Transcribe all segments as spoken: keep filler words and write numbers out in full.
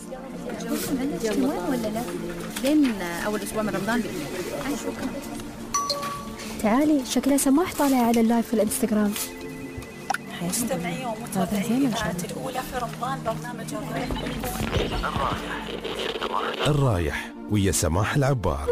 عندك اجتماع ولا لا؟ لين أول أسبوع من رمضان بإذن الله. شكرا. تعالي، شكلها سماح طالعة على اللايف في الانستغرام. مستمعي ومتابعي إذاعة الأولى في رمضان برنامج الرايح. الرايح ويا سماح العبار.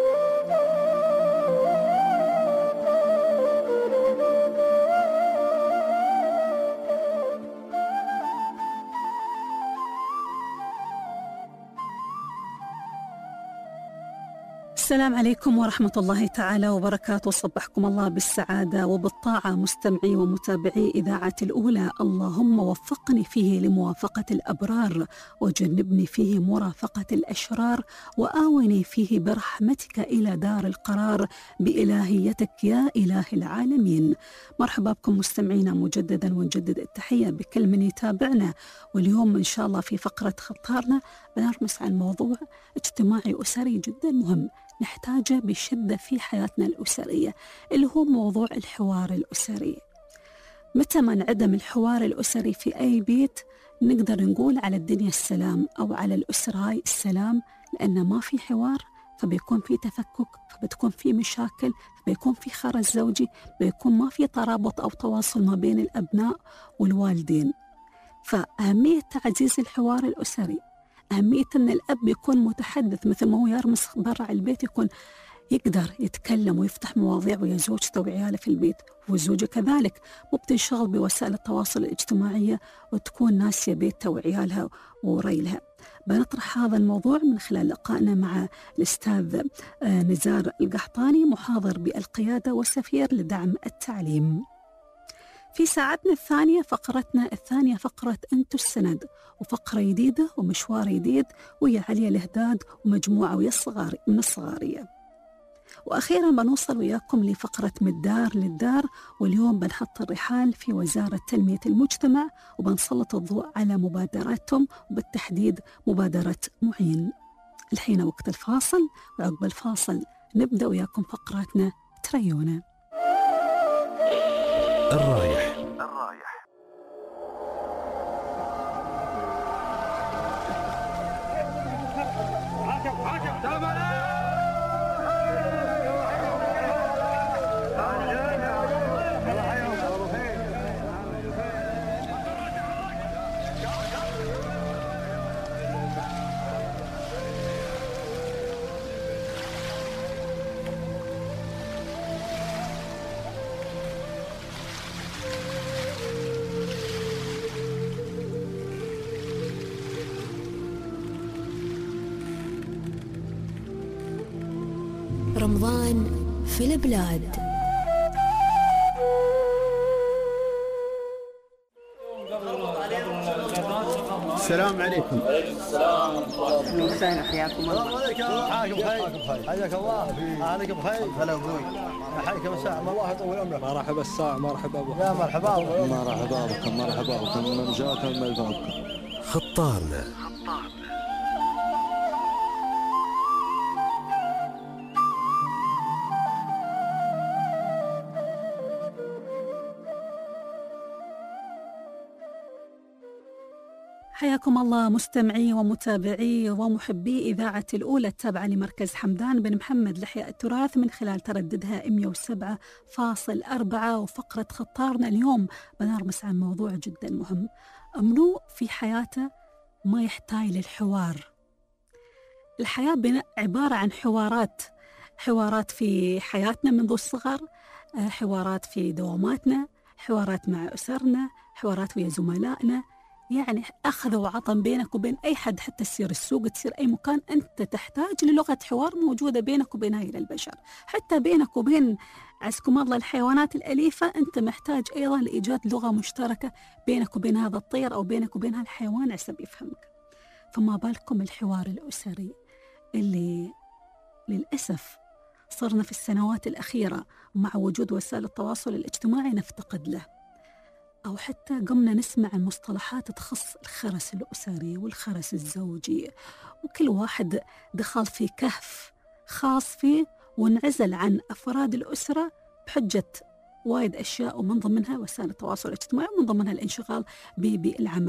السلام عليكم ورحمة الله تعالى وبركاته. صبحكم الله بالسعادة وبالطاعة مستمعي ومتابعي إذاعة الأولى. اللهم وفقني فيه لموافقة الأبرار، وجنبني فيه مرافقة الأشرار، وآوني فيه برحمتك إلى دار القرار بإلهيتك يا إله العالمين. مرحبا بكم مستمعينا مجددا، ونجدد التحية بكل من يتابعنا. واليوم إن شاء الله في فقرة خطارنا بنرمس عن موضوع اجتماعي أسري جدا مهم نحتاجه بشدة في حياتنا الأسرية، اللي هو موضوع الحوار الأسري. متى ما انعدم الحوار الأسري في أي بيت نقدر نقول على الدنيا السلام، أو على الأسرة هاي السلام، لأن ما في حوار فبيكون في تفكك، فبتكون في مشاكل، فبيكون في خرج زوجي، بيكون ما في ترابط أو تواصل ما بين الأبناء والوالدين. فأهمية تعزيز الحوار الأسري، أهمية أن الأب يكون متحدث مثل ما هو يرمس برا البيت، يكون يقدر يتكلم ويفتح مواضيع ويا زوجته وعياله في البيت، والزوجة كذلك مو بتنشغل بوسائل التواصل الاجتماعية وتكون ناسية بيتها وعيالها وريلها. بنطرح هذا الموضوع من خلال لقائنا مع الأستاذ نزار القحطاني، محاضر بالقيادة والسفير لدعم التعليم. في ساعتنا الثانية فقرتنا الثانية فقرة أنتو السند، وفقرة جديدة ومشوار جديد ويا عليا الهداد ومجموعة ويا الصغار من الصغارية. وأخيرا بنوصل وياكم لفقرة من الدار للدار، واليوم بنحط الرحال في وزارة تنمية المجتمع، وبنسلط الضوء على مبادراتهم، وبالتحديد مبادرة معين. الحين وقت الفاصل، وعقب الفاصل نبدأ وياكم فقراتنا تريونا. الرايح. رمضان في البلاد. السلام عليكم. وعليكم السلام ورحمة الله وبركاته. حياكم الله. حياكم بخير. حياك الله. عليك بخير. هلا ابوي. حياك مساء الله يطول عمرك. مرحبا الساعة. مرحبا بكم. يا مرحبا بكم. مرحبا بكم. مرحبا بكم من جاكم من الفوق. خطارنا. حياكم الله مستمعي ومتابعي ومحبي إذاعة الأولى التابعة لمركز حمدان بن محمد لإحياء التراث من خلال ترددها مئة وسبعة فاصلة أربعة. وفقرة خطارنا اليوم بنرمس عن موضوع جدا مهم. منو في حياته ما يحتاج للحوار؟ الحياة عبارة عن حوارات، حوارات في حياتنا منذ الصغر، حوارات في دواماتنا، حوارات مع أسرنا، حوارات ويا زملائنا، يعني أخذ وعطى بينك وبين أي حد. حتى تسير السوق، تسير أي مكان، أنت تحتاج للغة حوار موجودة بينك وبين هاي البشر. حتى بينك وبين عزكم الله الحيوانات الأليفة أنت محتاج أيضا لإيجاد لغة مشتركة بينك وبين هذا الطير أو بينك وبين هذا الحيوان عشان يفهمك. فما بالكم الحوار الأسري اللي للأسف صرنا في السنوات الأخيرة مع وجود وسائل التواصل الاجتماعي نفتقد له، أو حتى قمنا نسمع عن مصطلحات تخص الخرس الأسري والخرس الزوجي، وكل واحد دخل في كهف خاص فيه وانعزل عن أفراد الأسرة بحجة وايد أشياء، ومن ضمنها وسائل التواصل الاجتماعي، ومن ضمنها الانشغال بالعمل.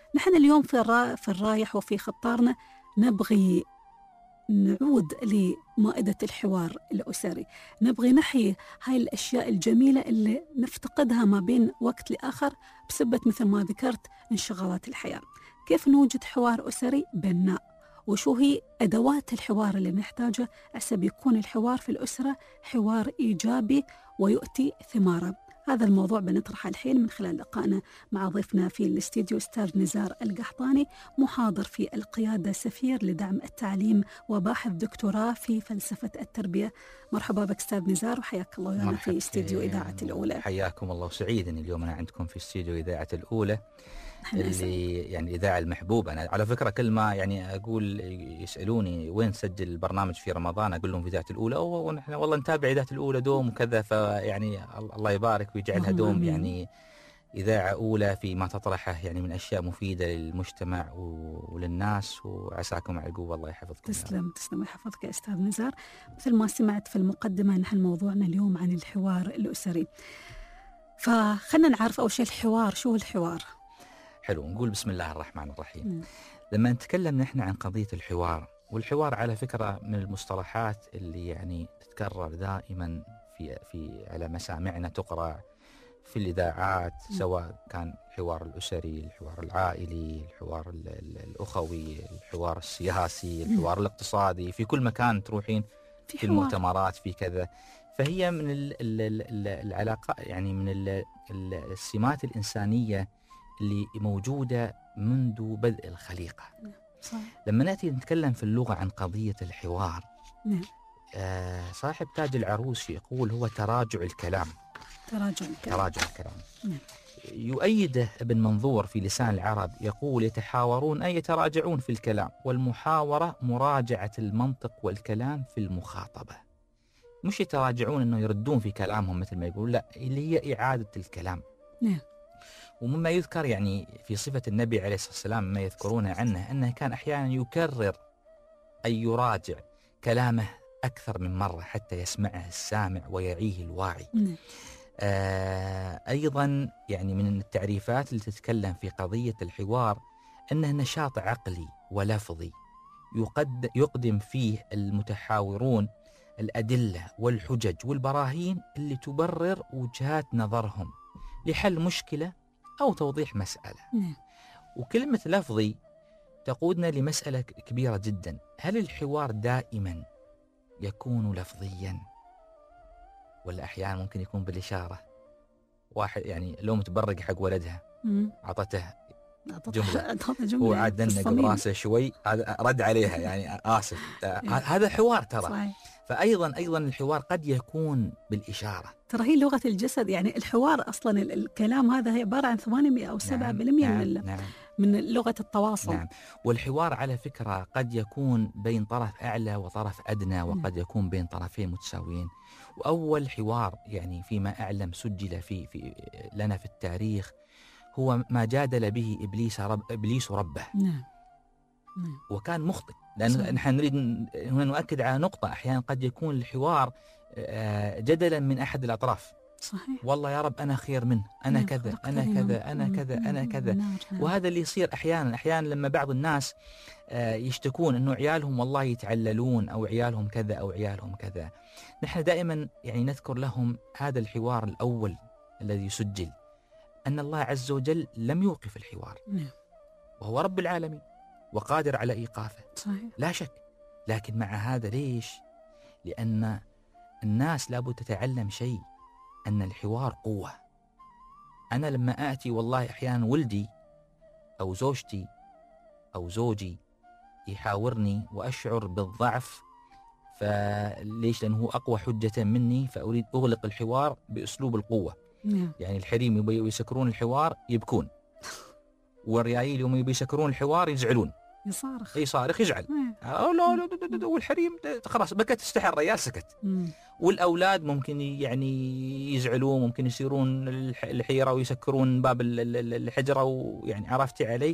نحن اليوم في الرا... في الرايح وفي خطارنا نبغي نعود لمائدة الحوار الأسري، نبغي نحيي هاي الأشياء الجميلة اللي نفتقدها ما بين وقت لآخر بسبب مثل ما ذكرت انشغالات الحياة. كيف نوجد حوار أسري بناء؟ وشو هي أدوات الحوار اللي نحتاجها عشان يكون الحوار في الأسرة حوار إيجابي ويؤتي ثماره؟ هذا الموضوع بنطرحه الحين من خلال لقائنا مع ضيفنا في الاستديو أستاذ نزار القحطاني، محاضر في القيادة، سفير لدعم التعليم، وباحث دكتوراه في فلسفة التربية. مرحبا بك أستاذ نزار، وحياك الله ويانا في استديو إذاعة الأولى. حياكم الله، وسعيد أن اليوم أنا عندكم في استديو إذاعة الأولى اللي يعني الإذاعة المحبوبة. أنا على فكرة كل ما يعني أقول يسألوني وين سجل البرنامج في رمضان أقول لهم في إذاعة الأولى، ونحن والله نتابع إذاعة الأولى دوم وكذا، فيعني الله يبارك ويجعلها دوم يعني إذاعة أولى في ما تطرحه يعني من أشياء مفيدة للمجتمع وللناس، وعساكم على القوة. الله يحفظكم. تسلم تسلم ويحفظك يا أستاذ نزار. مثل ما سمعت في المقدمة نحن موضوعنا اليوم عن الحوار الأسري، فخلنا نعرف أول شيء الحوار. شو الحوار؟ حلو، نقول بسم الله الرحمن الرحيم. م. لما نتكلم نحن عن قضية الحوار، والحوار على فكرة من المصطلحات اللي يعني تتكرر دائما في في على مسامعنا، تقرأ في الإذاعات، سواء كان الحوار الأسري، الحوار العائلي، الحوار ال ال الأخوي، الحوار السياسي، الحوار الاقتصادي، في كل مكان تروحين في, في المؤتمرات في كذا. فهي من ال ال العلاقة يعني من ال السمات الإنسانية اللي موجودة منذ بدء الخليقة. صحيح. لما نأتي نتكلم في اللغة عن قضية الحوار، نعم. آه صاحب تاج العروس يقول هو تراجع الكلام. تراجع الكلام. تراجع الكلام. نعم. يؤيده ابن منظور في لسان العرب، يقول يتحاورون أي يتراجعون في الكلام، والمحاورة مراجعة المنطق والكلام في المخاطبة. مش يتراجعون أنه يردون في كلامهم مثل ما يقول، لا، اللي هي إعادة الكلام. نعم. ومما يذكر يعني في صفة النبي عليه الصلاة والسلام ما يذكرونه عنه أنه كان أحيانا يكرر أي يراجع كلامه أكثر من مرة حتى يسمعه السامع ويعيه الواعي. نعم. آه أيضا يعني من التعريفات اللي تتكلم في قضية الحوار أنه نشاط عقلي ولفظي يقد يقدم فيه المتحاورون الأدلة والحجج والبراهين اللي تبرر وجهات نظرهم لحل مشكلة أو توضيح مسألة. نعم. وكلمة لفظي تقودنا لمسألة كبيرة جدا، هل الحوار دائما يكون لفظيا ولا أحيانا ممكن يكون بالإشارة؟ واحد يعني لو متبرق حق ولدها عطته جملة هو عاد دنق براسه شوي، رد عليها يعني آسف، هذا حوار ترى. صحيح. فأيضا أيضا الحوار قد يكون بالإشارة. ترى هي لغة الجسد، يعني الحوار أصلا الكلام هذا هي عبارة عن ثمانمئة أو سبعة بالمئة نعم. من نعم. من لغة التواصل. نعم. والحوار على فكرة قد يكون بين طرف أعلى وطرف أدنى، وقد يكون بين طرفين متساويين. وأول حوار يعني فيما أعلم سجل في في لنا في التاريخ هو ما جادل به إبليس رب إبليس ربه. نعم. نعم. وكان مخطئ، لأن نحن نريد هنا نؤكد على نقطة، أحيانا قد يكون الحوار جدلا من أحد الأطراف. صحيح. والله يا رب أنا خير منه، أنا كذا أنا كذا أنا كذا أنا كذا، وهذا اللي يصير أحيانا أحيانا لما بعض الناس يشتكون إنه عيالهم والله يتعللون أو عيالهم كذا أو عيالهم كذا. نحن دائما يعني نذكر لهم هذا الحوار الأول الذي يسجل، أن الله عز وجل لم يوقف الحوار. نعم. وهو رب العالمين وقادر على إيقافه. صحيح. لا شك، لكن مع هذا ليش؟ لأن الناس لابد تتعلم شيء، أن الحوار قوة. أنا لما آتي والله أحيانا ولدي أو زوجتي أو زوجي يحاورني وأشعر بالضعف، فليش؟ لأنه هو أقوى حجة مني، فأريد أغلق الحوار بأسلوب القوة. نعم. يعني الحريم يبي يسكرون الحوار يبكون، والريايل يوم يبي يسكرون الحوار يزعلون، يصارخ يصارخ يزعل. أو لا لا، والحريم خلاص بكت استحى الريال سكت. مم. والأولاد ممكن يعني يزعلون، ممكن يصيرون الحيرة ويسكرون باب الحجرة، ويعني عرفتي علي.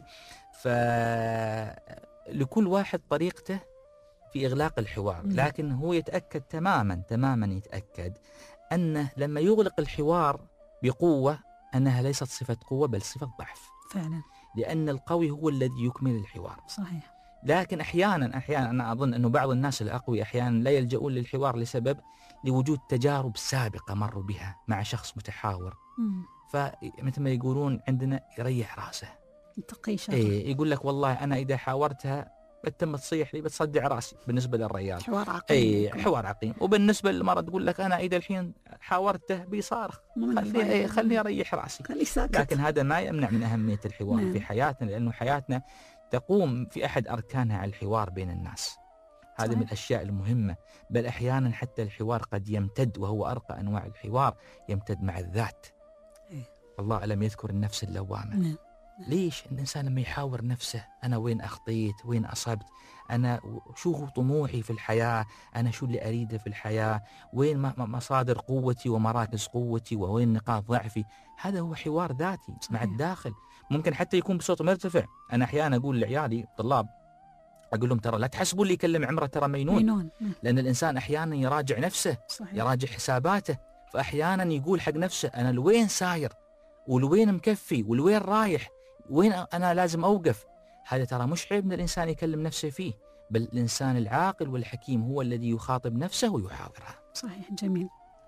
فلكل واحد طريقته في إغلاق الحوار. مم. لكن هو يتأكد تماما تماما يتأكد أنه لما يغلق الحوار بقوة أنها ليست صفة قوة بل صفة ضعف. فعلا. لأن القوي هو الذي يكمل الحوار. صحيح. لكن أحيانا أحيانا أنا أظن أنه بعض الناس الأقوي أحيانا لا يلجؤون للحوار لسبب لوجود تجارب سابقة مروا بها مع شخص متحاور. مم. فمثل ما يقولون عندنا يريح راسه. تقي شر. إيه يقول لك والله أنا إذا حاورتها بتم تصيح لي بتصدع راسي. بالنسبة للرجال حوار عقيم. اي حوار عقيم. وبالنسبة للمرأة تقول لك أنا إذا الحين حاورته بيصارخ خليه إيه خليه يريح راسي. خليه ساكت. لكن هذا ما يمنع من أهمية الحوار نعم. في حياتنا، لأنه حياتنا تقوم في أحد أركانها على الحوار بين الناس. هذه صحيح. من الأشياء المهمة. بل أحيانا حتى الحوار قد يمتد، وهو أرقى أنواع الحوار، يمتد مع الذات. إيه. الله ألم يذكر النفس اللوامة. نعم. ليش الإنسان لما يحاور نفسه أنا وين أخطيت، وين أصبت، أنا شو هو طموحي في الحياة، أنا شو اللي أريده في الحياة، وين مصادر قوتي ومراكز قوتي، ووين نقاط ضعفي، هذا هو حوار ذاتي. صحيح. مع الداخل. ممكن حتى يكون بصوت مرتفع. أنا أحيانا أقول لعيالي طلاب، أقول لهم ترى لا تحسبوا اللي يكلم عمره ترى مينون, مينون. لأن الإنسان أحيانا يراجع نفسه. صحيح. يراجع حساباته. فأحيانا يقول حق نفسه أنا لوين ساير، ولوين مكفي، ولوين رايح، وين أنا لازم أوقف. هذا ترى مش عيب من الإنسان يكلم نفسه فيه، بل الإنسان العاقل والحكيم هو الذي يخاطب نفسه ويحاورها. صحيح. جميل.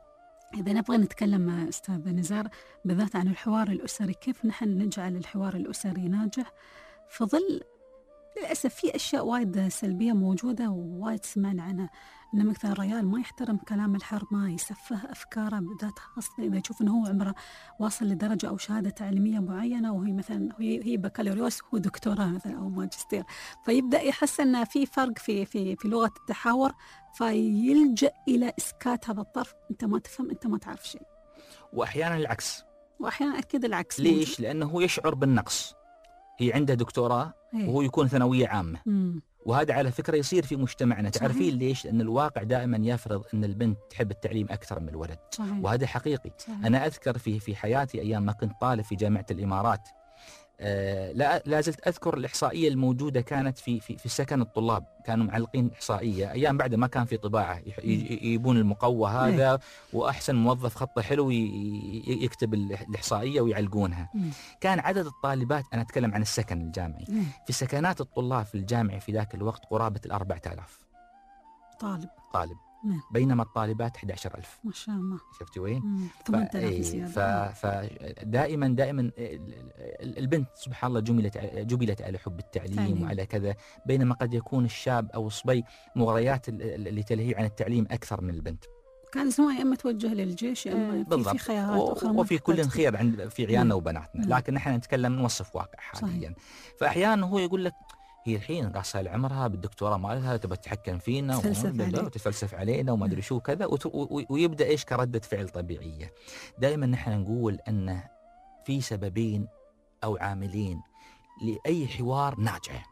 إذا نبغى نتكلم أستاذ نزار بالذات عن الحوار الأسري، كيف نحن نجعل الحوار الأسري ناجح في ظل للأسف في أشياء وايد سلبية موجودة ووايد سمعنا عنها، إن مثلا الرجال ما يحترم كلام الحرمة، يسفه أفكاره بذات خاصة إذا يشوف إنه هو عمره واصل لدرجة أو شهادة تعليمية معينة، وهي مثلا هي هي بكالوريوس هو دكتوراه مثلا أو ماجستير، فيبدأ يحس إن في فرق في في في لغة التحاور، فيلجأ إلى إسكات هذا الطرف. أنت ما تفهم، أنت ما تعرف شيء. وأحيانا العكس. وأحيانا أكيد العكس. ليش؟ موجود. لأنه هو يشعر بالنقص. هي عنده دكتوراه إيه. وهو يكون ثانوية عامة. مم. وهذا على فكرة يصير في مجتمعنا. صحيح. تعرفين ليش؟ لأن الواقع دائما يفرض أن البنت تحب التعليم أكثر من الولد. صحيح. وهذا حقيقي. صحيح. أنا أذكر في في حياتي أيام ما كنت طالب في جامعة الإمارات، آه لا لا زلت أذكر الإحصائية الموجودة كانت في في في سكن الطلاب، كانوا معلقين إحصائية أيام بعد ما كان في طباعة، يجيبون المقوى هذا وأحسن موظف خطه حلو يكتب الإحصائية ويعلقونها. مم. كان عدد الطالبات، أنا أتكلم عن السكن الجامعي، مم. في سكنات الطلاب في الجامعة في ذاك الوقت قرابة الأربعة آلاف طالب طالب. مم. بينما الطالبات أحد عشر ألف. ما شاء الله. شفتي وين؟ ثمانية آلاف زيادة. فدائما دائما البنت سبحان الله جملت جبلت على حب التعليم تعليم. وعلى كذا، بينما قد يكون الشاب أو الصبي مغريات اللي تلهيه عن التعليم أكثر من البنت. كان زمان يا اما توجه للجيش يا اما في, في خيارات اخرى. وفي كل خير عند في عيالنا وبناتنا. مم. لكن نحن نتكلم نوصف واقع حاليا. صحيح. فأحيانا هو يقول لك هي الحين قاصة عمرها بالدكتوراه مالها تبى تتحكم فينا وتتفلسف علينا وما ادري شو كذا، ويبدا ايش كردة فعل طبيعيه. دائما نحن نقول ان في سببين او عاملين لاي حوار ناجح.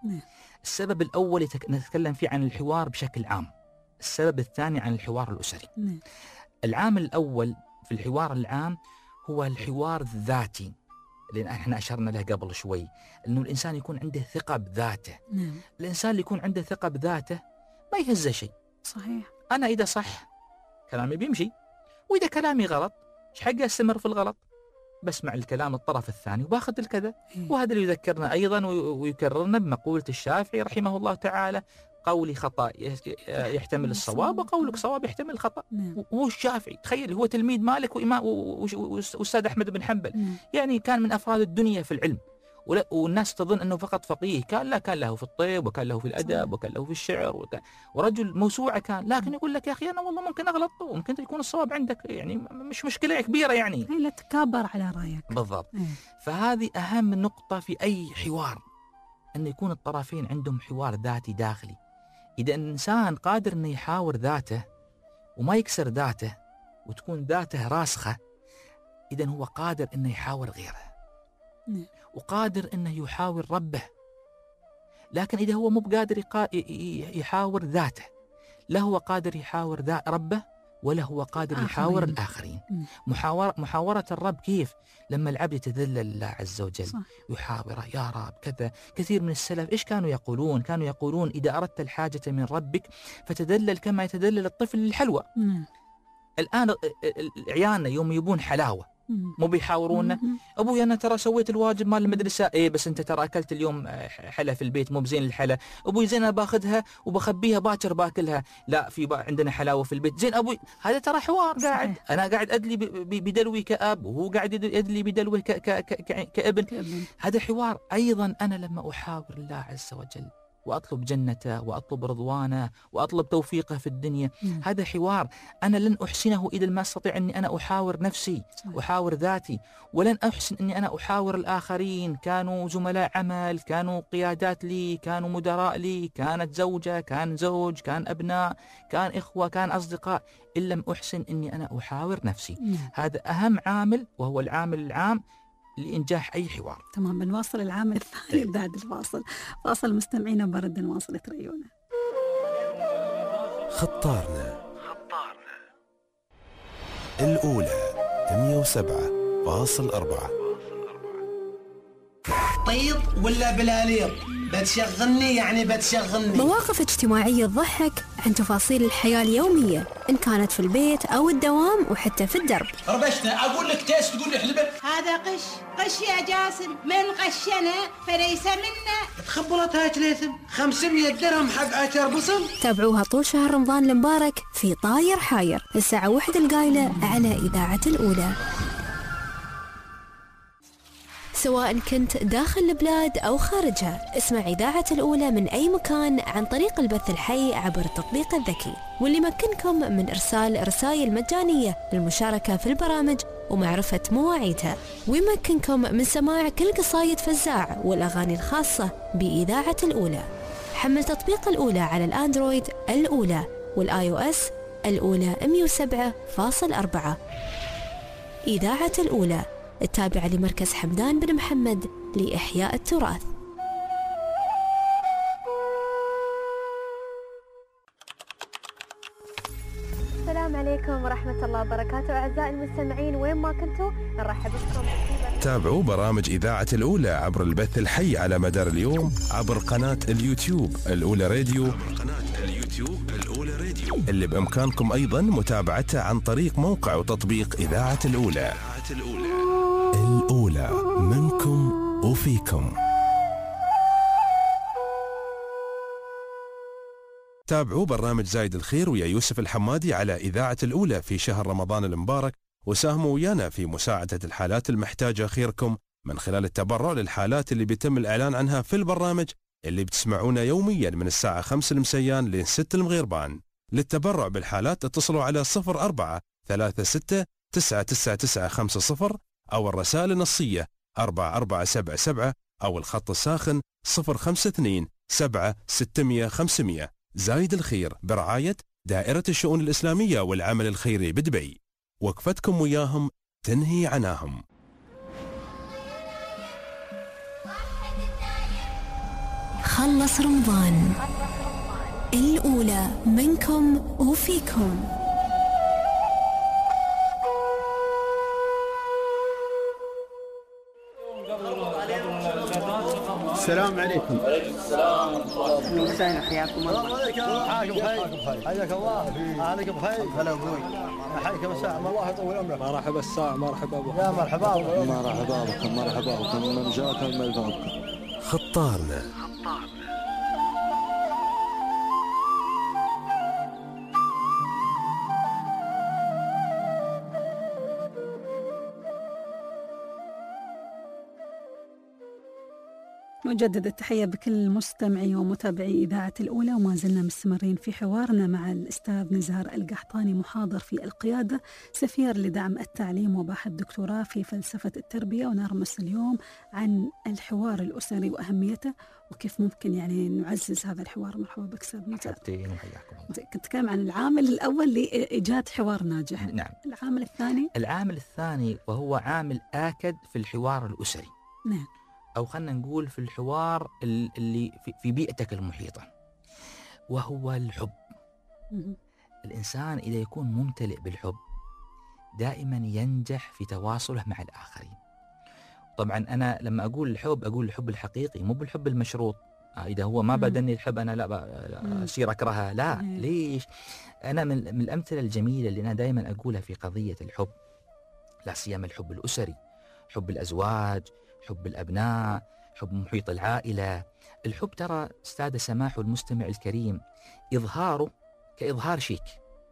السبب الاول نتكلم فيه عن الحوار بشكل عام، السبب الثاني عن الحوار الاسري. العامل الاول في الحوار العام هو الحوار الذاتي، لأن احنا أشرنا له قبل شوي، إنه الإنسان يكون عنده ثقة بذاته. نعم. الإنسان اللي يكون عنده ثقة بذاته ما يهزه شيء. صحيح. أنا إذا صح كلامي بيمشي، وإذا كلامي غلط إيش حقي أستمر في الغلط، بسمع الكلام الطرف الثاني وباخذ الكذا. وهذا اللي يذكرنا أيضا ويكررنا بمقولة الشافعي رحمه الله تعالى: قولي خطأ يحتمل الصواب وقولك صواب يحتمل الخطأ. وهو الشافعي، تخيل هو تلميذ مالك وإمام وأستاذ أحمد بن حنبل، يعني كان من أفراد الدنيا في العلم، والناس تظن أنه فقط فقيه، كان لا، كان له في الطب وكان له في الأدب وكان له في الشعر وكان ورجل موسوعة كان. لكن يقول لك يا أخي أنا والله ممكن أغلط وممكن يكون الصواب عندك، يعني مش مشكلة كبيرة يعني. لا تكابر على رأيك. بالضبط. فهذه أهم نقطة في أي حوار، أن يكون الطرفين عندهم حوار ذاتي داخلي. إذا الإنسان قادر أنه يحاور ذاته وما يكسر ذاته وتكون ذاته راسخة، إذا هو قادر أنه يحاور غيره. نعم. وقادر أنه يحاور ربه. لكن إذا هو مو بقادر يحاور ذاته، لا هو قادر يحاور ذا ربه ولا هو قادر آخرين. يحاور الآخرين. محاورة محاورة الرب كيف؟ لما العبد يتذلل لله عز وجل صح. يحاوره يا رب كذا. كثير من السلف إيش كانوا يقولون؟ كانوا يقولون إذا أردت الحاجة من ربك فتذلل كما يتذلل الطفل للحلوى. مم. الآن عيالنا يوم يبون حلاوة مو بيحاورونا. ابوي انا ترى سويت الواجب مال المدرسه، ايه بس انت ترى اكلت اليوم حلا في البيت مو بزين الحلا. ابوي زين انا باخذها وبخبيها باكر باكلها، لا في عندنا حلاوه في البيت. زين ابوي هذا ترى حوار قاعد، انا قاعد ادلي بدلوي كاب وهو قاعد يدلي بدلوي كابن. هذا حوار. ايضا انا لما احاور الله عز وجل وأطلب جنته وأطلب رضوانه وأطلب توفيقه في الدنيا، مم. هذا حوار. أنا لن أحسنه إذا ما أستطيع أني أنا أحاور نفسي، صحيح. أحاور ذاتي، ولن أحسن أني أنا أحاور الآخرين، كانوا زملاء عمل، كانوا قيادات لي، كانوا مدراء لي، كانت زوجة، كان زوج، كان أبناء، كان إخوة، كان أصدقاء، إن لم أحسن أني أنا أحاور نفسي. مم. هذا أهم عامل، وهو العامل العام لإنجاح أي حوار. تمام. بنواصل العامل الثاني بعد الفاصل. فاصل مستمعينا برد نواصل تريونا. خطارنا الأولى مئة وسبعة فاصلة أربعة. طيب ولا بلاليط؟ بتشغلني يعني بتشغلني. مواقف اجتماعية تضحك عن تفاصيل الحياة اليومية، إن كانت في البيت أو الدوام وحتى في الدرب. ربشنا أقول لك تيس تقول لي حلبت. هذا قش قش يا جاسم، من قشنا فليس منا. تخبلتها جليثم خمسمية درهم حق عشر بصل. تابعوها طول شهر رمضان المبارك في طاير حاير الساعة واحدة القايلة على إذاعة الأولى. سواء كنت داخل البلاد أو خارجها، اسمع إذاعة الأولى من أي مكان عن طريق البث الحي عبر التطبيق الذكي، واللي يمكنكم من إرسال رسائل مجانية للمشاركة في البرامج ومعرفة مواعيدها، ويمكنكم من سماع كل قصايد فزاع والأغاني الخاصة بإذاعة الأولى. حمل تطبيق الأولى على الأندرويد الأولى، والآي أو إس الأولى مئة وسبعة فاصلة أربعة. إذاعة الأولى التابعة لمركز حمدان بن محمد لإحياء التراث. السلام عليكم ورحمة الله وبركاته. أعزائي المستمعين وين ما كنتوا نرحب بكم. تابعوا برامج إذاعة الأولى عبر البث الحي على مدار اليوم عبر قناة اليوتيوب الأولى راديو، قناة اليوتيوب الأولى راديو اللي بإمكانكم أيضا متابعتها عن طريق موقع وتطبيق إذاعة الأولى. الأولى منكم وفيكم. تابعوا برنامج زايد الخير ويا يوسف الحمادي على إذاعة الأولى في شهر رمضان المبارك، وساهموا ويانا في مساعدة الحالات المحتاجة خيركم من خلال التبرع للحالات اللي بيتم الإعلان عنها في البرنامج اللي بتسمعونه يوميا من الساعة خمسة المسيان لين ستة المغيربان. للتبرع بالحالات اتصلوا على صفر أربعة ثلاثة ستة تسعة تسعة تسعة خمسة صفر أو الرسائل النصية أربعة أربعة سبعة سبعة أو الخط الساخن صفر خمسة اثنين سبعة ستمية خمسمية. زايد الخير برعاية دائرة الشؤون الإسلامية والعمل الخيري بدبي، وقفتكم وياهم تنهي عناهم. خلص رمضان، الأولى منكم وفيكم. السلام عليكم. وعليكم السلام ورحمة الله وبركاته. حياكم الله. حياكم بخير. حياك الله. حالك بخير. هلا ابوي. حياك مساء الله يطول عمرك. مرحبا الساعة. مرحبا ابو. يا مرحبا مرحبا بكم. مرحبا بكم. من جاك الملك بكم. خطارنا نجدد التحية بكل مستمعي ومتابعي إذاعة الأولى، وما زلنا مستمرين في حوارنا مع الأستاذ نزار القحطاني، محاضر في القيادة، سفير لدعم التعليم وباحث دكتوراه في فلسفة التربية. ونرمس اليوم عن الحوار الأسري وأهميته وكيف ممكن يعني نعزز هذا الحوار. مرحبا بك أستاذ نزار. كنت أتكلم عن العامل الأول لإيجاد حوار ناجح. نعم. العامل الثاني العامل الثاني وهو عامل آكد في الحوار الأسري. نعم. أو خلنا نقول في الحوار اللي في بيئتك المحيطة، وهو الحب. الإنسان إذا يكون ممتلئ بالحب دائما ينجح في تواصله مع الآخرين. طبعا أنا لما أقول الحب أقول الحب الحقيقي، مو بالحب المشروط. إذا هو ما بدني الحب أنا لا أصير أكرهها، لا. ليش؟ أنا من الأمثلة الجميلة اللي أنا دائما أقولها في قضية الحب، لا سيما الحب الأسري، حب الأزواج، حب الأبناء، حب محيط العائلة. الحب ترى أستاذ سماح والمستمع الكريم إظهاره كإظهار شيك.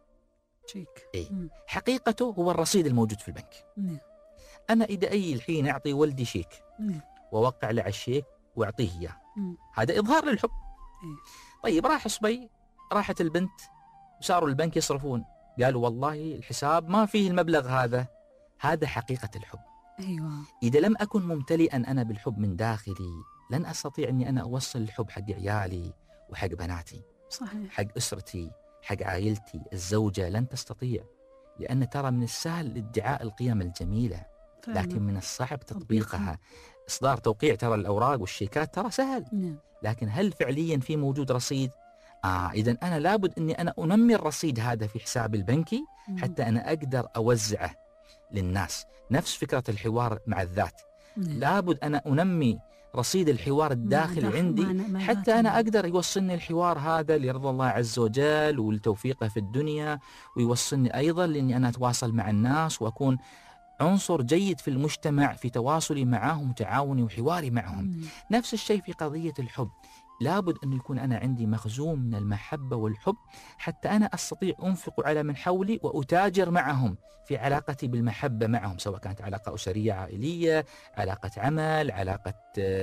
شيك إيه؟ حقيقته هو الرصيد الموجود في البنك. نعم. أنا إذا أي الحين أعطي ولدي شيك نعم. ووقع له على الشيك وأعطيه إياه، هذا إظهار للحب. إيه؟ طيب راح صبي، راحت البنت وصاروا البنك يصرفون، قالوا والله الحساب ما فيه المبلغ هذا، هذا حقيقة الحب. أيوة. إذا لم أكن ممتلئا أنا بالحب من داخلي لن أستطيع أني أنا أوصل الحب حق عيالي وحق بناتي. صحيح. حق أسرتي، حق عائلتي، الزوجة لن تستطيع، لأن ترى من السهل ادعاء القيم الجميلة فعلا. لكن من الصعب تطبيقها. إصدار توقيع ترى الأوراق والشيكات ترى سهل، نعم. لكن هل فعليا في موجود رصيد؟ آه إذن أنا لابد أني أنا أنمي الرصيد هذا في حسابي البنكي حتى أنا أقدر أوزعه للناس. نفس فكرة الحوار مع الذات. نعم. لابد أنا أنمي رصيد الحوار الداخلي عندي حتى أنا أقدر يوصلني الحوار هذا لرضا الله عز وجل ولتوفيقه في الدنيا، ويوصلني أيضا لأني أنا أتواصل مع الناس وأكون عنصر جيد في المجتمع في تواصلي معهم وتعاوني وحواري معهم. مم. نفس الشيء في قضية الحب، لابد أن يكون أنا عندي مخزون من المحبة والحب حتى أنا أستطيع أنفق على من حولي وأتاجر معهم في علاقتي بالمحبة معهم، سواء كانت علاقة أسرية عائلية، علاقة عمل، علاقة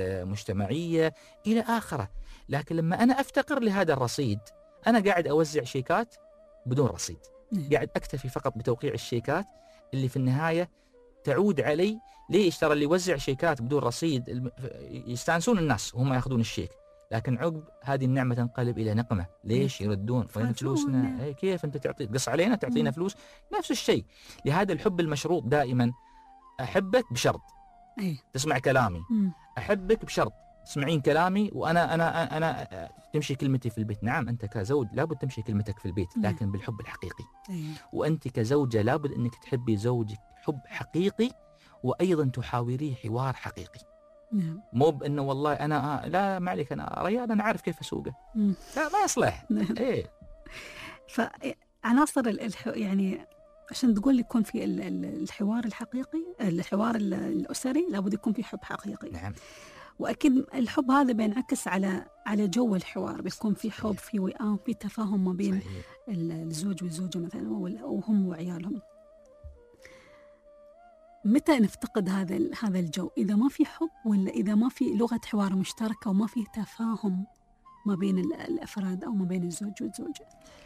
مجتمعية إلى آخره. لكن لما أنا أفتقر لهذا الرصيد، أنا قاعد أوزع شيكات بدون رصيد. مم. قاعد أكتفي فقط بتوقيع الشيكات اللي في النهاية تعود علي. ليش؟ ترى اللي يوزع شيكات بدون رصيد يستانسون الناس وهم ياخذون الشيك، لكن عقب هذه النعمة تنقلب إلى نقمة. ليش؟ يردون وين فلوسنا؟ اي كيف أنت تعطي تقص علينا تعطينا فلوس؟ نفس الشيء. لهذا الحب المشروط دائما أحبك بشرط أي. تسمع كلامي. مم. أحبك بشرط تسمعين كلامي وأنا أنا أنا تمشي كلمتي في البيت. نعم أنت كزوج لابد تمشي كلمتك في البيت، لكن بالحب الحقيقي. أي. وأنت كزوجة لابد أنك تحبي زوجك حب حقيقي وأيضا تحاوريه حوار حقيقي. نعم. مو بأنه والله أنا آه لا ما عليك أنا ريال أنا عارف كيف أسوقه. مم. لا ما يصلح. نعم. إيه. فعناصر الح... يعني عشان تقول يكون في الحوار الحقيقي، الحوار الأسري لابد يكون في حب حقيقي. نعم. وأكيد الحب هذا بينعكس على على جو الحوار، بيكون في حب، في وئام، في تفاهم ما بين صحيح. الزوج والزوجة مثلا وهم وعيالهم. متى نفتقد هذا هذا الجو؟ إذا ما في حب، ولا إذا ما في لغة حوار مشتركة وما في تفاهم ما بين الأفراد أو ما بين الزوج والزوجة؟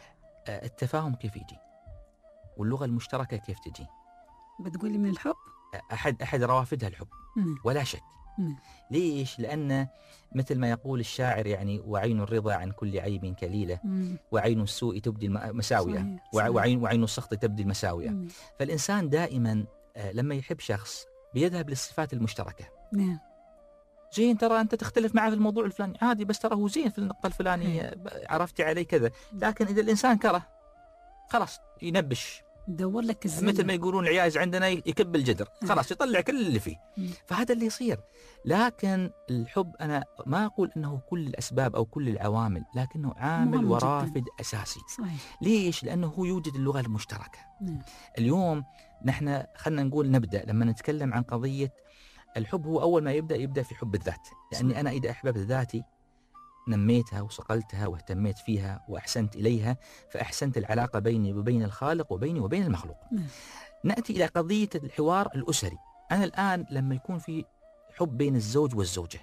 التفاهم كيف يجي؟ واللغة المشتركة كيف تجي؟ بتقولي من الحب؟ أحد أحد روافدها الحب. مم. ولا شك. مم. ليش؟ لأن مثل ما يقول الشاعر يعني وعين الرضا عن كل عيب كليلة، مم. وعين السوء تبدي المساوية، صحيح. صحيح. وعين وعين السخط تبدي المساوية. مم. فالإنسان دائما لما يحب شخص بيذهب للصفات المشتركة. نعم. زين ترى أنت تختلف معه في الموضوع الفلاني عادي، بس ترى هو زين في النقطة الفلانية، عرفتي عليه كذا. لكن إذا الإنسان كره خلاص ينبش، دور لك الزين. مثل ما يقولون العياز عندنا يكب الجدر، خلاص يطلع كل اللي فيه. مم. فهذا اللي يصير. لكن الحب أنا ما أقول أنه كل الأسباب أو كل العوامل، لكنه عامل ورافد جداً. أساسي. صحيح. ليش؟ لأنه هو يوجد اللغة المشتركة. مم. اليوم نحن خلنا نقول نبدأ لما نتكلم عن قضية الحب، هو أول ما يبدأ يبدأ في حب الذات. لأني أنا إذا أحببت ذاتي نميتها وصقلتها واهتميت فيها وأحسنت إليها، فأحسنت العلاقة بيني وبين الخالق وبيني وبين المخلوق. نعم. نأتي إلى قضية الحوار الأسري. أنا الآن لما يكون في حب بين الزوج والزوجة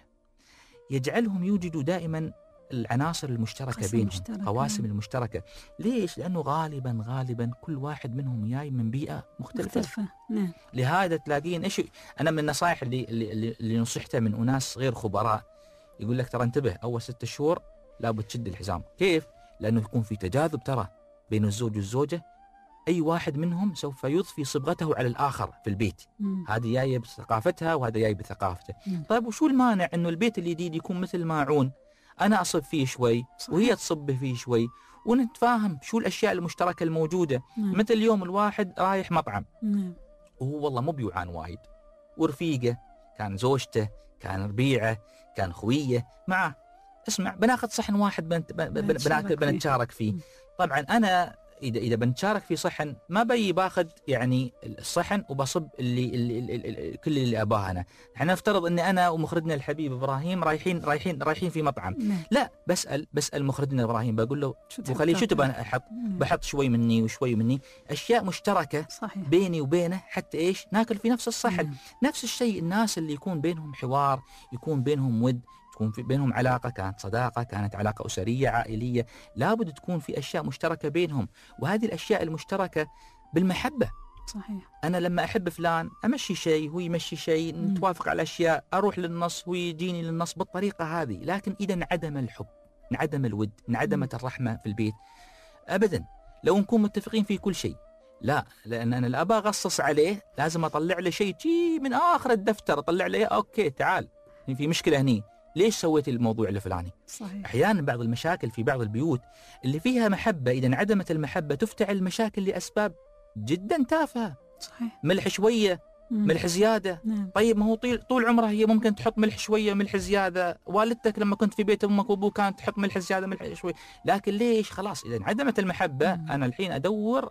يجعلهم يوجدوا دائما العناصر المشتركة بينهم، مشترك. قواسم المشتركة. ليش؟ لأنه غالبا غالبا كل واحد منهم جاي من بيئة مختلفة, مختلفة. نعم. لهذا تلاقين إيش أنا من النصائح اللي, اللي, اللي نصحتها من أناس غير خبراء، يقول لك ترى انتبه أول ستة شهور لابد تشد الحزام. كيف؟ لأنه يكون في تجاذب ترى بين الزوج والزوجة، أي واحد منهم سوف يضفي صبغته على الآخر في البيت. هذه جاية بثقافتها وهذا جاي بثقافته. مم. طيب وشو المانع إنه البيت الجديد يكون مثل ماعون، أنا أصب فيه شوي صحيح. وهي تصب فيه شوي، ونتفاهم شو الأشياء المشتركة الموجودة. مم. مثل اليوم الواحد رايح مطعم مم. وهو والله مو بيوعان وايد، ورفيقه كان زوجته كان ربيعه كان خويه معه، اسمع بناخذ صحن واحد بنت بنتشارك فيه. طبعا أنا اذا اذا بنشارك في صحن ما بي باخذ يعني الصحن وبصب اللي, اللي, اللي, اللي كل اللي اباه انا. احنا نفترض اني انا ومخرجنا الحبيب ابراهيم رايحين رايحين رايحين في مطعم، نعم. لا بسال بسال مخرجنا ابراهيم بقول له وخليه شو تبغى احط، بحط شوي مني وشوي مني، اشياء مشتركه صحيح. بيني وبينه حتى ايش ناكل في نفس الصحن. نعم. نفس الشيء الناس اللي يكون بينهم حوار، يكون بينهم ود، تكون في بينهم علاقة، كانت صداقة، كانت علاقة أسرية عائلية، لابد تكون في أشياء مشتركة بينهم. وهذه الأشياء المشتركة بالمحبة. صحيح. أنا لما أحب فلان أمشي شيء هو يمشي شيء، نتوافق على أشياء، أروح للنص هو يجيني للنص بالطريقة هذه. لكن إذا انعدم الحب، انعدم الود، انعدمت الرحمة في البيت أبدا، لو نكون متفقين في كل شيء، لا، لأن أنا لا أبغى أغصص عليه، لازم أطلع له شيء جي من آخر الدفتر، أطلع له أوكي تعال في مشكلة هني، ليش سويت الموضوع الفلاني؟ صحيح. أحيانا بعض المشاكل في بعض البيوت اللي فيها محبة، إذا انعدمت المحبة تفتعل المشاكل لأسباب جدا تافهة. صحيح. ملح شوية، مم. ملح زيادة. نعم. طيب ما هو طول, طول عمرها هي ممكن تحط ملح شوية ملح زيادة، والدتك لما كنت في بيت أمك وأبوك كانت تحط ملح زيادة ملح شوي، لكن ليش؟ خلاص إذا انعدمت المحبة مم. أنا الحين أدور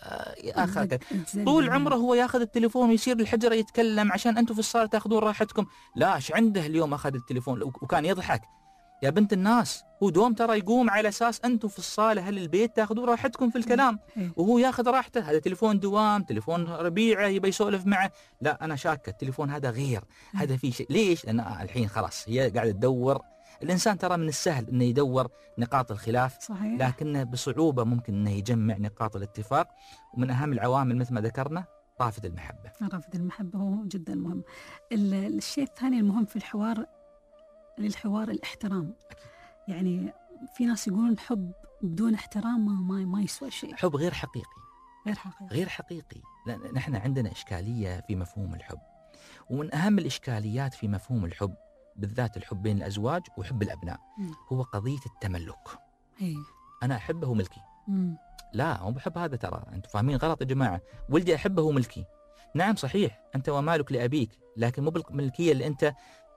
آخر. طول عمره هو ياخذ التليفون ويصير للحجرة يتكلم عشان أنتم في الصالة تاخذون راحتكم، لا ايش عنده اليوم أخذ التليفون وكان يضحك. يا بنت الناس هو دوم ترى يقوم على أساس أنتم في الصالة هل البيت تاخذون راحتكم في الكلام، وهو ياخذ راحته. هذا تليفون دوام، تليفون ربيعه يبي يسولف معه، لا أنا شاكة التليفون هذا غير، هذا في شيء. ليش؟ لأن الحين خلاص هي قاعدة تدور. الإنسان ترى من السهل إنه يدور نقاط الخلاف، صحيح. لكنه بصعوبة ممكن إنه يجمع نقاط الاتفاق. ومن أهم العوامل مثل ما ذكرنا رافد المحبة. رافد المحبة هو جدا مهم. الشيء الثاني المهم في الحوار، للحوار الاحترام. يعني في ناس يقولون حب بدون احترام ما ما, ما يسوى شيء. حب غير حقيقي. غير حقيقي. غير حقيقي. لأن نحن عندنا إشكالية في مفهوم الحب، ومن أهم الإشكاليات في مفهوم الحب بالذات الحب بين الأزواج وحب الأبناء م. هو قضية التملك. هي. أنا أحبه ملكي. م. لا مو بحب هذا، ترى أنتم فاهمين غلط يا جماعة. ولدي أحبه ملكي، نعم صحيح أنت ومالك لأبيك، لكن مو بالملكية اللي أنت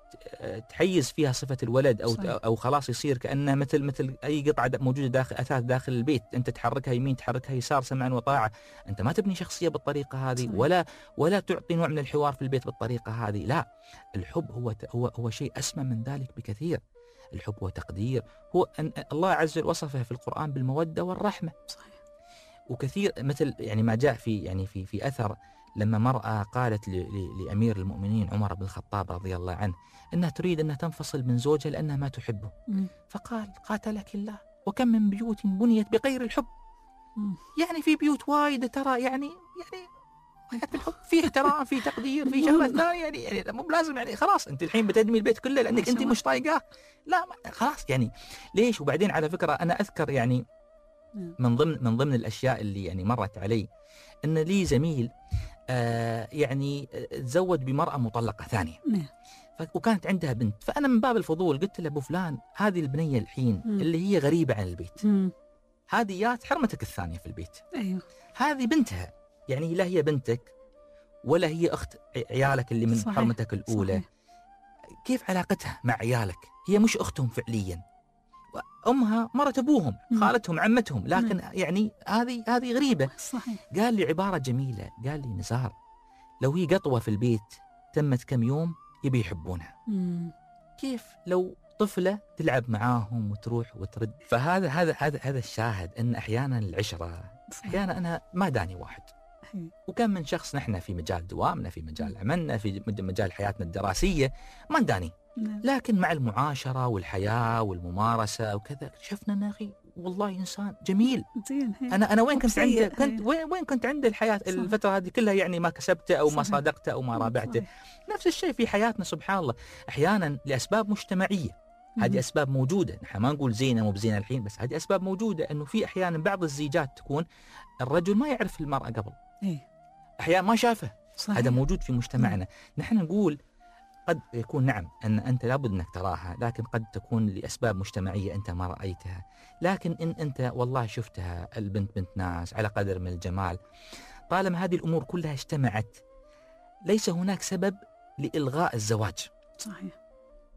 تحيز فيها صفة الولد أو صحيح. أو خلاص يصير كأنه مثل مثل أي قطعة موجودة داخل أثاث داخل البيت، أنت تحركها يمين تحركها يسار سمعا وطاعة. أنت ما تبني شخصية بالطريقة هذه، صحيح. ولا ولا تعطي نوع من الحوار في البيت بالطريقة هذه. لا، الحب هو هو هو شيء أسمى من ذلك بكثير. الحب هو تقدير، هو أن الله عز وجل وصفه في القرآن بالمودة والرحمة. صحيح. وكثير مثل يعني ما جاء في يعني في في أثر لما مرأة قالت لأمير المؤمنين عمر بن الخطاب رضي الله عنه أنها تريد أنها تنفصل من زوجها لأنها ما تحبه، م. فقال قاتلك الله وكم من بيوت بنيت بغير الحب. م. يعني في بيوت وايد ترى يعني يعني حتى الحب فيه احترام فيه تقدير فيه شغلات ثانية، يعني يعني مو لازم يعني خلاص أنت الحين بتدمي البيت كله لأنك أنت مش طايقاه، لا خلاص يعني ليش. وبعدين على فكرة أنا أذكر يعني من ضمن من ضمن الأشياء اللي يعني مرت علي أن لي زميل آه يعني تزوج بمرأة مطلقة ثانية، وكانت عندها بنت. فأنا من باب الفضول قلت له أبو فلان هذه البنية الحين م. اللي هي غريبة عن البيت، م. هذه يا حرمتك الثانية في البيت، أيوه. هذه بنتها، يعني لا هي بنتك ولا هي أخت عيالك اللي من صحيح. حرمتك الأولى، صحيح. كيف علاقتها مع عيالك؟ هي مش أختهم فعليا، أمها مرت أبوهم، م. خالتهم، عمتهم، لكن م. يعني هذه هذه غريبة. صحيح. قال لي عبارة جميلة، قال لي نزار لو هي قطوة في البيت تمت كم يوم يبي يحبونها، م. كيف لو طفلة تلعب معاهم وتروح وترد. فهذا هذا هذا هذا الشاهد أن أحيانا العشرة، أحيانا أنا ما داني واحد، وكم من شخص نحن في مجال دوامنا في مجال عملنا في مجال حياتنا الدراسية ما داني، لكن مع المعاشرة والحياة والممارسة وكذا شفنا أن أخي والله إنسان جميل. أنا أنا وين كنت عنده كنت وين وين كنت عنده الحياة صح. الفترة هذه كلها يعني ما كسبته أو صح. ما صادقته أو ما رابعته. صح. نفس الشيء في حياتنا سبحان الله، أحيانا لأسباب مجتمعية، هذه أسباب موجودة، نحن ما نقول زينة مو بزينة الحين، بس هذه أسباب موجودة. إنه في أحيانا بعض الزيجات تكون الرجل ما يعرف المرأة قبل، أحيانا ما شافه، هذا موجود في مجتمعنا. نحن نقول قد يكون نعم أن أنت لابد أنك تراها، لكن قد تكون لأسباب مجتمعية أنت ما رأيتها. لكن إن أنت والله شفتها البنت بنت ناس على قدر من الجمال، طالما هذه الأمور كلها اجتمعت ليس هناك سبب لإلغاء الزواج. صحيح.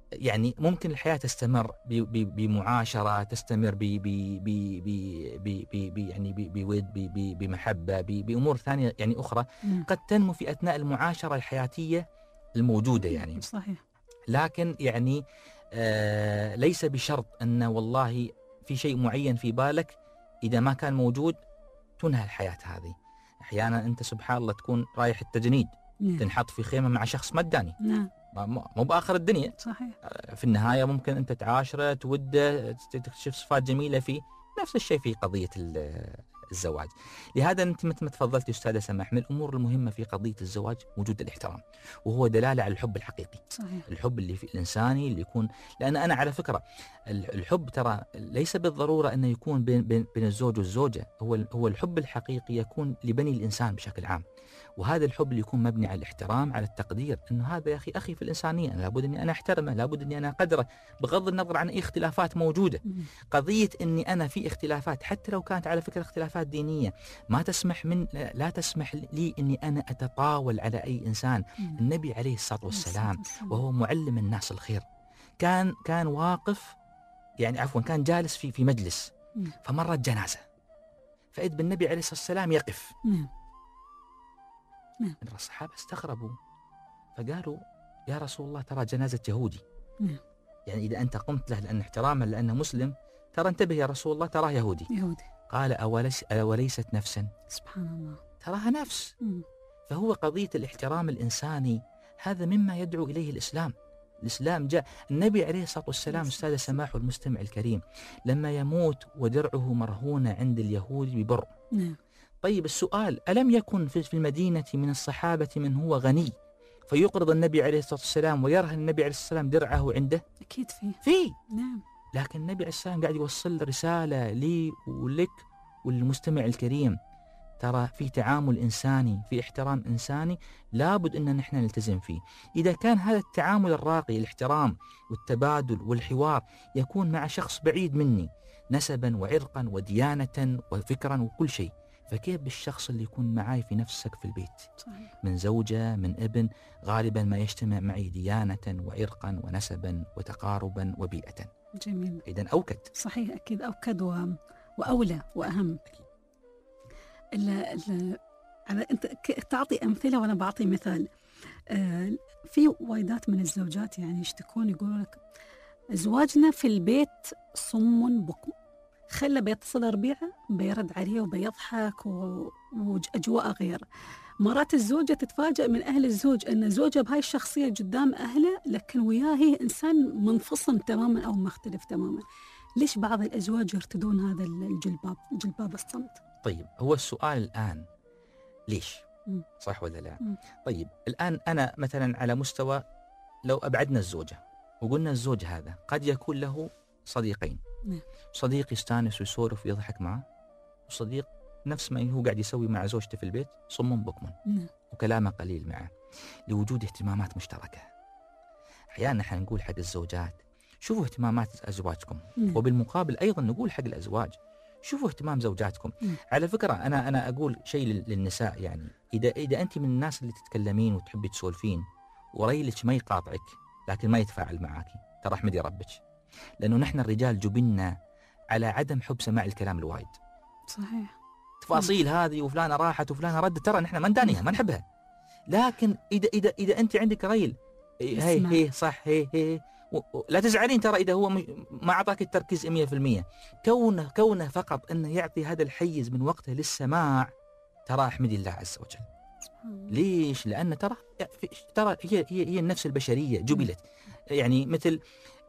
يعني ممكن الحياة تستمر بمعاشرة، تستمر ب ب ب ب ب يعني بود بمحبة، بأمور ثانية يعني أخرى م. قد تنمو في أثناء المعاشرة الحياتية الموجودة يعني. صحيح. لكن يعني آه ليس بشرط أن والله في شيء معين في بالك إذا ما كان موجود تنهى الحياة هذه. أحيانا أنت سبحان الله تكون رايح التجنيد م. تنحط في خيمة مع شخص مداني نعم. مو بآخر الدنيا. صحيح. في النهاية ممكن أنت تعاشره، توده، تكتشف صفات جميلة فيه. نفس الشيء في قضية الزواج. لهذا أنت مثل ما تفضلت أستاذة سماح، من الأمور المهمة في قضية الزواج وجود الاحترام، وهو دلالة على الحب الحقيقي. صحيح. الحب اللي في الإنساني اللي يكون، لأن أنا على فكرة الحب ترى ليس بالضرورة أنه يكون بين بين بين الزوج والزوجة. هو هو الحب الحقيقي يكون لبني الإنسان بشكل عام، وهذا الحب اللي يكون مبني على الاحترام، على التقدير، انه هذا يا اخي اخي في الانسانيه، أنا لابد اني انا احترمه، لابد اني انا اقدره بغض النظر عن اي اختلافات موجوده. قضيه اني انا في اختلافات حتى لو كانت على فكره اختلافات دينيه ما تسمح من لا تسمح لي اني انا اتطاول على اي انسان. النبي عليه الصلاه والسلام وهو معلم الناس الخير كان كان واقف يعني عفوا كان جالس في في مجلس فمرت جنازه، فإذ بالنبي عليه الصلاه والسلام يقف. نعم. الصحابة استغربوا فقالوا يا رسول الله ترى جنازة يهودي. نعم. يعني إذا أنت قمت له لأن احتراما لأنه مسلم، ترى انتبه يا رسول الله تراه يهودي. يهودي. قال أوليس أوليست نفسا؟ سبحان الله. تراها نفس. م. فهو قضية الاحترام الإنساني هذا مما يدعو إليه الإسلام. الإسلام جاء النبي عليه الصلاة والسلام أستاذ سماح والمستمع الكريم لما يموت ودرعه مرهونة عند اليهود ببر. نعم. طيب السؤال، ألم يكن في المدينة من الصحابة من هو غني فيقرض النبي عليه الصلاة والسلام ويرهن النبي عليه الصلاة والسلام درعه عنده؟ أكيد فيه. فيه. نعم. لكن النبي عليه الصلاة والسلام قاعد يوصل رسالة لي ولك وللمستمع الكريم، ترى في تعامل إنساني، في احترام إنساني لابد أن نحن نلتزم فيه. إذا كان هذا التعامل الراقي، الاحترام والتبادل والحوار يكون مع شخص بعيد مني نسبا وعرقا وديانة وفكرا وكل شيء، فكيف بالشخص اللي يكون معي في نفس سقف البيت؟ صحيح. من زوجة، من ابن، غالبا ما يجتمع معي ديانة وعرقا ونسبا وتقاربا وبيئة. جميل. إذن أوكد. صحيح، أكيد أوكد و... وأولى وأهم. إلا إلا على أنت تعطي أمثلة وأنا بعطي مثال. آه في وايدات من الزوجات يعني يشتكون يقولون لك زواجنا في البيت صم بكم، خلى بيتصل ربيعه بيرد عليه وبيضحك وأجواء غير. مرات الزوجة تتفاجأ من أهل الزوج أن زوجها بهاي الشخصية قدام أهله، لكن وياه هي إنسان منفصل تماما أو مختلف تماما. ليش بعض الأزواج يرتدون هذا الجلباب، جلباب الصمت؟ طيب هو السؤال الآن ليش؟ م. صح ولا لا؟ م. طيب الآن أنا مثلا على مستوى لو أبعدنا الزوجة وقلنا الزوج هذا قد يكون له صديقين. م. صديق يستانس ويسولف ويضحك معه، وصديق نفس ما هو قاعد يسوي مع زوجته في البيت صم بكم وكلامه قليل معه، لوجود اهتمامات مشتركة. أحيانا نحن نقول حق الزوجات شوفوا اهتمامات أزواجكم، م. وبالمقابل أيضا نقول حق الأزواج شوفوا اهتمام زوجاتكم. م. على فكرة أنا أنا أقول شيء للنساء، يعني إذا إذا أنت من الناس اللي تتكلمين وتحبي تسولفين وريلك ما يقاطعك لكن ما يتفاعل معاكي، ترى احمدي ربك، لأنه نحن الرجال جبنا على عدم حب سماع الكلام الوايد. صحيح. تفاصيل هذه وفلانة راحت وفلانة ردت، ترى نحن ما ندانيها ما نحبها. لكن إذا إذا إذا أنت عندك ريل هي هي صح هي هي لا تزعلين، ترى إذا هو ما أعطاك التركيز مية في المية، كونه كونه فقط أنه يعطي هذا الحيز من وقته للسماع، ترى احمدي الله عز وجل. ليش؟ لأن ترى ترى هي هي هي النفس البشرية جبلت، يعني مثل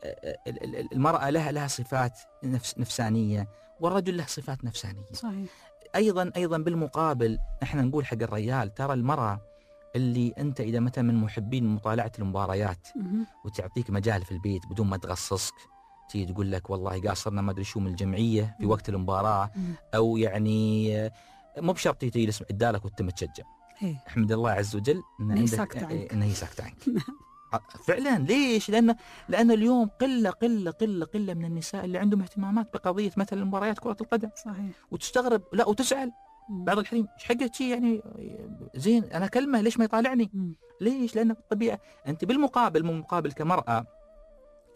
المرأة لها لها صفات نفس نفسانية والرجل له صفات نفسانية. صحيح. أيضا أيضا بالمقابل نحن نقول حق الرجال ترى المرأة اللي أنت إذا مثلا من محبين مطالعة المباريات وتعطيك مجال في البيت بدون ما تغصصك، تيجي تقول لك والله قاصرنا ما أدري شو من الجمعية في وقت المباراة، أو يعني مو بشرط تجلس عدالك وتم تشجع. أحمد الله عز وجل إنه هي ساكتة عنك. فعلا. ليش؟ لأن لأن اليوم قلة قلة قلة قلة من النساء اللي عندهم اهتمامات بقضية مثلا مباريات كرة القدم. صحيح. وتستغرب لا وتسأل بعض الحين ايش حقك شيء يعني زين انا كلمه ليش ما يطالعني؟ م. ليش؟ لان بالطبيعه انت بالمقابل من مقابل كمراه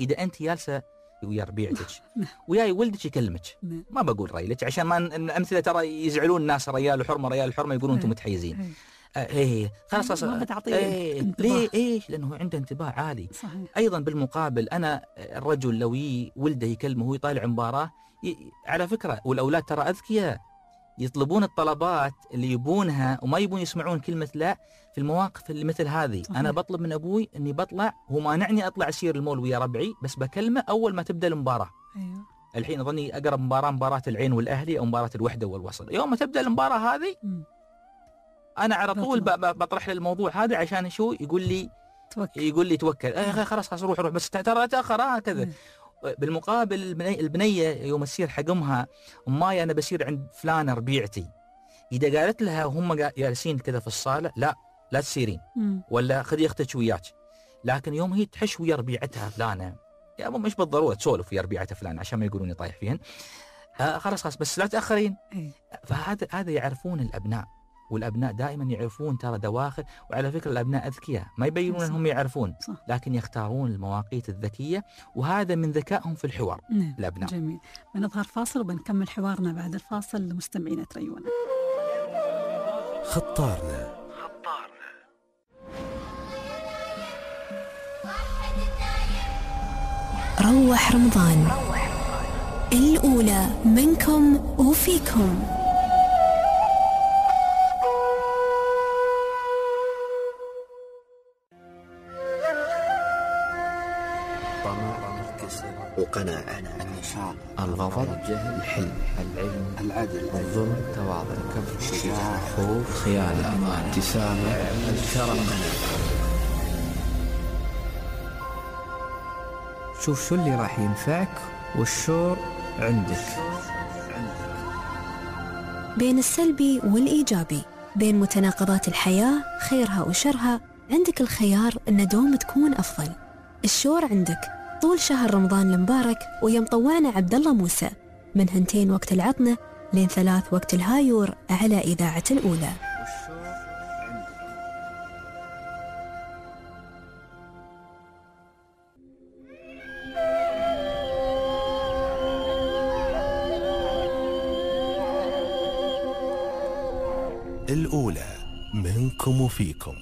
اذا انت جالسه ويا ربيعتك وياي ولدك يكلمك، ما بقول ريلك عشان ما الامثله ترى يزعلون الناس، ريال الحرمه ريال الحرمه يقولون انتم متحيزين. ايه خلاص خلاص ما بتعطيه ايه ليه ايش؟ لانه عنده انتباه عالي. صحيح. ايضا بالمقابل انا الرجل لو يي ولده يكلمه وهو يطالع مباراه، على فكره والاولاد ترى اذكياء يطلبون الطلبات اللي يبونها وما يبون يسمعون كلمه لا في المواقف اللي مثل هذه. صحيح. انا بطلب من ابوي اني بطلع، هو مانعني اطلع اسير المول ويا ربعي، بس بكلمه اول ما تبدا المباراه. ايوه الحين اظني اقرب مباراه مباراه العين والاهلي او مباراه الوحده والوصل، يوم ما تبدا المباراه هذه م. انا على طول بطرح له الموضوع هذا عشان شو يقول لي توكل. يقول لي توكل ايه خلاص خلاص روح روح بس ترى تاخر هكذا. بالمقابل البنيه يوم تسير حق امها، اماي انا بسير عند فلانه ربيعتي، اذا قالت لها وهم جالسين كذا في الصاله لا لا تسيرين ولا خذي اختك وياك، لكن يوم هي تحش ويا ربيعتها فلانه يا ابو مش بالضروره تسولف ويا ربيعتها فلانه عشان ما يقولوني طايح فيهن، آه خلاص خلاص بس لا تاخرين. فهذا هذا يعرفون الابناء، والابناء دائما يعرفون ترى دواخل، وعلى فكره الابناء اذكياء ما يبينون انهم يعرفون، لكن يختارون المواقيت الذكيه، وهذا من ذكائهم في الحوار. نعم. الابناء. جميل. بنظهر فاصل وبنكمل حوارنا بعد الفاصل لمستمعينا تريونا. خطارنا. روح رمضان الأولى منكم وفيكم. وقناعة، النشاط، الغضب، الجهل، الحلم، العلم، العدل، الظلم، التواضع، الكبر، الشجاعة، الخوف، الخيانة، الأمان، الابتسامة، الكرم. شوف شو اللي راح ينفعك والشور عندك. بين السلبي والإيجابي، بين متناقضات الحياة خيرها وشرها، عندك الخيار أن دوم تكون أفضل. الشور عندك طول شهر رمضان المبارك، ويا مطوعنا عبد الله موسى من هنتين وقت العطنة لين ثلاث وقت الهايور على إذاعة الأولى. الأولى منكم وفيكم.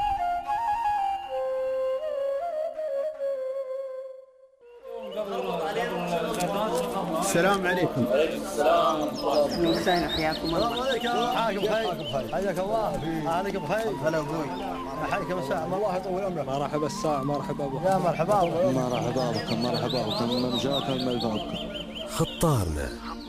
السلام عليكم. وعليكم السلام ورحمة الله وبركاته. حياكم الله. حياك بخير. حياك الله. حالك بخير. هلا ابوي. حياك مساء الله يطول عمرك. مرحبا الساعة مرحبا ابو. يا مرحبا مرحبا بكم مرحبا بكم من جاكم من فوقكم. خطارنا.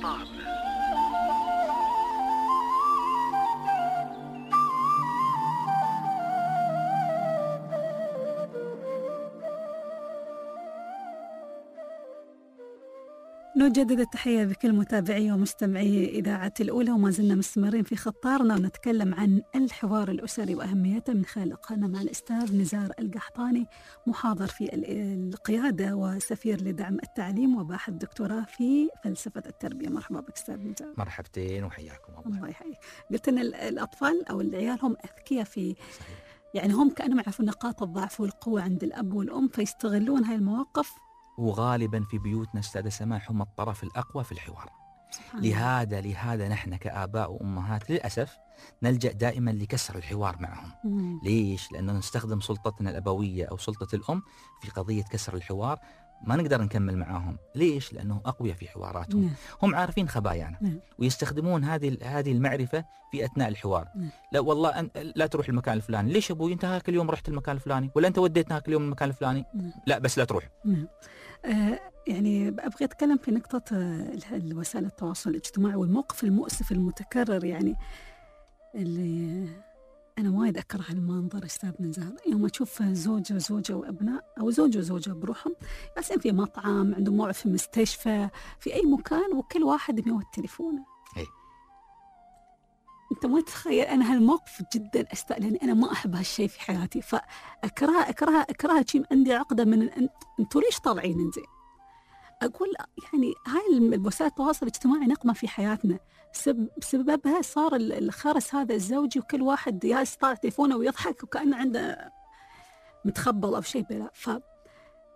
نجدد التحية بكل متابعي ومستمعي إذاعة الأولى، وما زلنا مستمرين في خطارنا ونتكلم عن الحوار الأسري وأهميته من خلال لقائنا مع الأستاذ نزار القحطاني، محاضر في القيادة وسفير لدعم التعليم وباحث دكتوراه في فلسفة التربية. مرحبا بك أستاذ نزار. مرحبتين وحياكم الله. الله يحييك. قلت إن الأطفال أو العيال هم أذكياء في صحيح. يعني هم كأنهم يعرفون نقاط الضعف والقوة عند الأب والأم، فيستغلون هاي المواقف. وغالبا في بيوتنا استاذ سماح هم الطرف الأقوى في الحوار. لهذا لهذا نحن كآباء وأمهات للأسف نلجأ دائما لكسر الحوار معهم. مم. ليش؟ لأننا نستخدم سلطتنا الأبوية أو سلطة الأم في قضية كسر الحوار، ما نقدر نكمل معاهم. ليش؟ لأنهم أقوياء في حواراتهم. مم. هم عارفين خبايانا. مم. ويستخدمون هذه هذه المعرفة في أثناء الحوار. مم. لا والله أن لا تروح المكان الفلاني. ليش أبوي أنت هاك اليوم رحت المكان الفلاني؟ ولا أنت وديتنا هاك اليوم المكان الفلاني؟ مم. لا بس لا تروح. مم. آه يعني أبغى أتكلم في نقطة وسائل التواصل الاجتماعي والموقف المؤسف المتكرر، يعني اللي أنا وايد أكره المنظر أستاذ نزار، يوم أشوف زوجة وزوجة وأبناء أو زوج وزوجة بروحهم جالسين في مطعم، عندهم موعد في مستشفى، في أي مكان، وكل واحد ميوت تليفونه. إيه. أنت ما تتخيل أنا هالموقف جدا أستاء، لأني أنا ما أحب هالشيء في حياتي، فأكره أكره أكره شيء. عندي عقدة من أن أنتوا ليش طالعين انزين؟ أقول يعني هاي وسائل التواصل الاجتماعي نقمة في حياتنا، بسببها صار الخرس هذا الزوجي، وكل واحد جالس طالع تليفونه ويضحك وكأنه عنده متخبل أو شيء بلا. ف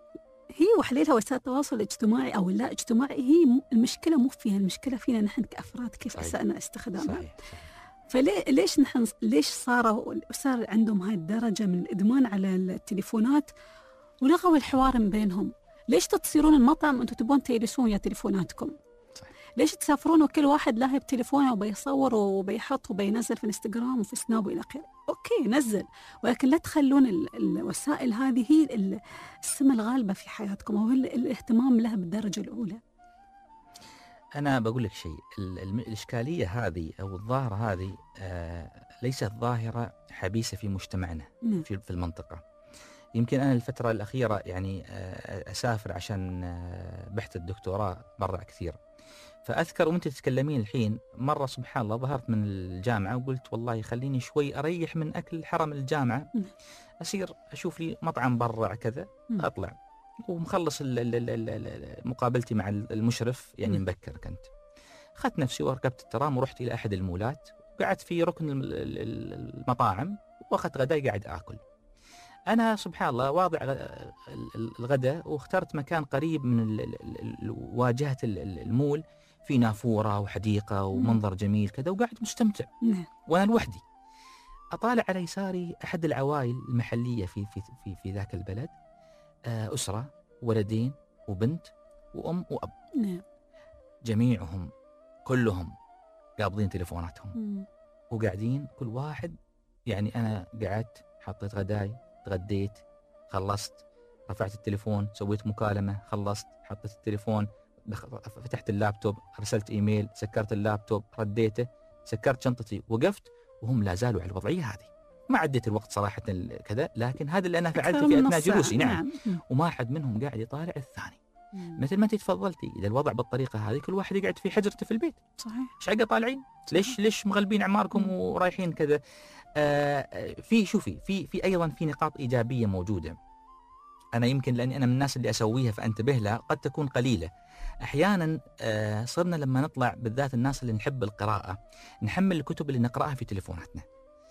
هي وحليلها وسائل التواصل الاجتماعي أو لا اجتماعي، هي المشكلة مو فيها، المشكلة فينا نحن كأفراد كيف أسأنا استخدامها. صحيح. فليش نحن ليش صاروا صار عندهم هاي الدرجة من الإدمان على التليفونات ولغوا الحوار بينهم؟ ليش تصيرون المطعم أنتوا تبون تجلسون يا تليفوناتكم؟ صحيح. ليش تسافرون وكل واحد لاهي بتليفونه وبيصور وبيحط وبينزل في الانستغرام وفي سناب وإلى آخره؟ أوكي نزل، ولكن لا تخلون الوسائل هذه هي السمة الغالبة في حياتكم أو الاهتمام لها بالدرجة الأولى. أنا بقول لك شيء، الإشكالية هذه أو الظاهرة هذه آه ليست ظاهرة حبيسة في مجتمعنا م. في في المنطقة. يمكن أنا الفترة الأخيرة يعني آه أسافر عشان آه بحث الدكتوراه برا كثير، فأذكر وأنت تتكلمين الحين مرة سبحان الله ظهرت من الجامعة وقلت والله خليني شوي أريح من أكل حرم الجامعة، م. أصير أشوف لي مطعم برا كذا م. أطلع ومخلص مقابلتي مع المشرف يعني م. مبكر كنت، أخذت نفسي وركبت الترام ورحت إلى أحد المولات وقعدت في ركن المطاعم وأخذت غداي قاعد آكل. أنا سبحان الله واضع الغداء واخترت مكان قريب من واجهة المول، في نافورة وحديقة ومنظر جميل كذا وقاعد مستمتع م. وأنا لوحدي. أطالع على يساري أحد العوائل المحلية في في في, في ذاك البلد، أسرة ولدين وبنت وأم وأب نعم. جميعهم كلهم قابضين تليفوناتهم م. وقاعدين كل واحد يعني أنا قعدت حطيت غداي تغديت خلصت رفعت التليفون سويت مكالمة خلصت حطيت التليفون فتحت اللابتوب أرسلت إيميل سكرت اللابتوب رديته سكرت شنطتي وقفت وهم لا زالوا على الوضعية هذه. ما عديت الوقت صراحة كذا، لكن هذا اللي أنا فعلته في أثناء جلوسي نعم. نعم وما أحد منهم قاعد يطالع الثاني مم. مثل ما أنت تفضلتي إذا الوضع بالطريقة هذه كل واحد يقعد في حجرته في البيت. صحيح. إيش حقه طالعين؟ ليش ليش مغلبين أعماركم مم. ورايحين كذا؟ آه في شوفي في في أيضا في نقاط إيجابية موجودة. أنا يمكن لأني أنا من الناس اللي أسويها فأنتبه لها قد تكون قليلة. أحيانا آه صرنا لما نطلع بالذات الناس اللي نحب القراءة نحمل الكتب اللي نقرأها في تليفوناتنا.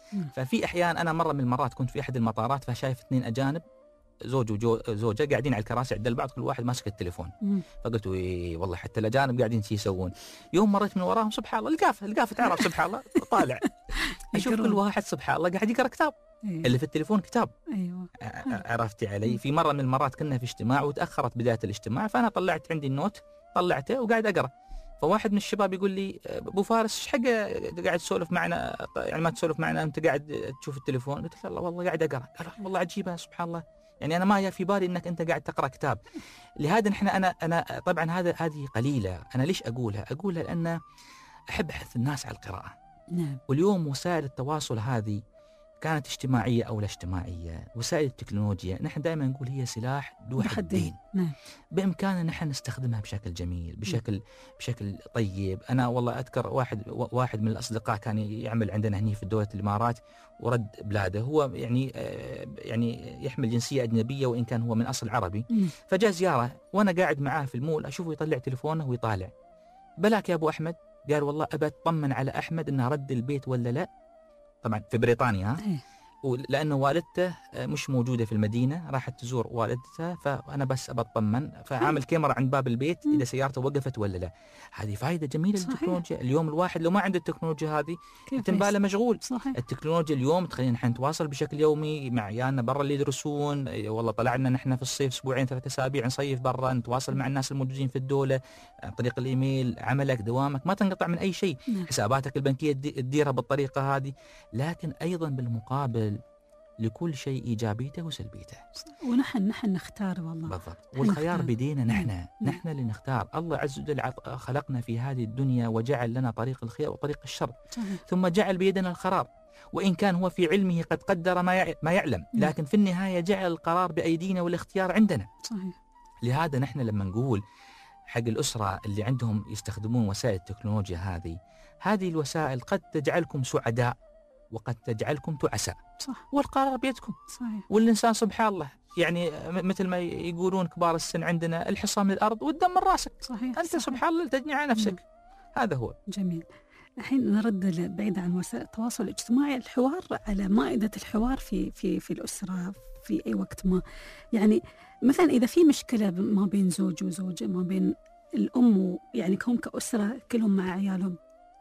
ففي أحيان أنا مرة من المرات كنت في أحد المطارات فشايف اثنين أجانب زوج وزوجة قاعدين على الكراسي عند البعض كل واحد ماسك التليفون مم. فقلت والله حتى الأجانب قاعدين شي يسوون. يوم مريت من وراهم سبحان الله القافة القافة عرب سبحان الله طالع أشوف كل واحد سبحان الله قاعد يقرأ كتاب أيوة. اللي في التليفون كتاب أيوة. عرفتي علي. في مرة من المرات كنا في اجتماع وتأخرت بداية الاجتماع فأنا طلعت عندي النوت طلعته وقاعد أقرأ. فواحد من الشباب يقول لي ابو فارس ايش حقه قاعد تسولف معنا يعني ما تسولف معنا انت قاعد تشوف التليفون؟ قلت له والله قاعد اقرا. قال والله عجيبه سبحان الله يعني انا ما في بالي انك انت قاعد تقرا كتاب. لهذا نحن انا انا طبعا هذا هذه قليله. انا ليش اقولها؟ اقولها لان احب احث الناس على القراءه. نعم. واليوم وسائل التواصل هذه كانت اجتماعيه او لا اجتماعيه، وسائل التكنولوجيا نحن دائما نقول هي سلاح ذو حدين. نعم. بامكاننا نحن نستخدمها بشكل جميل بشكل نعم. بشكل طيب. انا والله اذكر واحد واحد من الاصدقاء كان يعمل عندنا هنا في دوله الامارات ورد بلاده، هو يعني يعني يحمل جنسيه اجنبيه وان كان هو من اصل عربي. نعم. فجاء زياره وانا قاعد معاه في المول اشوفه يطلع تليفونه ويطالع. بلاك يا ابو احمد؟ قال والله ابى اطمن على احمد انه رد البيت ولا لا. طبعا في بريطانيا ها لأنه والدته مش موجودة في المدينة راحت تزور والدتها فأنا بس أبطمن فعامل كاميرا عند باب البيت إذا سيارته وقفت ولا لا. هذه فائدة جميلة للتكنولوجيا. اليوم الواحد لو ما عنده التكنولوجيا هذه تنباله مشغول. صحيح. التكنولوجيا اليوم تخلينا نحن نتواصل بشكل يومي مع عيالنا برا اللي يدرسون. والله طلعنا نحن في الصيف أسبوعين ثلاثة أسابيع نصيف برا نتواصل مع الناس الموجودين في الدولة عن طريق الإيميل. عملك دوامك ما تنقطع من أي شيء. حساباتك البنكية تديرها بالطريقة هذه. لكن أيضا بالمقابل لكل شيء إيجابيته وسلبيته ونحن نحن نختار والله بالضبط. والخيار بدينا نحن مم. نحن اللي نختار. الله عز وجل خلقنا في هذه الدنيا وجعل لنا طريق الخير وطريق الشر. صحيح. ثم جعل بيدنا القرار وإن كان هو في علمه قد قدر ما ما يعلم لكن في النهاية جعل القرار بأيدينا والاختيار عندنا. صحيح. لهذا نحن لما نقول حق الأسرة اللي عندهم يستخدمون وسائل التكنولوجيا هذه هذه الوسائل قد تجعلكم سعداء وقد تجعلكم تعساء. صح. والقرار بيدكم. صحيح. والإنسان سبحان الله يعني مثل ما يقولون كبار السن عندنا الحصى من الأرض والدم من راسك. صحيح. أنت صحيح. سبحان الله تجني على نفسك. مم. هذا هو. جميل. الحين نرد بعيد عن وسائل التواصل الاجتماعي الحوار على مائدة الحوار في في في الأسرة في أي وقت ما. يعني مثلا إذا في مشكلة ما بين زوج وزوجة، ما بين الأم يعني كهم كأسرة كلهم مع عيالهم،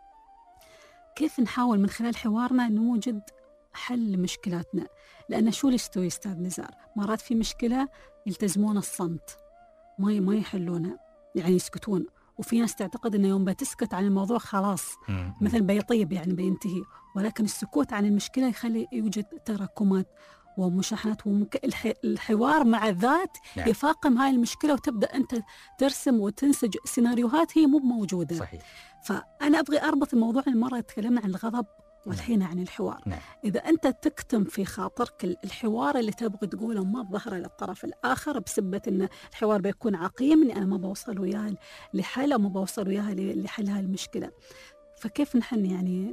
كيف نحاول من خلال حوارنا نوجد حل لمشكلاتنا؟ لأن شو اللي يستوي أستاذ نزار، مرات في مشكلة يلتزمون الصمت، ما ما يحلونها، يعني يسكتون. وفي ناس تعتقد إنه يوم بتسكت عن الموضوع خلاص مثلا بيطيب يعني بينتهي، ولكن السكوت عن المشكلة يخلي يوجد تراكمات ومشاحنات، والحوار مع الذات نعم. يفاقم هاي المشكلة، وتبدأ أنت ترسم وتنسج سيناريوهات هي مو موجودة. صحيح. فأنا أبغي أربط الموضوع، المرة تكلمنا عن الغضب والحين عن الحوار. نعم. إذا أنت تكتم في خاطرك الحوار اللي تبغى تقوله ما تظهره للطرف الآخر بسبة أن الحوار بيكون عقيم، أني أنا ما بوصل وياها لحل أو ما بوصل وياها لحل هاي المشكلة، فكيف نحن يعني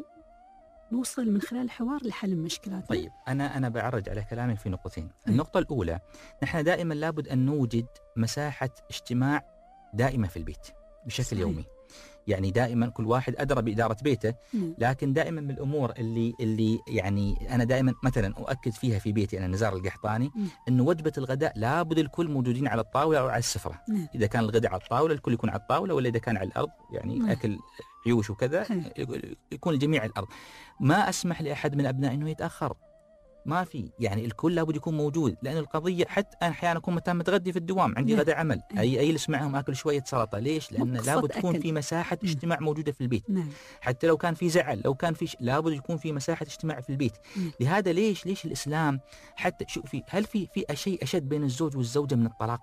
نوصل من خلال الحوار لحل المشكلات؟ طيب أنا أنا بعرج على كلامي في نقطتين. النقطة الأولى، نحن دائما لابد أن نوجد مساحة اجتماع دائمة في البيت بشكل صحيح. يومي. يعني دائما كل واحد أدرى بإدارة بيته، لكن دائما من الأمور اللي اللي يعني أنا دائما مثلا أؤكد فيها في بيتي أنا نزار القحطاني، إنه وجبة الغداء لابد الكل موجودين على الطاولة أو على السفرة. مم. إذا كان الغداء على الطاولة الكل يكون على الطاولة، ولا إذا كان على الأرض يعني مم. أكل عيوش وكذا يكون الجميع على الأرض. ما أسمح لأحد من أبناء إنه يتأخر، ما في، يعني الكل لابد يكون موجود، لأن القضية حتى أنا أحيانا أكون متى متغدي في الدوام عندي غدا عمل، أي أي اللي معهم أكل شوية سلطة، ليش؟ لأن لابد تكون في مساحة اجتماع موجودة في البيت. نعم. حتى لو كان في زعل، لو كان في ش... لابد يكون في مساحة اجتماع في البيت. مم. لهذا ليش ليش الإسلام حتى شوفي، هل في في شيء أشد بين الزوج والزوجة من الطلاق؟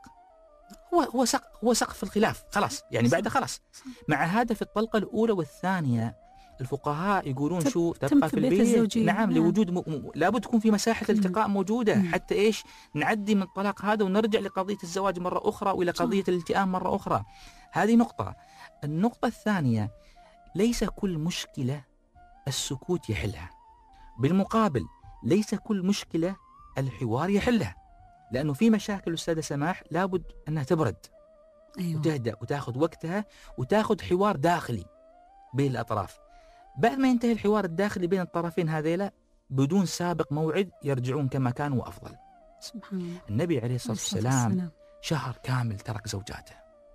هو هو سقف هو سقف الخلاف خلاص، يعني بعد خلاص. مع هذا في الطلقة الأولى والثانية الفقهاء يقولون شو تبقى في البيت. نعم, نعم. لوجود م... م... لابد تكون في مساحة التقاء موجودة. مم. حتى إيش نعدي من الطلاق هذا ونرجع لقضية الزواج مرة أخرى وإلى قضية الالتئام مرة أخرى. هذه نقطة. النقطة الثانية، ليس كل مشكلة السكوت يحلها، بالمقابل ليس كل مشكلة الحوار يحلها، لأنه في مشاكل أستاذة سماح لابد أنها تبرد. أيوة. وتهدأ وتأخذ وقتها وتأخذ حوار داخلي بين الأطراف. بعد ما ينتهي الحوار الداخلي بين الطرفين هذيلا بدون سابق موعد يرجعون كما كانوا وأفضل. سبحان الله. النبي عليه الصلاة والسلام شهر كامل ترك زوجاته.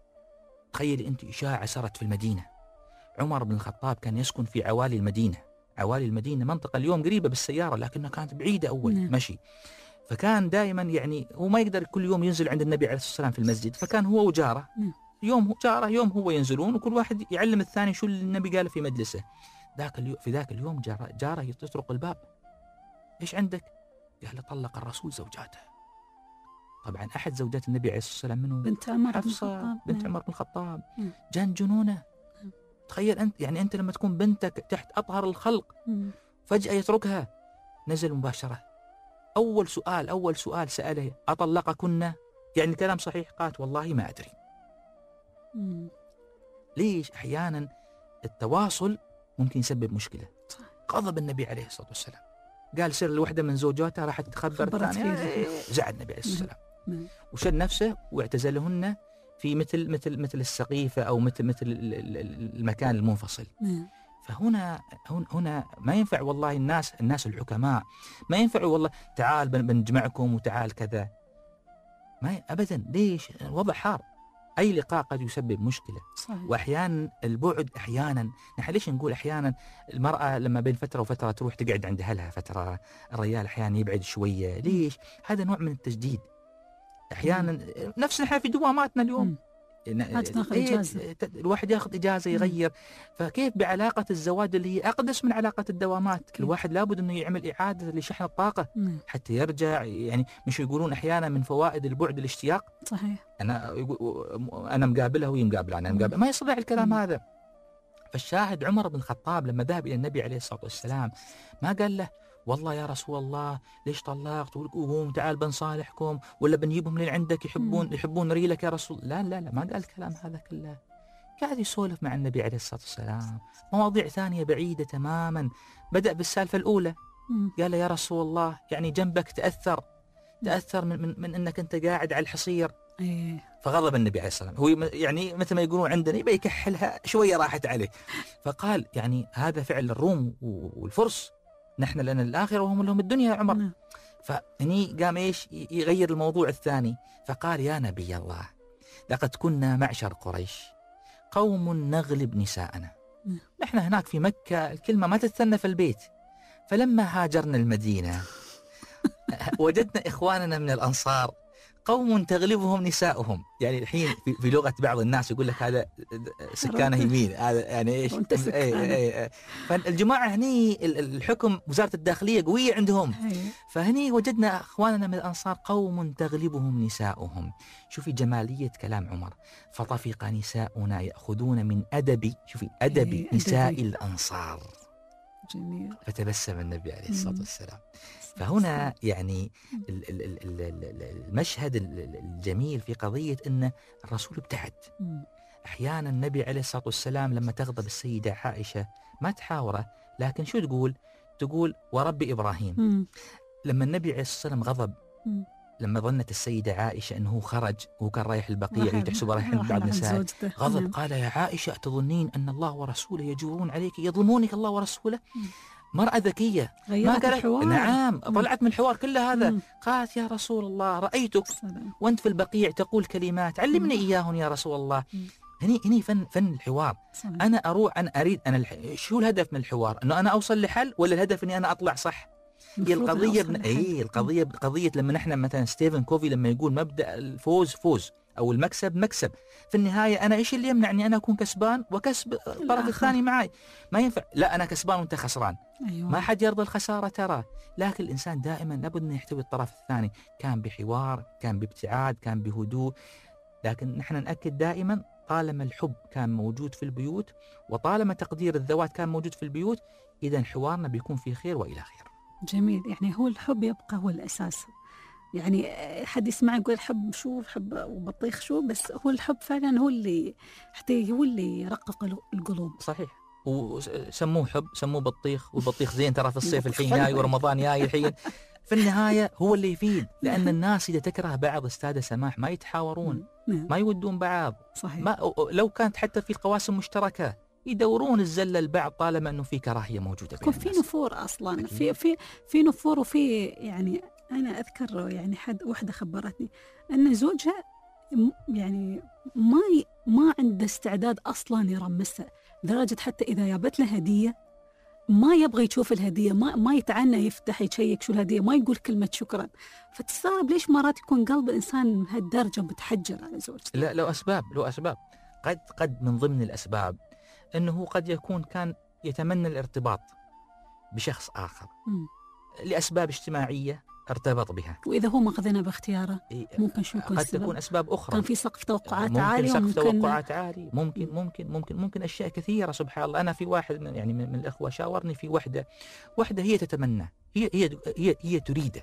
تخيل أنت إشاعة سرت في المدينة. عمر بن الخطاب كان يسكن في عوالي المدينة. عوالي المدينة منطقة اليوم قريبة بالسيارة لكنها كانت بعيدة أول. نعم. مشي. فكان دائما يعني هو ما يقدر كل يوم ينزل عند النبي عليه الصلاة والسلام في المسجد، فكان هو وجاره. نعم. يوم جاره يوم هو ينزلون، وكل واحد يعلم الثاني شو اللي النبي قاله في مجلسه. ذاك اليوم في ذاك اليوم جاره, جاره يطرق الباب. ايش عندك؟ قال له طلق الرسول زوجاته. طبعا احد زوجات النبي عليه الصلاه والسلام منه بنت عمر بن الخطاب، بنت عمر بن الخطاب. جان جنونه. تخيل انت، يعني انت لما تكون بنتك تحت اطهر الخلق فجاه يتركها، نزل مباشره. اول سؤال اول سؤال ساله اطلقكن؟ يعني الكلام صحيح؟ قالت والله ما ادري. مم. ليش؟ احيانا التواصل ممكن يسبب مشكله. غضب النبي عليه الصلاه والسلام، قال سر الوحده من زوجاتها راح تخبر الثانيه، زعل النبي عليه الصلاه والسلام وشل نفسه واعتزلهن في مثل مثل مثل السقيفه او مثل مثل المكان المنفصل. مم. فهنا هنا ما ينفع والله الناس الناس الحكماء ما ينفعوا والله تعال بنجمعكم وتعال كذا، ما ابدا. ليش؟ الوضع حار، أي لقاء قد يسبب مشكلة. صحيح. وأحيانا البعد، أحيانا نحن ليش نقول أحيانا المرأة لما بين فترة وفترة تروح تقعد عند أهلها فترة، الرجال أحيانا يبعد شوية. ليش؟ هذا نوع من التجديد. أحيانا مم. نفس نحن في دواماتنا اليوم مم. إيه الواحد ياخذ إجازة يغير. فكيف بعلاقة الزواج اللي هي أقدس من علاقة الدوامات؟ كيف. الواحد لابد أنه يعمل إعادة لشحن الطاقة مم. حتى يرجع. يعني مش يقولون أحيانا من فوائد البعد الاشتياق. صحيح. أنا أنا مقابلها وهي مقابلة أنا مقابل، ما يصلح الكلام مم. هذا. فالشاهد عمر بن الخطاب لما ذهب إلى النبي عليه الصلاة والسلام ما قال له والله يا رسول الله ليش طلقت وقوم تعال بنصالحكم ولا بنجيبهم لين عندك يحبون مم. يحبون ريلك يا رسول. لا لا لا ما قال الكلام هذا كله. قاعد يسولف مع النبي عليه الصلاة والسلام مواضيع ثانية بعيدة تماما. بدأ بالسالفة الأولى مم. قال له يا رسول الله يعني جنبك تأثر تأثر من, من, من أنك أنت قاعد على الحصير. إيه. فغضب النبي عليه الصلاة والسلام، هو يعني مثل ما يقولون عندنا يبي يكحلها شوية راحت عليه. فقال يعني هذا فعل الروم والفرس، نحن لنا الآخرة وهم لهم الدنيا يا عمر. فهني قام إيش يغير الموضوع الثاني، فقال يا نبي الله لقد كنا معشر قريش قوم نغلب نساءنا. نحن هناك في مكة الكلمة ما تتثنى في البيت، فلما هاجرنا المدينة وجدنا إخواننا من الأنصار قوم تغلبهم نساؤهم. يعني الحين في لغة بعض الناس يقول لك هذا سكانه يمين، هذا يعني إيش أي أي. فالجماعة هني الحكم وزارة الداخلية قوية عندهم، فهني وجدنا إخواننا من الأنصار قوم تغلبهم نساؤهم. شوفي جمالية كلام عمر، فطفق نساؤنا يأخذون من أدب، شوفي أدب نساء الأنصار. جميل. فتبسم النبي عليه الصلاة والسلام. فهنا يعني المشهد الجميل في قضية أن الرسول ابتعد. أحيانا النبي عليه الصلاة والسلام لما تغضب السيدة عائشة ما تحاوره، لكن شو تقول؟ تقول ورب إبراهيم. لما النبي عليه الصلاة والسلام غضب لما ظنت السيدة عائشة أنه خرج وهو كان رايح البقيع تحسبه رايح عند بعض نساء، غضب قال يا عائشة أتظنين أن الله ورسوله يجورون عليك، يظلمونك الله ورسوله؟ مرأة ذكية ما قالت نعم، طلعت من الحوار كله هذا. مم. قالت يا رسول الله رأيتك وانت في البقيع تقول كلمات علمني إياهن يا رسول الله. مم. هني هني فن فن الحوار. صحيح. أنا أروح أنا أريد أنا الح... شو الهدف من الحوار؟ أنه أنا أوصل لحل ولا الهدف إني أنا أطلع صح؟ هي القضية بن... إيه القضية قضية لما نحن مثلا ستيفن كوفي لما يقول مبدأ الفوز فوز أو المكسب مكسب، في النهاية أنا إيش اللي يمنعني أنا أكون كسبان وكسب الطرف الثاني معي؟ ما ينفع، لا أنا كسبان وأنت خسران. أيوة. ما حد يرضى الخسارة ترى، لكن الإنسان دائما لابد أن يحتوي الطرف الثاني، كان بحوار، كان بابتعاد، كان بهدوء. لكن نحن نأكد دائما طالما الحب كان موجود في البيوت وطالما تقدير الذوات كان موجود في البيوت، إذا حوارنا بيكون في خير وإلى خير. جميل. يعني هو الحب يبقى هو الأساس. يعني حد يسمع يقول الحب شو حب وبطيخ شو، بس هو الحب فعلا هو اللي حتى هو اللي يرقق القلوب. صحيح. وسموه حب سموه بطيخ، والبطيخ زين ترى في الصيف الحين جاي ورمضان جاي الحين. في النهاية هو اللي يفيد، لأن الناس إذا تكره بعض أستاذة سماح ما يتحاورون، ما يودون بعض. صحيح. ما لو كانت حتى في قواسم مشتركة يدورون الزلة البعض طالما أنه في كراهية موجودة بين الناس. في نفور أصلا، في في في نفور، وفي يعني أنا أذكر يعني حد واحدة خبرتني أن زوجها يعني ما ما عنده استعداد أصلا يرمسها، لدرجة حتى إذا جابت له هدية ما يبغى يشوف الهدية، ما ما يتعنى يفتح يشيك شو الهدية، ما يقول كلمة شكرا. فتستغرب ليش مرات يكون قلب الإنسان بهالدرجة بتحجر على زوجته. لا لو أسباب لو أسباب قد قد من ضمن الأسباب أنه قد يكون كان يتمنى الارتباط بشخص آخر م. لأسباب اجتماعية ارتبط بها، وإذا هو مخذنا باختياره ممكن شو يكون قد تكون أسباب أخرى. كان في سقف توقعات ممكن عالي، سقف وممكن توقعات عالي ممكن ممكن ممكن ممكن أشياء كثيرة. سبحان الله. أنا في واحد من يعني من الأخوة شاورني في وحدة وحدة هي تتمنى، هي هي هي, هي تريده،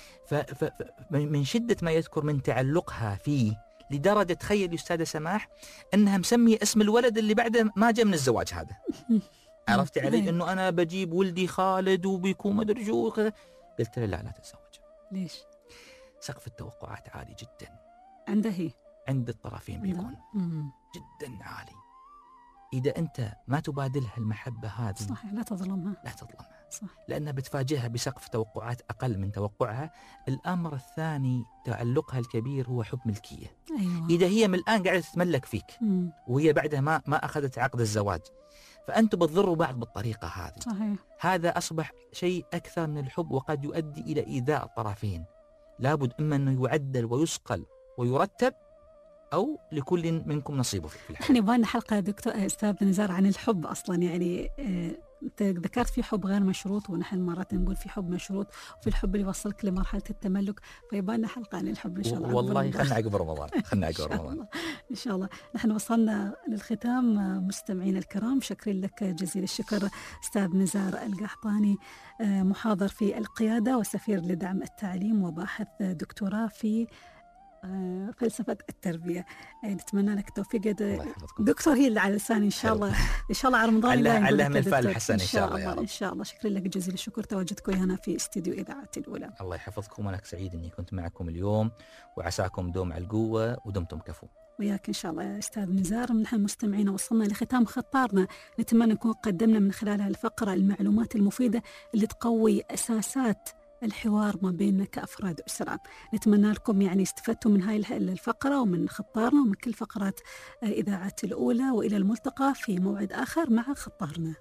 فمن شدة ما يذكر من تعلقها فيه لدرجة تخيل أستاذة سماح أنها مسمية اسم الولد اللي بعده ما جاء من الزواج هذا. عرفت علي أنه أنا بجيب ولدي خالد وبيكون مدري شو. قلت له لا لا تتزوج. ليش؟ سقف التوقعات عالي جدا عنده، هي عند الطرفين بيكون جدا عالي. إذا أنت ما تبادلها المحبة هذه صحيح لا تظلمها لا تظلمها صح. لأنها بتفاجئها بسقف توقعات أقل من توقعها. الأمر الثاني تعلقها الكبير هو حب ملكية. أيوة. إذا هي من الآن قاعدة تتملك فيك مم. وهي بعدها ما ما أخذت عقد الزواج، فأنتم بتضروا بعض بالطريقة هذه. صحيح. هذا أصبح شيء أكثر من الحب، وقد يؤدي إلى إيذاء الطرفين. لابد إما أنه يعدل ويسقل ويرتب، أو لكل منكم نصيبه في الحياة. احنا يبغى حلقة دكتور أستاذ نزار عن الحب أصلا. يعني أنت ذكرت في حب غير مشروط، ونحن مرات نقول في حب مشروط، وفي الحب اللي يوصلك لمرحلة التملك. فيبغى لنا حلقة عن الحب إن شاء الله. والله خلنا عقب رمضان خلنا عقب رمضان إن شاء الله. نحن وصلنا للختام مستمعين الكرام، شكرا لك جزيل الشكر أستاذ نزار القحطاني، محاضر في القيادة وسفير لدعم التعليم وباحث دكتوراه في فلسفة التربية. نتمنى لك التوفيق دكتور، هي اللي على لساني إن شاء الله. إن شاء الله على رمضان على من الفعل الحسن إن شاء الله يا رب. إن شاء الله. شكرا لك جزيل الشكر تواجدكم هنا في استديو إذاعة الأولى. الله يحفظكم، وأنا سعيد إني كنت معكم اليوم، وعساكم دوم على القوة ودمتم كفو. وياك إن شاء الله يا أستاذ نزار. نحن مستمعين وصلنا لختام خطارنا، نتمنى نكون قدمنا من خلال هالفقرة المعلومات المفيدة اللي تقوي أساسات الحوار ما بيننا كأفراد أسرة. نتمنى لكم يعني استفدتوا من هاي الفقرة ومن خطارنا ومن كل فقرات إذاعة الأولى، وإلى الملتقى في موعد آخر مع خطارنا.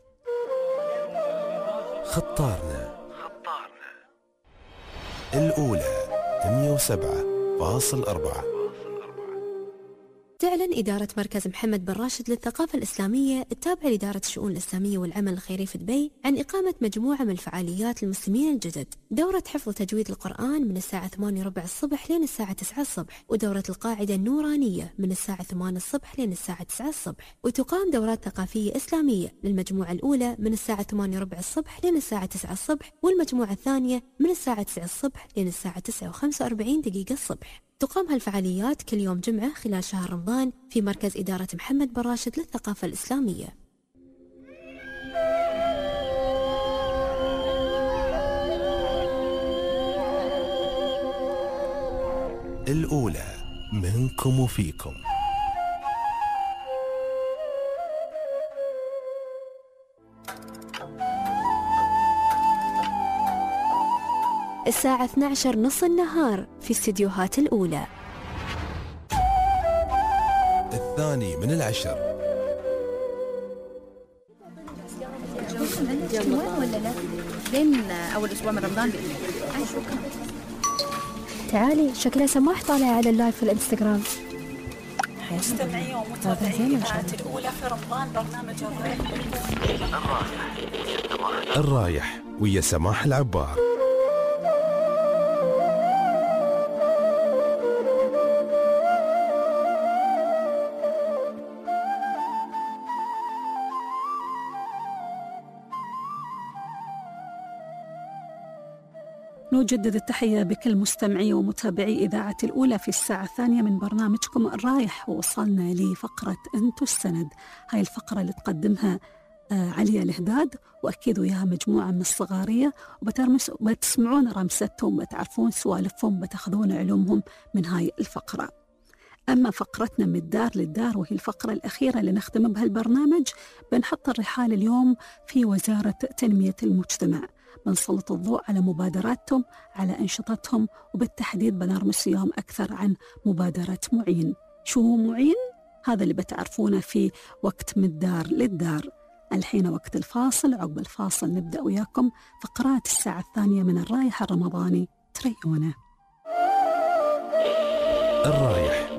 خطارنا الأولى مئة وسبعة فاصل أربعة. تعلن إدارة مركز محمد بن راشد للثقافة الإسلامية التابعة لإدارة الشؤون الإسلامية والعمل الخيري في دبي عن إقامة مجموعة من الفعاليات للمسلمين الجدد. دورة حفظ تجويد القرآن من الساعة ثمانية وربع الصبح لين الساعة تسعة الصبح، ودورة القاعدة النورانية من الساعة ثمانية الصبح لين الساعة تسعة الصبح. وتقام دورات ثقافية إسلامية للمجموعة الأولى من الساعة ثمانية وربع الصبح لين الساعة تسعة الصبح، والمجموعة الثانية من الساعة تسعة الصبح لين الساعة تسعة وخمسة وأربعين دقيقة الصبح. تقام هالفعاليات كل يوم جمعة خلال شهر رمضان في مركز إدارة محمد بن راشد للثقافة الإسلامية. الأولى منكم وفيكم. الساعة اثنتي عشرة نص النهار في استديوهات الأولى. الثاني من العشر. ولا لا؟ لين أول أسبوع من رمضان بإذن الله. شكرا. تعالي، شكلها سماح طالعة على اللايف في الانستغرام. مستمعي ومتابعي إذاعة الأولى في رمضان برنامج الرايح. الرايح ويا سماح العبار. نجدد التحية بكل مستمعي ومتابعي إذاعة الأولى في الساعة الثانية من برنامجكم الرايح، ووصلنا لفقرة أنتو السند. هاي الفقرة اللي تقدمها عليا الهداد، وأكيد وياها مجموعة من الصغارية، وبتسمعون رمستهم، بتعرفون سوالفهم، بتاخذون علومهم من هاي الفقرة. أما فقرتنا من الدار للدار، وهي الفقرة الأخيرة اللي نختم بها البرنامج، بنحط الرحال اليوم في وزارة تنمية المجتمع. بنسلط الضوء على مبادراتهم، على أنشطتهم، وبالتحديد بنرمس اليوم أكثر عن مبادرة معين. شو هو معين؟ هذا اللي بتعرفونه في وقت من الدار للدار. الحين وقت الفاصل، عقب الفاصل نبدأ وياكم فقرات الساعة الثانية من الرايح الرمضاني. تريونا. الرايح.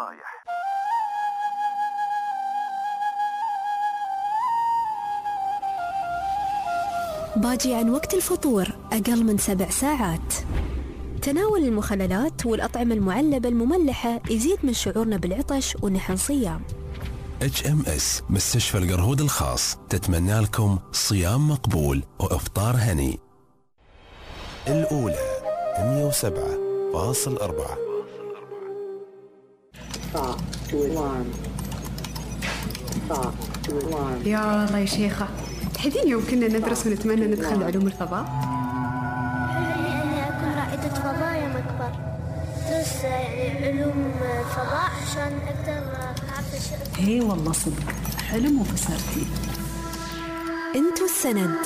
باجي عن وقت الفطور أقل من سبع ساعات. تناول المخللات والأطعمة المعلبة المملحة يزيد من شعورنا بالعطش ونحن صيام. اتش ام اس مستشفى القرهود الخاص تتمنى لكم صيام مقبول وإفطار هني. الأولى مئة وسبعة فاصل أربعة. يا الله يا شيخة، تحدين يوم كنا ندرس ونتمنى ندخل علوم الفضاء؟ حلمي أني أكون رائدة فضاء يوم أكبر، أدرس يعني علوم الفضاء عشان أقدر أعرف الشيء. هي والله صدق حلم وفسرتي. أنتو السند.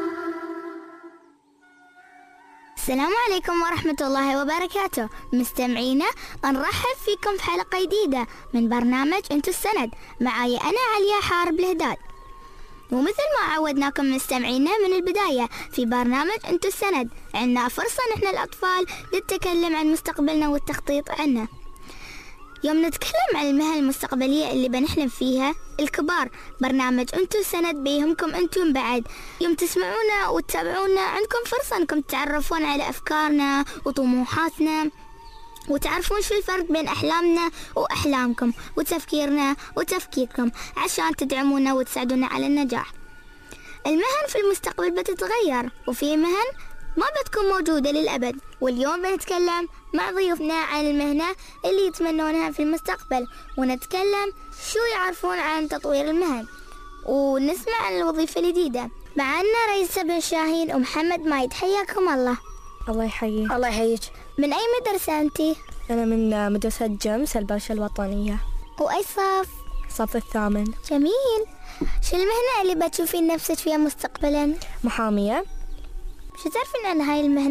السلام عليكم ورحمة الله وبركاته. مستمعينا، نرحب فيكم في حلقة جديدة من برنامج أنتو السند. معاي أنا عليا حارب الهداد، ومثل ما عودناكم مستمعينا من البداية في برنامج أنتو السند، عندنا فرصة نحن الأطفال للتكلم عن مستقبلنا والتخطيط عنه. يوم نتكلم عن المهن المستقبلية اللي بنحلم فيها الكبار، برنامج أنتو السند بيهمكم أنتم بعد. يوم تسمعونا وتتابعونا عندكم فرصة أنكم تتعرفون على أفكارنا وطموحاتنا، وتعرفون شو الفرق بين أحلامنا وأحلامكم، وتفكيرنا وتفكيركم، عشان تدعمونا وتساعدونا على النجاح. المهن في المستقبل بتتغير، وفي مهن ما بتكون موجودة للأبد. واليوم بنتكلم مع ضيوفنا عن المهنة اللي يتمنونها في المستقبل، ونتكلم شو يعرفون عن تطوير المهن، ونسمع عن الوظيفة الجديدة. معنا رئيسة بن شاهين ومحمد مايد، حياكم الله. الله يحييك. الله يحييك. من أي مدرسة أنتي؟ أنا من مدرسة جمس البرشة الوطنية. وأي صف؟ صف الثامن. جميل. شو المهنة اللي بتشوفين نفسك فيها مستقبلا؟ محامية. شو تعرفين عن هاي المهنة؟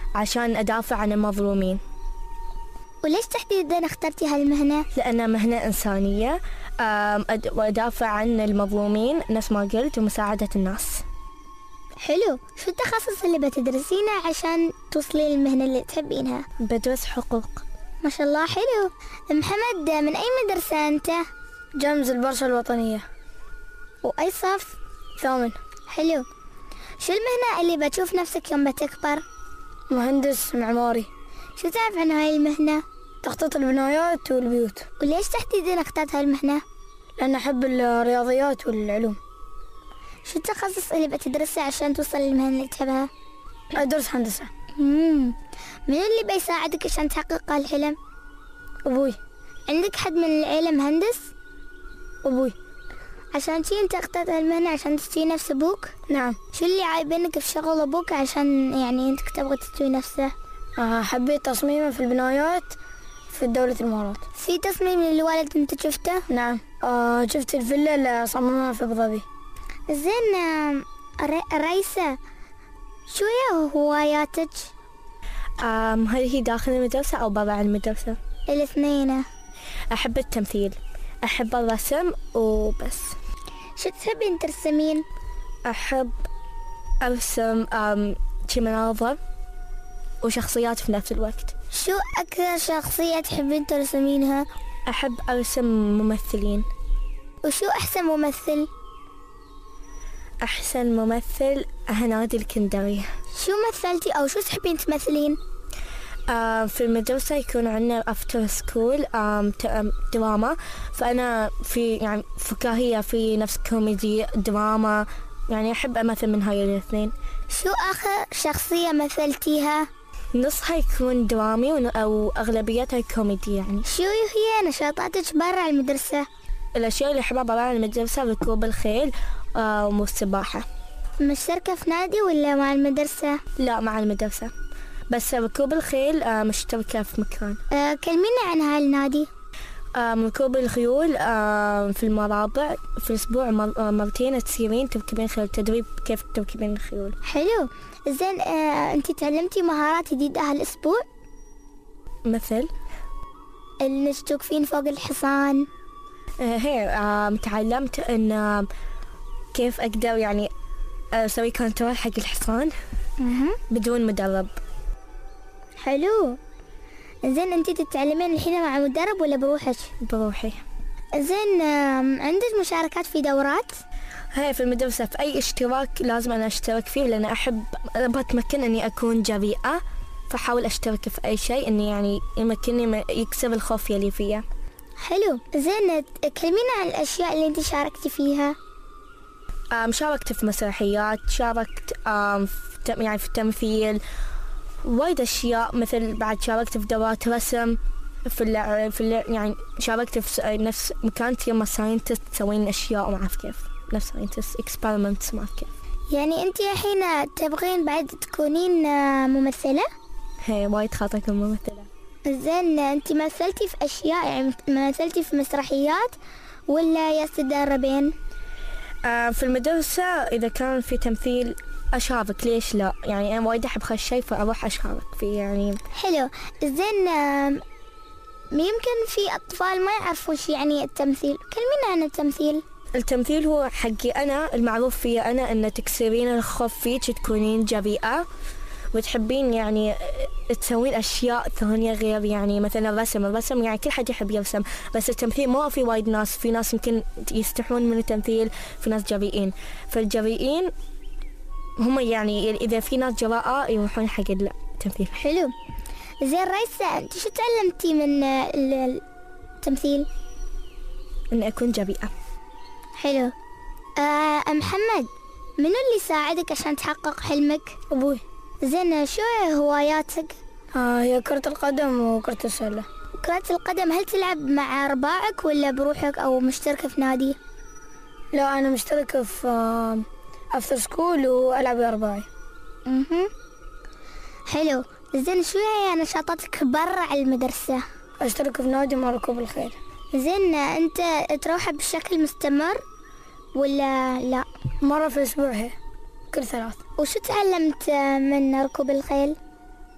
عشان أدافع عن المظلومين. وليش تحديدا اخترتي هالمهنة؟ لأنها مهنة إنسانية وأدافع عن المظلومين نفس ما قلت ومساعدة الناس. حلو. شو التخصص اللي بتدرسينه عشان توصلي للمهنة اللي تحبينها؟ بدرس حقوق. ما شاء الله حلو. محمد من أي مدرسة أنت؟ جمز البرشا الوطنية. وأي صف؟ ثامن. حلو. شو المهنة اللي بتشوف نفسك يوم بتكبر؟ مهندس معماري. شو تعرف عن هاي المهنة؟ تخطيط البنايات والبيوت. وليش تحديدا اخترت هاي المهنة؟ لأن أحب الرياضيات والعلوم. شو التخصص اللي بتدرسه عشان توصل للمهنة اللي تحبها؟ أدرس هندسة. مم. من اللي بيساعدك عشان تحقق هالحلم؟ أبوي. عندك حد من العيلة مهندس؟ أبوي. عشان شي انت اخترت هالمهنة عشان تستوي نفس أبوك؟ نعم. شو اللي عايبينك في شغل أبوك عشان يعني انت تبغى تستوي نفسه؟ آه حبيت تصميمه في البنايات في دولة الإمارات. في تصميم للوالد انت شفته؟ نعم. آه شفت الفيلا اللي صممها في أبو ظبي. زين رئيسة، شو هي هواياتك؟ آم هل هي داخل المدرسة أو برا المدرسة؟ الاثنين. أحب التمثيل، أحب الرسم وبس. شو تحبين ترسمين؟ أحب أرسم آم شي مناظر وشخصيات في نفس الوقت. شو أكثر شخصية تحبين ترسمينها؟ أحب أرسم ممثلين. وشو أحسن ممثل؟ أحسن ممثل هنادي الكندري. شو مثلتي أو شو تحبين تمثلين؟ آه في المدرسة يكون عندنا أفتر سكول دراما، فأنا في يعني فكاهية في نفس كوميدي دراما، يعني أحب أمثل من هاي الاثنين. شو آخر شخصية مثلتيها؟ نصها يكون درامي أو أغلبيتها كوميدي. يعني شو هي نشاطاتك برا المدرسة؟ الأشياء اللي أحبها برا المدرسة ركوب الخيل آه والسباحة. مشتركة في نادي ولا مع المدرسة؟ لا مع المدرسة، بس ركوب الخيل آه مشتركة في مكان. آه كلمينا عن هالنادي. آه ركوب الخيول آه في المرابع في الأسبوع مر مرتين تسيرين تركبين خيل، تدريب كيف تركبين الخيول. حلو. زين آه أنتي تعلمتي مهارات جديدة هالأسبوع؟ مثل إنك توقفين فوق الحصان. آه هي آه تعلمت إن آه كيف أقدر يعني أسوي كنترول حق الحصان بدون مدرب. حلو. زين أنتي تتعلمين الحين مع مدرب ولا بروحك؟ بروحي. زين عندك مشاركات في دورات؟ هاي في المدرسة في أي اشتراك لازم أنا أشترك فيه، لأن أحب بتمكن إني أكون جريئة، فحاول أشترك في أي شيء إني يعني يمكنني يكسب الخوف يلي فيها. حلو. زين كلمينا عن الأشياء اللي أنتي شاركتي فيها. شاركت في مسرحيات، شاركت في يعني في التمثيل، وايد أشياء. مثل بعد شاركت في دورات رسم في اللع... في اللع... يعني شاركت في نفس مكان يوم ساينتست تسوين أشياء وما أعرف كيف، نفس ساينتست إكسبيرمنتس ما أعرف كيف. يعني أنت الحين تبغين بعد تكونين ممثلة؟ هي وايد خاطر أكون ممثلة. زين أنت مثلتي في أشياء يعني مثلتي في مسرحيات ولا يتدربين؟ آه في المدرسة إذا كان في تمثيل أشارك، ليش لا؟ يعني أنا وايد أحب هالشيء فأروح أشارك فيه يعني. حلو. زين يمكن في أطفال ما يعرفوا شي يعني التمثيل، كلمينا عن التمثيل. التمثيل هو حقي أنا، المعروف فيه أنا أن تكسرين الخوف فيك، تكونين جريئة وتحبين يعني تسوين أشياء ثانية غير يعني مثلا الرسم. الرسم يعني كل حد يحب يرسم، بس التمثيل ما في وايد ناس، في ناس يمكن يستحون من التمثيل، في ناس جريئين. فالجريئين هم يعني إذا في ناس جراءة يروحون حق التمثيل. حلو. زين ريسة أنت شو تعلمتي من التمثيل؟ إن أكون جريئة. حلو. آه محمد منو اللي ساعدك عشان تحقق حلمك؟ أبوي. زين شو هواياتك؟ آه هي كرة القدم وكرة السلة. كرة القدم هل تلعب مع رباعك ولا بروحك أو مشتركة في نادي؟ لا أنا مشتركة في أفتر سكول وألعب ويا رباعي. اها حلو. زين شو هي نشاطاتك برا المدرسة؟ أشترك في نادي مع ركوب الخيل. زين أنت تروح بشكل مستمر ولا لا؟ مرة في الأسبوع هي كل ثلاث. وشو تعلمت من ركوب الخيل؟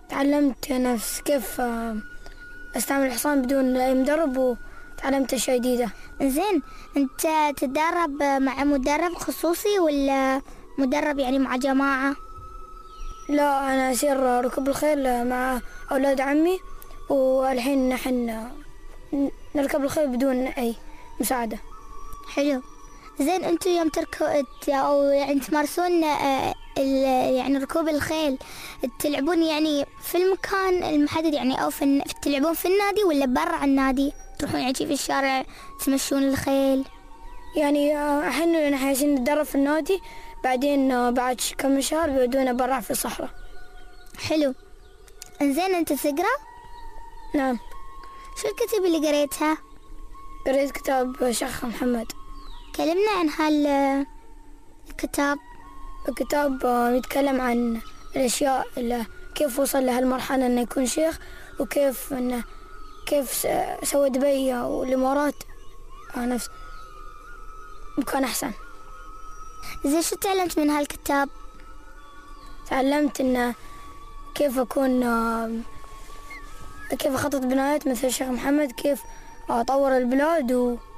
تعلمت نفس كيف استعمل الحصان بدون أي مدرب، وتعلمت أشياء جديدة. زين، أنت تتدرب مع مدرب خصوصي ولا مدرب يعني مع جماعة؟ لا، أنا أسير ركوب الخيل مع أولاد عمي، والحين نحن نركب الخيل بدون أي مساعدة. حلو. زين، أنتوا يوم تركوا أو يعني تمارسون يعني ركوب الخيل تلعبون يعني في المكان المحدد يعني، أو في تلعبون في النادي ولا برا النادي؟ تروحون يعني في الشارع تمشون الخيل؟ يعني احنا نحن عايزين نتدرب في النادي، بعدين بعد كم شهر بيودونا برا في الصحراء. حلو. انزين، انت تقرا؟ نعم. شو الكتب اللي قريتها؟ قريت كتاب شيخ محمد. كلمنا عن هالكتاب. الكتاب يتكلم عن الاشياء اللي كيف وصل لهالمرحله انه يكون شيخ، وكيف انه كيف سوى دبي والامارات نفس مكان احسن. زين، شو تعلمت من هالكتاب؟ تعلمت انه كيف اكون كيف اخطط بنايات مثل الشيخ محمد، كيف اطور البلاد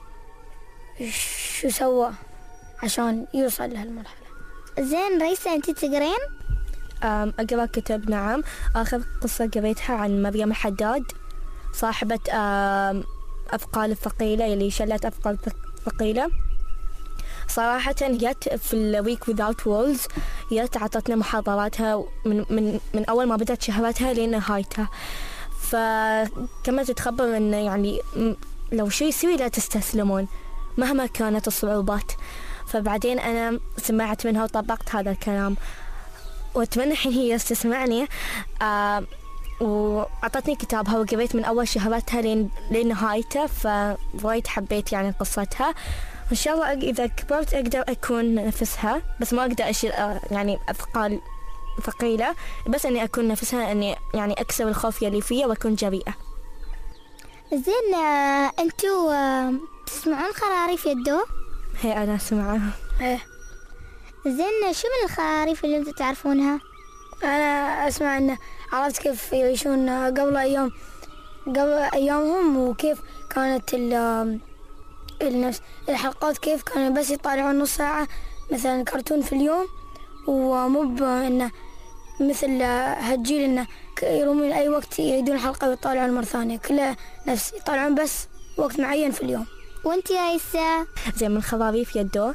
وشو سوى عشان يوصل لهالمرحله. زين ريسة، انت تقرين؟ اقرا كتب. نعم، اخر قصه قريتها عن مريم الحداد، صاحبة أثقال الثقيلة اللي شلت أثقال ثقيلة. صراحة جت في الويك without walls، جت عطتنا محاضراتها من من من أول ما بدأت شهرتها لين نهايتها. فكما تتخبر إن يعني لو شيء يسوي لا تستسلمون مهما كانت الصعوبات. فبعدين أنا سمعت منها وطبقت هذا الكلام، وأتمنى الحين هي تسمعني. آه وعطتني كتابها وقريت من أول شهرتها لين لين نهايتها، فوايد حبيت يعني قصتها. وإن شاء الله إذا كبرت أقدر أكون نفسها، بس ما أقدر أشيل يعني أثقال ثقيلة، بس إني أكون نفسها، إني يعني أكسر الخوف يلي فيا وأكون جريئة. زين، أنتوا تسمعون خراريف يدو؟ هي أنا أسمعها. إيه. زين، شو من الخراريف اللي أنتوا تعرفونها؟ أنا أسمع إنه عرفت كيف يعيشون قبل أيام قبل أيامهم، وكيف كانت النفس الحلقات كيف كانوا بس يطالعون نص ساعة مثلا كرتون في اليوم، ومو إنه مثل هالجيل إنه يرومون أي وقت يريدون حلقة ويطالعون مرة ثانية، كلها نفس يطالعون بس وقت معين في اليوم. وأنت يا إيسا؟ زي من خراريف يدو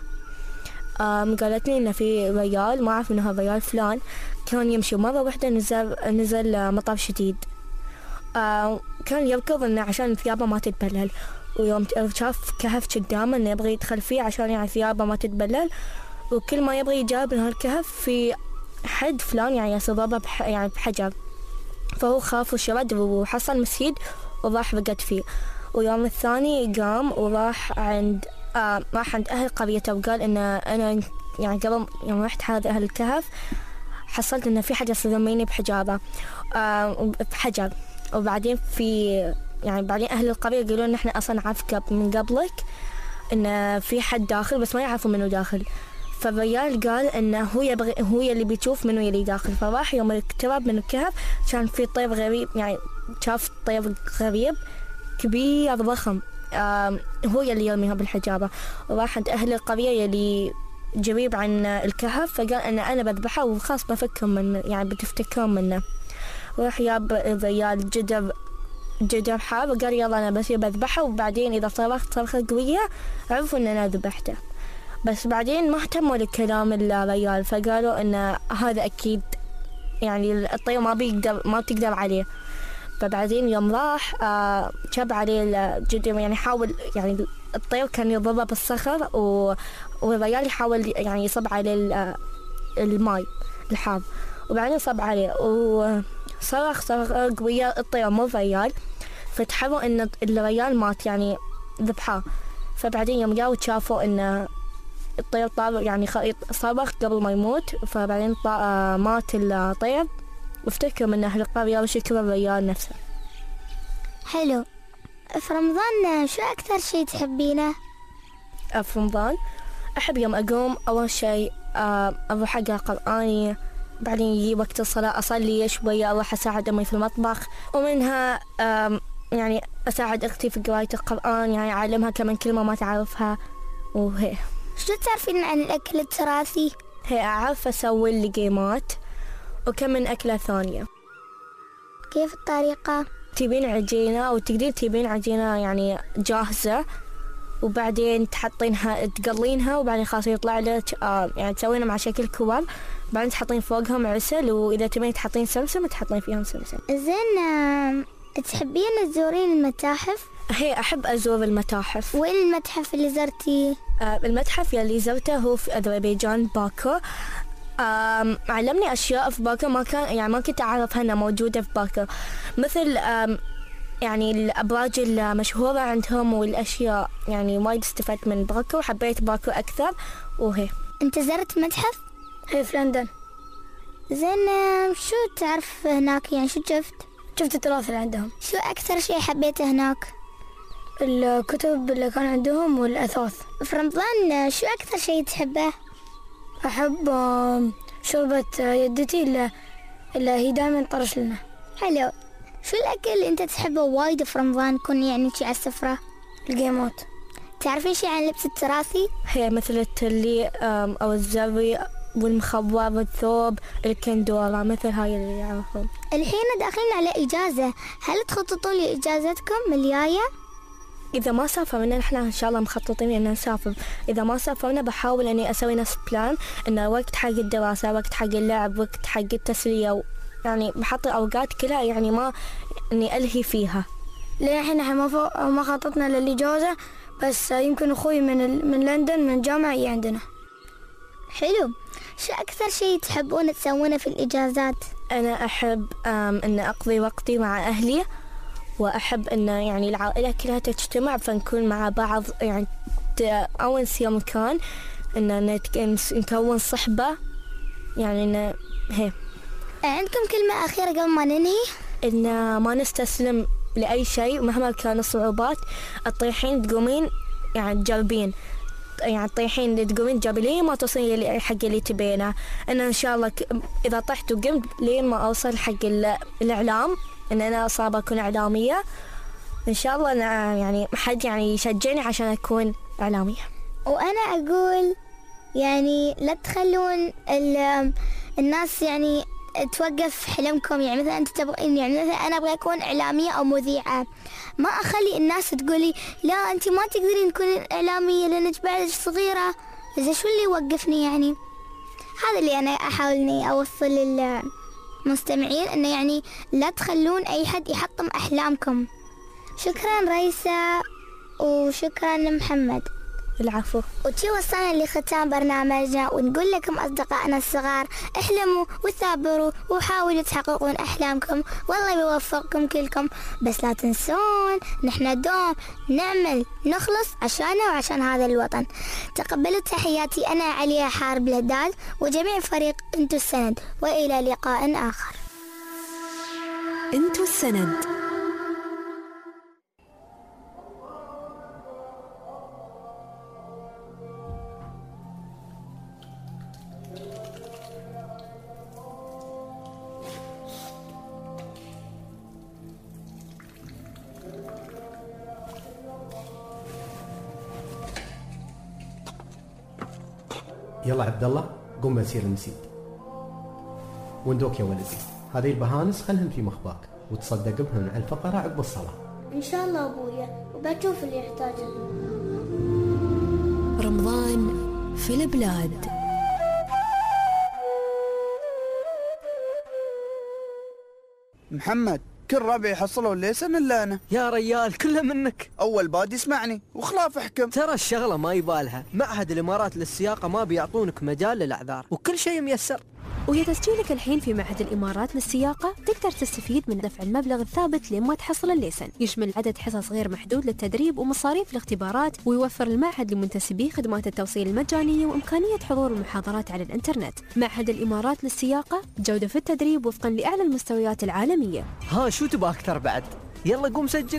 قالتني إن في ريال، ما أعرف إنه الريال فلان، كان يمشي مرة واحدة نزل نزل مطر شديد. آه كان يركض إنه عشان ثيابه ما تتبلل، ويوم شاف كهف قدامه إنه يبغى يدخل فيه عشان يعني ثيابه ما تتبلل، وكل ما يبغى يجاب من هالكهف في حد فلان يعني يصيبه بح يعني بحجر، فهو خاف وشرد وحصل مسيد وراح رقد فيه. ويوم الثاني قام وراح عند آه راح عند أهل قريته وقال إن أنا يعني قبل يوم رحت هذا أهل الكهف حصلت إن في حاجة صدميني بحجارة آه بحجر. وبعدين في يعني بعدين أهل القرية قالوا إن إحنا أصلا عارفك من قبلك إن في حد داخل بس ما يعرفوا منو داخل. فالرجال قال إنه هو يبغى هو اللي بيشوف منو يلي داخل. فراح يوم اقترب من الكهف كان في طير غريب، يعني شاف طير غريب كبير ضخم آه هو يلي يرميها بالحجارة. وراح عند أهل القرية يلي قريب عن الكهف فقال أن أنا بذبحه وخاص بفكهم من يعني بتفتكرون منه. وراح ياب الرجال جدر جدر حار وقال يلا أنا بس بذبحه، وبعدين إذا صرخت صرخة قوية عرفوا أن أنا ذبحته. بس بعدين ما اهتموا لكلام الرجال فقالوا أن هذا أكيد يعني الطير ما بيقدر ما بتقدر عليه. فبعدين يوم راح آه شاب عليه الجدر يعني حاول يعني الطير كان يضربه بالصخر و... والرجال يحاول يعني يصب عليه الماء الحار، وبعدين صب عليه وصرخ صرخة قوية الطير مو الرجال، فتحروا ان الرجال مات يعني ذبحاه. فبعدين يوم جاوا شافوا ان الطير طار يعني صرخ قبل ما يموت، فبعدين مات الطير وافتكروا من أهل القرية وشكروا الرجال نفسه. حلو. في رمضان شو أكثر شيء تحبينه؟ في رمضان أحب يوم أقوم أول شيء أروح أقرأ قرآني بعدين يجي وقت الصلاة أصلي شوية، أروح أساعد أمي في المطبخ، ومنها يعني أساعد أختي في قراية القرآن، يعني أعلمها كمان كلمة ما تعرفها وهي. شو تعرفين عن الأكل التراثي؟ هي أعرف أسوي اللقيمات وكم من أكلة ثانية. كيف الطريقة؟ تبين عجينة أو تقدر تبين عجينة يعني جاهزة، وبعدين تحطينها تقلينها، وبعدين خلاص يطلع لك آه يعني تسوينها مع شكل كور، بعدين تحطين فوقهم عسل، وإذا تبين تحطين سمسم تحطين فيهم سمسم. زين تحبين تزورين المتاحف؟ هي أحب أزور المتاحف. وين المتحف اللي زرتيه؟ آه المتحف يلي زرته هو في أذربيجان باكو. علمني أشياء في باكو ما كان يعني ما كنت أعرفها أنها موجودة في باكو، مثل يعني الأبراج المشهورة عندهم والأشياء، يعني وايد استفدت من باكو وحبيت باكو أكثر. وهي أنت زرت متحف؟ هي في لندن. زين شو تعرف هناك يعني شو شفت؟ شفت التراث اللي عندهم. شو أكثر شيء حبيته هناك؟ الكتب اللي كان عندهم والأثاث. في رمضان شو أكثر شيء تحبه؟ أحب شوربة يدتي اللي, اللي هي دائما طرش لنا. حلو. شو الأكل اللي أنت تحبه وايد في رمضان يكون يعني شيء على السفرة؟ القيمات. تعرفين شيء عن اللبس التراثي؟ هي مثل التلي أو الزري والمخبر والثوب الكندورة، مثل هاي اللي يعرفهم. الحين داخلين على إجازة، هل تخططون لإجازتكم الجاية؟ إذا ما سافرنا نحن إن شاء الله مخططين إن نسافر، إذا ما سافرنا بحاول إني أسوي نفس بلان، إنه وقت حق الدراسة، وقت حق اللعب، وقت حق التسلية، يعني بحط أوقات كلها يعني ما إني ألهي فيها. لين الحين إحنا ما ما خططنا للإجازة، بس يمكن أخوي من من لندن من الجامعة يجي عندنا. حلو. شو أكثر شيء تحبون تسوونه في الإجازات؟ أنا أحب إن أقضي وقتي مع أهلي، وأحب إن يعني العائلة كلها تجتمع فنكون مع بعض، يعني أونس يوم كان إن نكون صحبة، يعني إن هي. عندكم كلمة أخيرة قبل ما ننهي؟ إن ما نستسلم لأي شيء مهما كان الصعوبات، تطيحين تقومين يعني تجربين، يعني تطيحين تقومين تجربين ما توصلين لأي حق اللي تبينه. أنا إن شاء الله إذا طحت وقمت لين ما أوصل حق الإعلام، إن أنا صعبة أكون إعلامية إن شاء الله. أنا يعني حد يعني يشجعني عشان أكون إعلامية. وأنا أقول يعني لا تخلون الناس يعني توقف حلمكم، يعني مثلا أنت تبغين يعني مثلا أنا أبغى أكون إعلامية أو مذيعة، ما أخلي الناس تقولي لا أنت ما تقدرين تكونين إعلامية لأنك بعدك صغيرة. إذا شو اللي يوقفني؟ يعني هذا اللي أنا أحاول إني أوصل للمستمعين، إنه يعني لا تخلون أي حد يحطم أحلامكم. شكرا ريسة وشكرا محمد. العفو. وتي وصلنا لختام برنامجنا، ونقول لكم أصدقائنا الصغار احلموا وثابروا وحاولوا تحققون أحلامكم، والله يوفقكم كلكم، بس لا تنسون نحن دوم نعمل نخلص عشاننا وعشان هذا الوطن. تقبلوا تحياتي أنا عليا حارب الهداد وجميع فريق انتو السند، وإلى لقاء آخر. انتو السند. يلا عبد الله قم نسير المسيد. وندوك يا ولدي، هذه البهانس خلهم في مخباك وتصدق بهم على الفقراء عقب الصلاة. إن شاء الله أبويا، وبشوف اللي يحتاجه. رمضان في البلاد. محمد كل ربع يحصلوا الليسن الا انا. يا ريال كله منك. اول باد يسمعني وخلاف احكم. ترى الشغله ما يبالها، معهد الامارات للسياقه ما بيعطونك مجال للاعذار وكل شيء ميسر. ويا تسجيلك الحين في معهد الإمارات للسياقة تقدر تستفيد من دفع المبلغ الثابت لما تحصل الليسن، يشمل عدد حصص غير محدود للتدريب ومصاريف الاختبارات، ويوفر المعهد لمنتسبي خدمات التوصيل المجانية وإمكانية حضور المحاضرات على الإنترنت. معهد الإمارات للسياقة، جودة في التدريب وفقا لأعلى المستويات العالمية. ها شو تبغى أكثر بعد؟ يلا قوم سجل.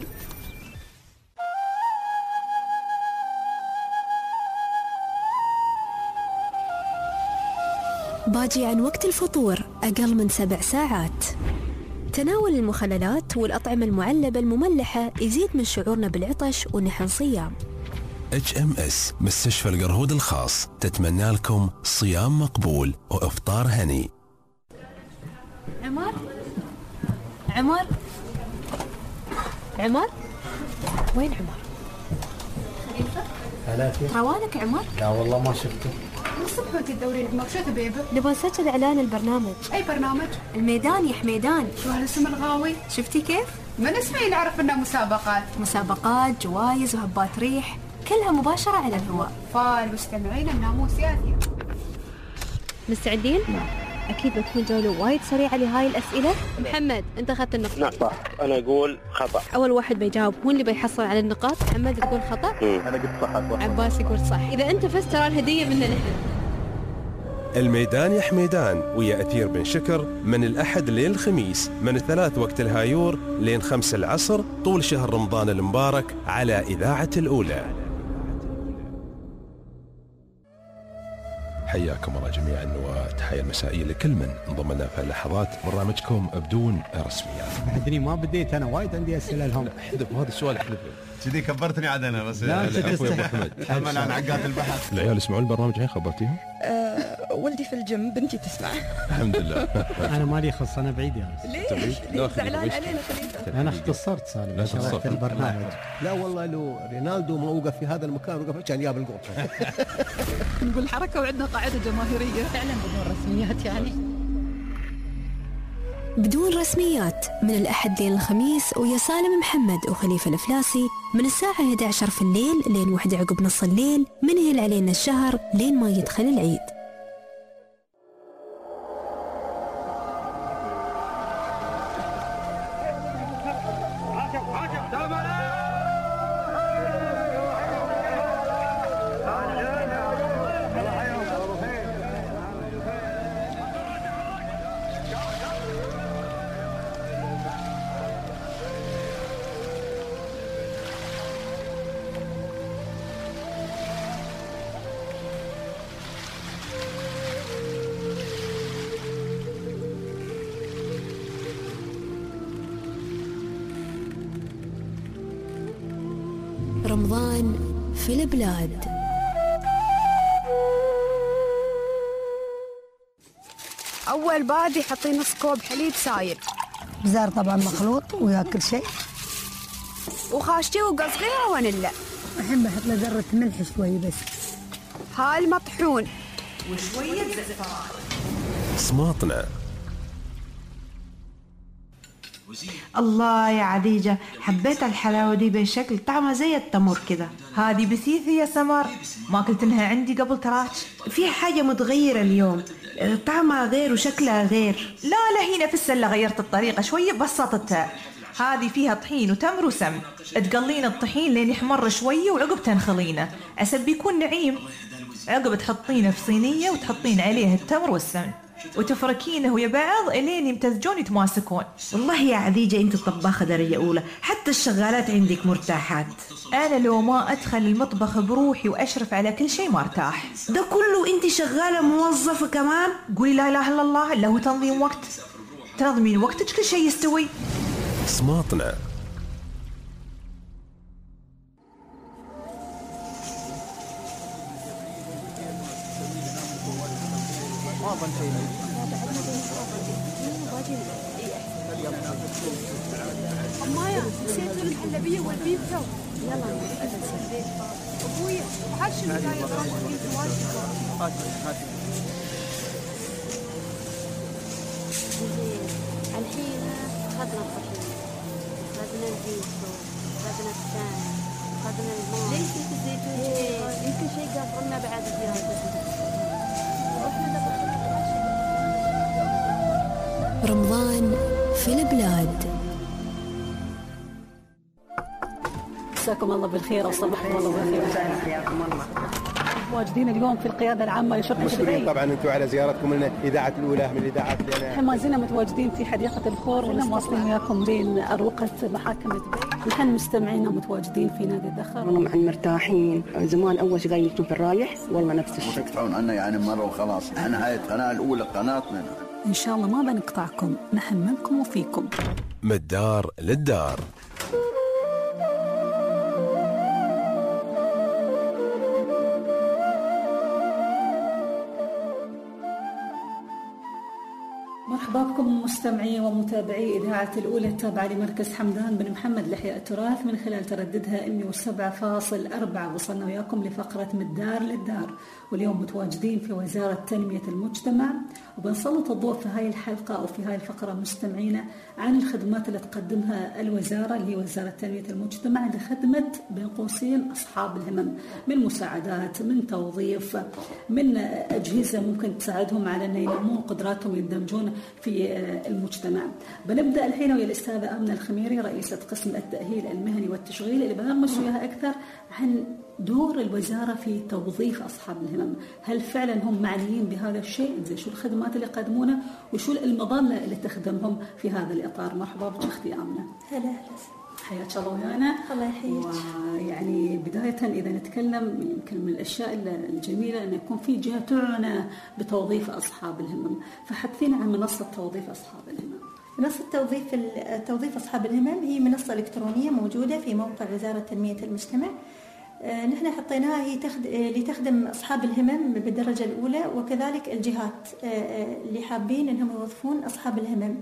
باجي عن وقت الفطور أقل من سبع ساعات. تناول المخللات والأطعمة المعلبة المملحة يزيد من شعورنا بالعطش ونحن صيام. اتش ام اس مستشفى القرهود الخاص تتمنى لكم صيام مقبول وإفطار هني. عمر عمر عمر وين عمر؟ هلا فيك. روانك عمر؟ لا والله ما شفته. من الصبح وانت تدورين عمر، شو تبي؟ نبغى نسجل اعلان البرنامج. اي برنامج؟ الميدان يا حميدان. شو هالاسم الغاوي؟ شفتي كيف؟ من اسمي نعرف انه مسابقات. مسابقات، جوائز وهبات ريح، كلها مباشرة على الهواء. فالمستمعين الناموس ياثير. مستعدين؟ أكيد بتكون جولة وايد سريعة لهاي الأسئلة. محمد أنت أخذت النقطة. نعم صح. أنا أقول خطأ. أول واحد بيجاوب هو اللي بيحصل على النقاط. محمد تقول خطأ. أنا قلت صح. عباس يقول صح. إذا أنت فزت ترى الهدية منا نحن. الميدان يا حميدان ويا أثير بن شكر من الأحد لين الخميس من الثلاث وقت الهايور لين خمس العصر طول شهر رمضان المبارك على إذاعة الأولى. حياكم الله جميعا وتحية المسائية لكل من انضم لنا في اللحظات برنامجكم بدون رسميات. أدري ما بديت أنا وايد عندي أسئلة لهم. احذف هذا السؤال احذفه. كذي كبرتني عاد انا بس. لا عفوا يا ابو احمد. امل عن عقاد البحث. العيال يسمعون البرنامج الحين خبرتيهم؟ أه ولدي في الجيم، بنتي تسمع. الحمد لله. انا مالي خص، انا بعيد يا رجل. ليش؟ ليش زعلان علينا خليفه؟ انا اختصرت سالم. لا شرحت البرنامج. لا والله لو رينالدو ما وقف في هذا المكان وقف كان جاب الجول. نقول حركه وعندنا قاعده جماهيريه فعلا بدون رسميات يعني. بدون رسميات من الأحد لين الخميس ويا سالم محمد وخليفة الفلاسي من الساعة إحدى عشرة في الليل لين واحدة عقب نص الليل، منهل علينا الشهر لين ما يدخل العيد. رمضان في البلاد. اول بادي حطي نص كوب حليب سايل. بزار طبعا مخلوط ويا كل شيء. وخاشتي وقصقيها ونلا. الحين بحط له ذرة ملح شوي بس. هاي مطحون وشوية زعفران. سماطنا. الله يا عديجة، حبيت الحلاوة دي بشكل طعمها زي التمر كذا. هذه بسيثة يا سمر، ما قلت انها عندي قبل تراك. فيها حاجة متغيرة اليوم، طعمها غير وشكلها غير. لا لا هنا في السلة غيرت الطريقة شوية بسطتها. هذه فيها طحين وتمر وسمن، تقلين الطحين لين يحمر شوية وعقب تنخلينه عسل بيكون نعيم. عقب تحطينه في صينية وتحطين عليه التمر والسمن وتفركينه ويا بعض الين يمتزجون يتماسكون. والله يا عديجة انت الطباخة درجة اولى، حتى الشغالات عندك مرتاحات. انا لو ما ادخل المطبخ بروحي واشرف على كل شيء ما ارتاح. ده كله انت شغالة موظفة كمان؟ قولي لا اله الا الله، اللي هو تنظيم وقت. تنظمين وقتك كل شيء يستوي. سماطنا. ما ظن شيء. أمايا نسيت الحلبية والبيتزا. يلا أبويا وحش اللي جاي يضرب البيتزا واجد. الحين أخذنا الطحين، أخذنا البيتزا، أخذنا السان، أخذنا الماء. ليش زيت الزيتون؟ يمكن شيء قافلنا بعد زيادة. رمضان في البلاد. مساكم الله بالخير وصباحكم الله بالخير. حياكم الله. متواجدين اليوم في القيادة العامة لشرطة مشكورين طبعا انتم على زيارتكم لنا إذاعة الأولى من الإذاعات اللي أنا احنا ما زلنا متواجدين في حديقة الخور ونواصلين وياكم بين أروقة محاكم دبي. نحن مستمعينا متواجدين في نادي الدخر. والله مع مرتاحين. زمان أول شيء قايل في الرايح والله نفس الشيء. تقطعون عنا يعني مرة وخلاص. احنا هاي القناة الأولى قناتنا. إن شاء الله ما بنقطعكم، نحن منكم وفيكم. من الدار للدار. مرحبا بكم مستمعي ومتابعي إذاعة الأولى التابعة لمركز حمدان بن محمد لإحياء التراث من خلال ترددها مئة وسبعة فاصلة أربعة. وصلنا وياكم لفقرة من الدار للدار، واليوم متواجدين في وزارة تنمية المجتمع، وبنسلط الضوء في هاي الحلقة أو في هاي الفقرة مستمعينا عن الخدمات اللي تقدمها الوزارة اللي هي وزارة تنمية المجتمع لخدمة بين قوسين أصحاب الهمم، من مساعدات، من توظيف، من أجهزة ممكن تساعدهم على أن ينمون قدراتهم يندمجون في المجتمع. بنبدأ الحين ويا الأستاذة آمنة الخميري رئيسة قسم التأهيل المهني والتشغيل اللي بنغمس وياها أكثر عن دور الوزارة في توظيف أصحاب الهمم. هل فعلا هم معنيين بهذا الشيء؟ زي شو الخدمات اللي يقدمونها وشو المظلة اللي تخدمهم في هذا الإطار؟ مرحبا بك أختي آمنة. هلا هلا، حياك الله ويانا. الله يحييك. ويعني بداية إذا نتكلم يمكن من الأشياء الجميلة أن يكون في جهة تعنى بتوظيف أصحاب الهمم، فحدثينا عن منصة توظيف أصحاب الهمم. منصة توظيف توظيف أصحاب الهمم هي منصة إلكترونية موجودة في موقع وزارة تنمية المجتمع. نحن حطيناها هي تخد... لتخدم أصحاب الهمم بالدرجة الأولى، وكذلك الجهات اللي حابين أنهم يوظفون أصحاب الهمم.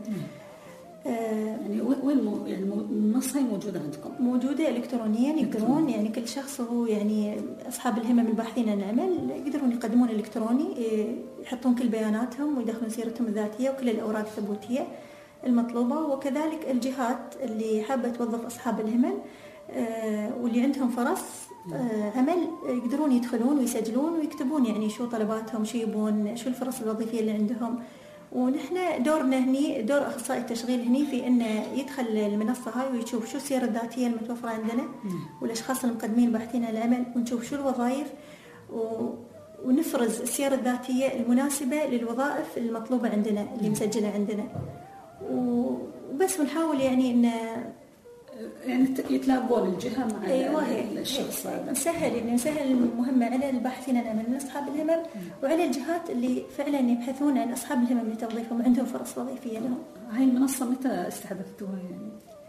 يعني وين يعني المنصة موجودة عندكم؟ موجودة إلكترونيا، يقدرون يعني كل شخص هو يعني أصحاب الهمم الباحثين عن عمل يقدرون يقدمون إلكتروني، يحطون كل بياناتهم ويدخلون سيرتهم الذاتية وكل الأوراق الثبوتية المطلوبة. وكذلك الجهات اللي حابة توظف أصحاب الهمم واللي عندهم فرص عمل يقدرون يدخلون ويسجلون ويكتبون يعني شو طلباتهم، شو يبون، شو الفرص الوظيفية اللي عندهم. ونحن دورنا هني دور أخصائي التشغيل هني في إنه يدخل المنصة هاي ويشوف شو السيرة الذاتية المتوفرة عندنا والأشخاص المقدمين باحثين عن العمل، ونشوف شو الوظائف ونفرز السيرة الذاتية المناسبة للوظائف المطلوبة عندنا اللي مسجلة عندنا، وبس ونحاول يعني إن يعني يتلاقون الجهة مع أيوة الشخص. نسهل يعني نسهل المهمة على الباحثين عن عمل من أصحاب الهمم وعلى الجهات اللي فعلا يبحثون عن أصحاب الهمم لتوظيفهم وعندهم فرص وظيفية لهم. هاي المنصة متى استحدثتوها يعني؟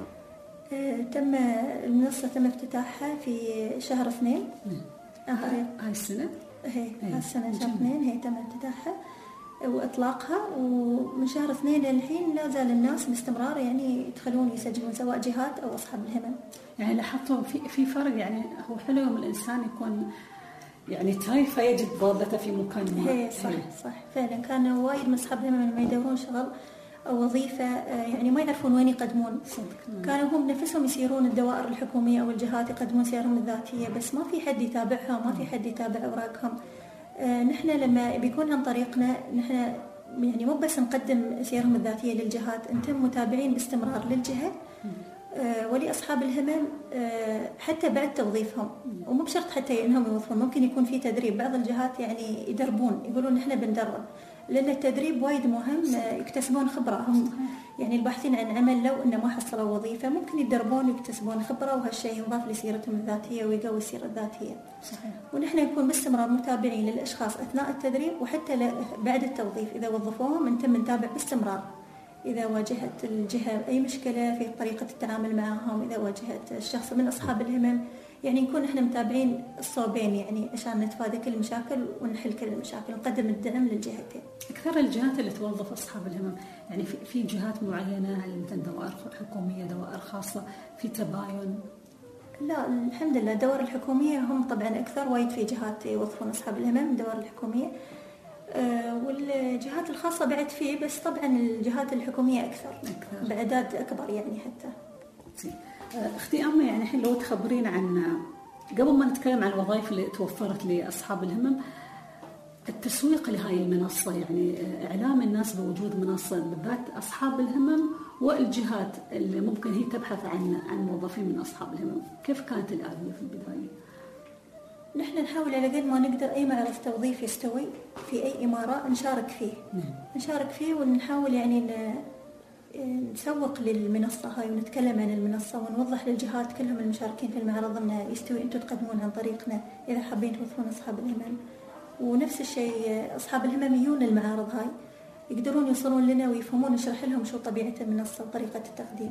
آه تم المنصة تم افتتاحها في شهر اثنين. هاي هاي السنة؟ هي هاي السنة شهر اثنين هي تم افتتاحها وإطلاقها، ومن شهر اثنين للحين لا زال الناس باستمرار يعني يدخلون يسجلون سواء جهات أو أصحاب الهمم. يعني لاحظتوا في في فرق، يعني هو حلو يوم الإنسان يكون يعني تايه فيجد ضالته في مكان ما. هي صح هي. صح فعلا كان وايد من أصحاب الهمم لما يدورون شغل أو وظيفة يعني ما يعرفون وين يقدمون، كانوا هم نفسهم يسيرون الدوائر الحكومية أو الجهات يقدمون سيرهم الذاتية، بس ما في حد يتابعها وما في حد يتابع أوراقهم. نحن لما بيكون عن طريقنا نحن يعني مو بس نقدم سيرهم الذاتية للجهات، نتم متابعين باستمرار للجهة ولأصحاب الهمم حتى بعد توظيفهم، ومو بشرط حتى إنهم يوظفون، ممكن يكون في تدريب. بعض الجهات يعني يدربون يقولون نحن بندرب، لأن التدريب وايد مهم، يكتسبون خبرة. هم يعني الباحثين عن عمل لو إنه ما حصلوا وظيفة ممكن يدربون ويكتسبون خبرة، وهالشيء ينضاف لسيرتهم الذاتية ويقوي السيرة الذاتية. صحيح. ونحن نكون باستمرار متابعين للأشخاص أثناء التدريب وحتى بعد التوظيف، إذا وظفوهم نتم نتابع باستمرار إذا واجهت الجهة أي مشكلة في طريقة التعامل معهم، إذا واجهت الشخص من أصحاب الهمم، يعني نكون إحنا متابعين الصوبين يعني عشان نتفادى كل المشاكل ونحل كل المشاكل ونقدم الدعم للجهتين. أكثر الجهات اللي توظف أصحاب الهمم يعني في, في جهات معينة، هل مثل دوائر حكومية، دوائر خاصة، في تباين؟ لا الحمد لله الدوائر الحكومية هم طبعا أكثر، وايد في جهات يوظفون أصحاب الهمم الدوائر الحكومية، أه والجهات الخاصة بعد فيه، بس طبعا الجهات الحكومية أكثر, أكثر. بأعداد أكبر يعني حتى. أختي أمة يعني الحين لو تخبرين عن قبل ما نتكلم عن الوظائف اللي توفرت لأصحاب الهمم، التسويق لهاي المنصة، يعني إعلام الناس بوجود منصة بالذات أصحاب الهمم والجهات اللي ممكن هي تبحث عن عن موظفين من أصحاب الهمم، كيف كانت الآلية في البداية؟ نحن نحاول على قد ما نقدر أي معرض توظيف يستوي في أي إمارة نشارك فيه. نشارك فيه ونحاول يعني نسوق للمنصة هاي ونتكلم عن المنصة ونوضح للجهات كلهم المشاركين في المعرض أنه يستوي أنتم تقدمون عن طريقنا إذا حابين توظفون أصحاب الهمم. ونفس الشيء أصحاب الهمم يجون المعارض هاي يقدرون يوصلون لنا ويفهمون نشرح لهم شو طبيعة المنصة وطريقة التقديم.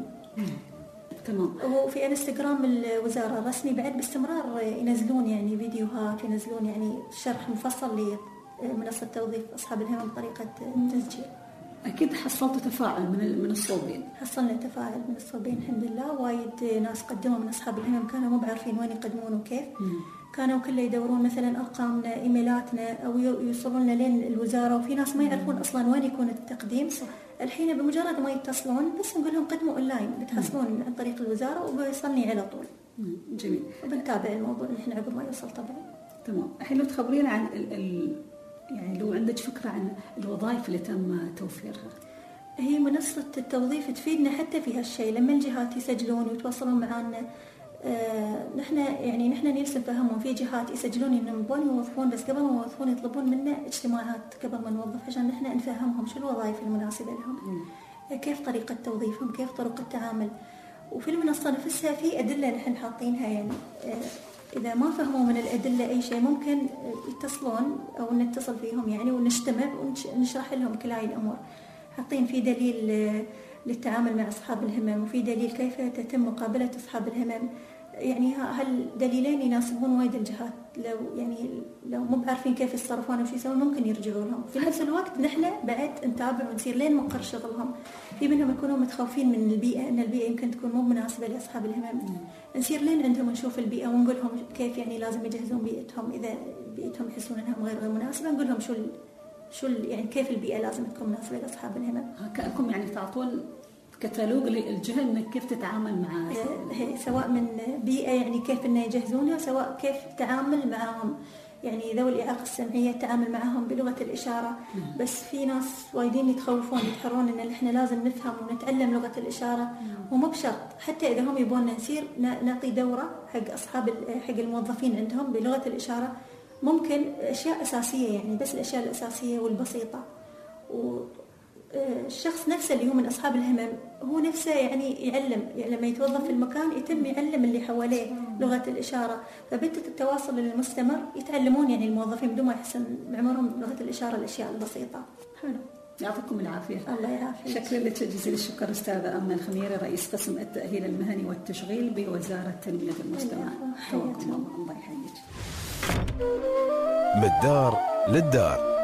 تمام. وفي انستغرام الوزارة الرسمي بعد باستمرار ينزلون يعني فيديوهات، ينزلون يعني شرح مفصل لمنصة توظيف أصحاب الهمم بطريقة التسجيل. أكيد حصلتوا تفاعل من من الصوبين. حصلنا تفاعل من الصوبين الحمد لله. وايد ناس قدموا من أصحاب الهمم كانوا مو بعارفين وين يقدمون وكيف. مم. كانوا كله يدورون مثلا أرقامنا، إيميلاتنا، أو يوصلون لين الوزارة. وفي ناس ما يعرفون أصلا وين يكون التقديم. صح. الحين بمجرد ما يتصلون بس نقول لهم قدموا أونلاين، بتحصلون عن طريق الوزارة وبيوصلني على طول. مم. جميل. وبنتابع الموضوع نحن عقب ما يوصل طبعا. تمام. الحين لو تخبرينا عن ال ال يعني لو عندك فكرة عن الوظائف اللي تم توفيرها. هي منصة التوظيف تفيدنا حتى في هالشيء. لما الجهات يسجلون ويتواصلون معنا آه نحن يعني نحن نرسم فهمهم. في جهات يسجلون انهم يبون يوظفون بس قبل ما يوظفون يطلبون منا اجتماعات قبل ما نوظف عشان نحن نفهمهم شو الوظائف المناسبة لهم. آه كيف طريقة توظيفهم، كيف طرق التعامل. وفي المنصة نفسها في أدلة نحن حاطينها يعني آه إذا ما فهموا من الأدلة أي شيء ممكن يتصلون أو نتصل فيهم يعني ونجتمع ونشرح لهم كل هاي الأمور. حاطين في دليل للتعامل مع أصحاب الهمم وفي دليل كيف تتم مقابلة أصحاب الهمم. يعني هالدليلين يناسبون وايد الجهات. لو يعني لو مو بعارفين كيف يتصرفون وش يسوون ممكن يرجعوا لهم. في نفس الوقت نحن بعد نتابع ونسير لين مقر شغلهم. في منهم يكونوا متخوفين من البيئة، ان البيئة يمكن تكون مو مناسبة لاصحاب الهمم. نسير لين عندهم نشوف البيئة ونقول لهم كيف يعني لازم يجهزون بيئتهم. اذا بيئتهم يحسون انها غير غير مناسبة نقول لهم شو شو يعني كيف البيئة لازم تكون مناسبة لاصحاب الهمم. كأنكم يعني تعطون كتالوج للجهة انك كيف تتعامل مع سواء من بيئة يعني كيف انه يجهزونها، سواء كيف تتعامل معهم يعني ذوي الإعاقة السمعية التعامل معهم بلغة الإشارة. مم. بس في ناس وايدين يتخوفون يتحرون ان احنا لازم نفهم ونتعلم لغة الإشارة. ومو بشرط حتى اذا هم يبون نسير نعطي دورة حق اصحاب حق الموظفين عندهم بلغة الإشارة. ممكن اشياء اساسية يعني بس الاشياء الاساسية والبسيطة. والشخص نفسه اللي هو من اصحاب الهمم هو نفسه يعني يعلم يعني لما يتوظف في المكان يتم يعلم اللي حواليه لغة الإشارة. فبدت التواصل المستمر يتعلمون يعني الموظفين بدون ما يحسن بعمرهم لغة الإشارة الاشياء البسيطة. حلو. يعطيكم العافية. الله يعافيك. شكرا لك جزيل الشكر أستاذة أمنة الخميري رئيس قسم التأهيل المهني والتشغيل بوزارة تنمية المجتمع. حياكم الله. الله يحييك. من الدار للدار.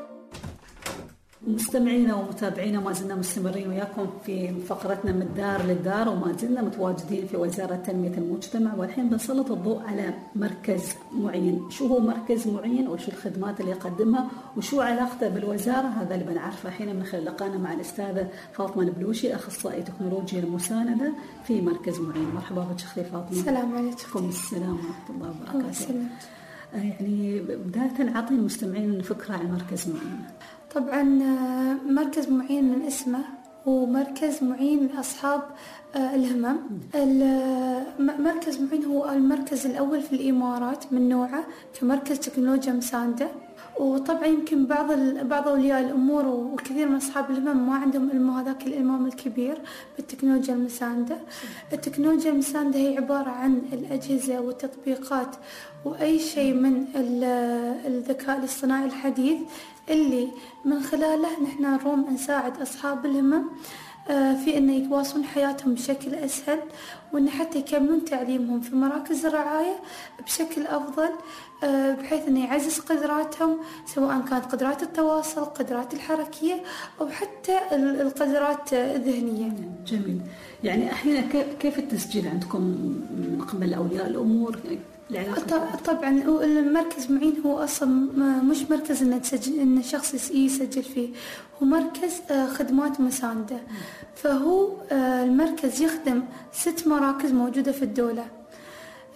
مستمعينا ومتابعينا ما زلنا مستمرين وياكم في فقرتنا من الدار للدار وما زلنا متواجدين في وزارة تنمية المجتمع. والحين بنسلط الضوء على مركز معين. شو هو مركز معين وشو الخدمات اللي يقدمها وشو علاقته بالوزارة؟ هذا اللي بنعرفه حين من خلال لقانا مع الأستاذة فاطمة البلوشي أخصائي تكنولوجيا المساندة في مركز معين. مرحبا بك أختي فاطمة. السلام عليكم. السلام ورحمة الله وبركاته. يعني بداية عطي المستمعين فكرة عن مركز معين. طبعا مركز معين من اسمه هو مركز معين لأصحاب الهمم. مركز معين هو المركز الأول في الإمارات من نوعه كمركز تكنولوجيا مساندة. وطبعا يمكن بعض بعض أولياء الأمور وكثير من أصحاب الهمم ما عندهم علم هذاك الإلمام الكبير بالتكنولوجيا المساندة. التكنولوجيا المساندة هي عبارة عن الأجهزة والتطبيقات وأي شيء من الذكاء الاصطناعي الحديث اللي من خلاله نحن نروم نساعد أصحاب الهمم في أن يتواصلون حياتهم بشكل أسهل وأن حتى يكملون تعليمهم في مراكز الرعاية بشكل أفضل بحيث أن يعزز قدراتهم سواء كانت قدرات التواصل قدرات الحركية أو حتى القدرات الذهنية. جميل. يعني أحيانا كيف التسجيل عندكم من قبل أولياء الأمور؟ طبعا المركز معين هو أصلا مش مركز إن تسجل إن شخص يسجل فيه، هو مركز خدمات مساندة. فهو المركز يخدم ست مراكز موجودة في الدولة.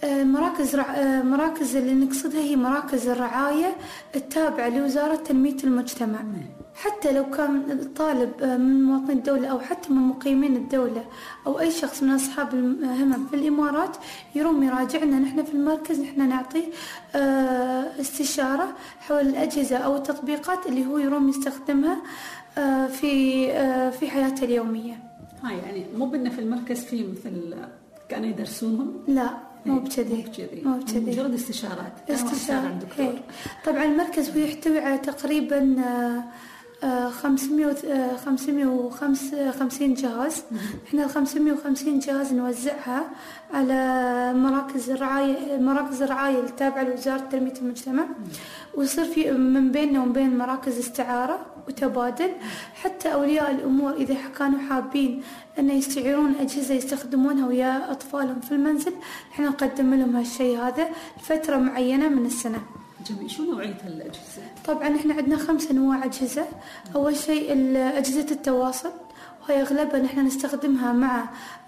مراكز رع... مراكز اللي نقصدها هي مراكز الرعاية التابعة لوزارة تنمية المجتمع. حتى لو كان الطالب من مواطنين الدولة أو حتى من مقيمين الدولة أو أي شخص من أصحاب الهمم في الإمارات يروم يراجعنا نحن في المركز، نحن نعطيه استشارة حول الأجهزة أو التطبيقات اللي هو يروم يستخدمها في في حياته اليومية. هاي يعني مو بأنه في المركز في مثل كانوا يدرسونهم؟ لا مو بكذي، مو بكذي، مجرد استشارات. استشارة. طبعا المركز هو يحتوي على تقريبا خمسمية خمسمية وخمسين جهاز. احنا ال خمسمية وخمسين جهاز نوزعها على مراكز الرعاية مراكز الرعاية التابعة لوزارة تنمية المجتمع، ويصير في من بيننا وبين مراكز استعارة وتبادل، حتى أولياء الأمور إذا كانوا حابين أن يستعيرون أجهزة يستخدمونها ويا أطفالهم في المنزل، احنا نقدم لهم هالشيء هذا لفترة معينة من السنة. جميل. شو نوعية الأجهزة؟ طبعا احنا عندنا خمسة انواع أجهزة. أول شيء أجهزة التواصل، وهي أغلبها نحن نستخدمها مع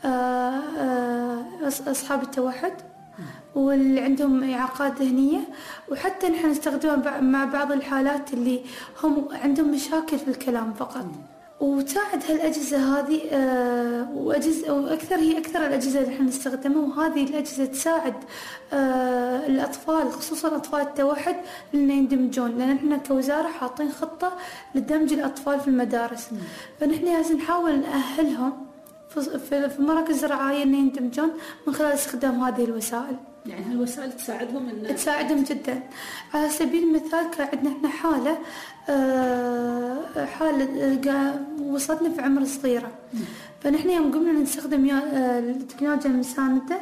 أصحاب التوحد واللي عندهم إعاقات ذهنية، وحتى نحن نستخدمها مع بعض الحالات اللي هم عندهم مشاكل في الكلام فقط. وتساعد هالأجهزة هذه آه وأجهزة وأكثر هي أكثر الأجهزة اللي احنا نستخدمها، وهذه الأجهزة تساعد آه الأطفال خصوصا أطفال التوحد إن يندمجون، لأن احنا كوزارة حاطين خطة لدمج الأطفال في المدارس. فنحن لازم نحاول نأهلهم في في مراكز الرعاية إن يندمجون من خلال استخدام هذه الوسائل. يعني هالوسائل تساعدهم إن تساعدهم جدا. على سبيل المثال كان عندنا احنا حالة آه حالة وصلتنا في عمر صغيرة، فنحن يوم قمنا نستخدم التكنولوجيا المساندة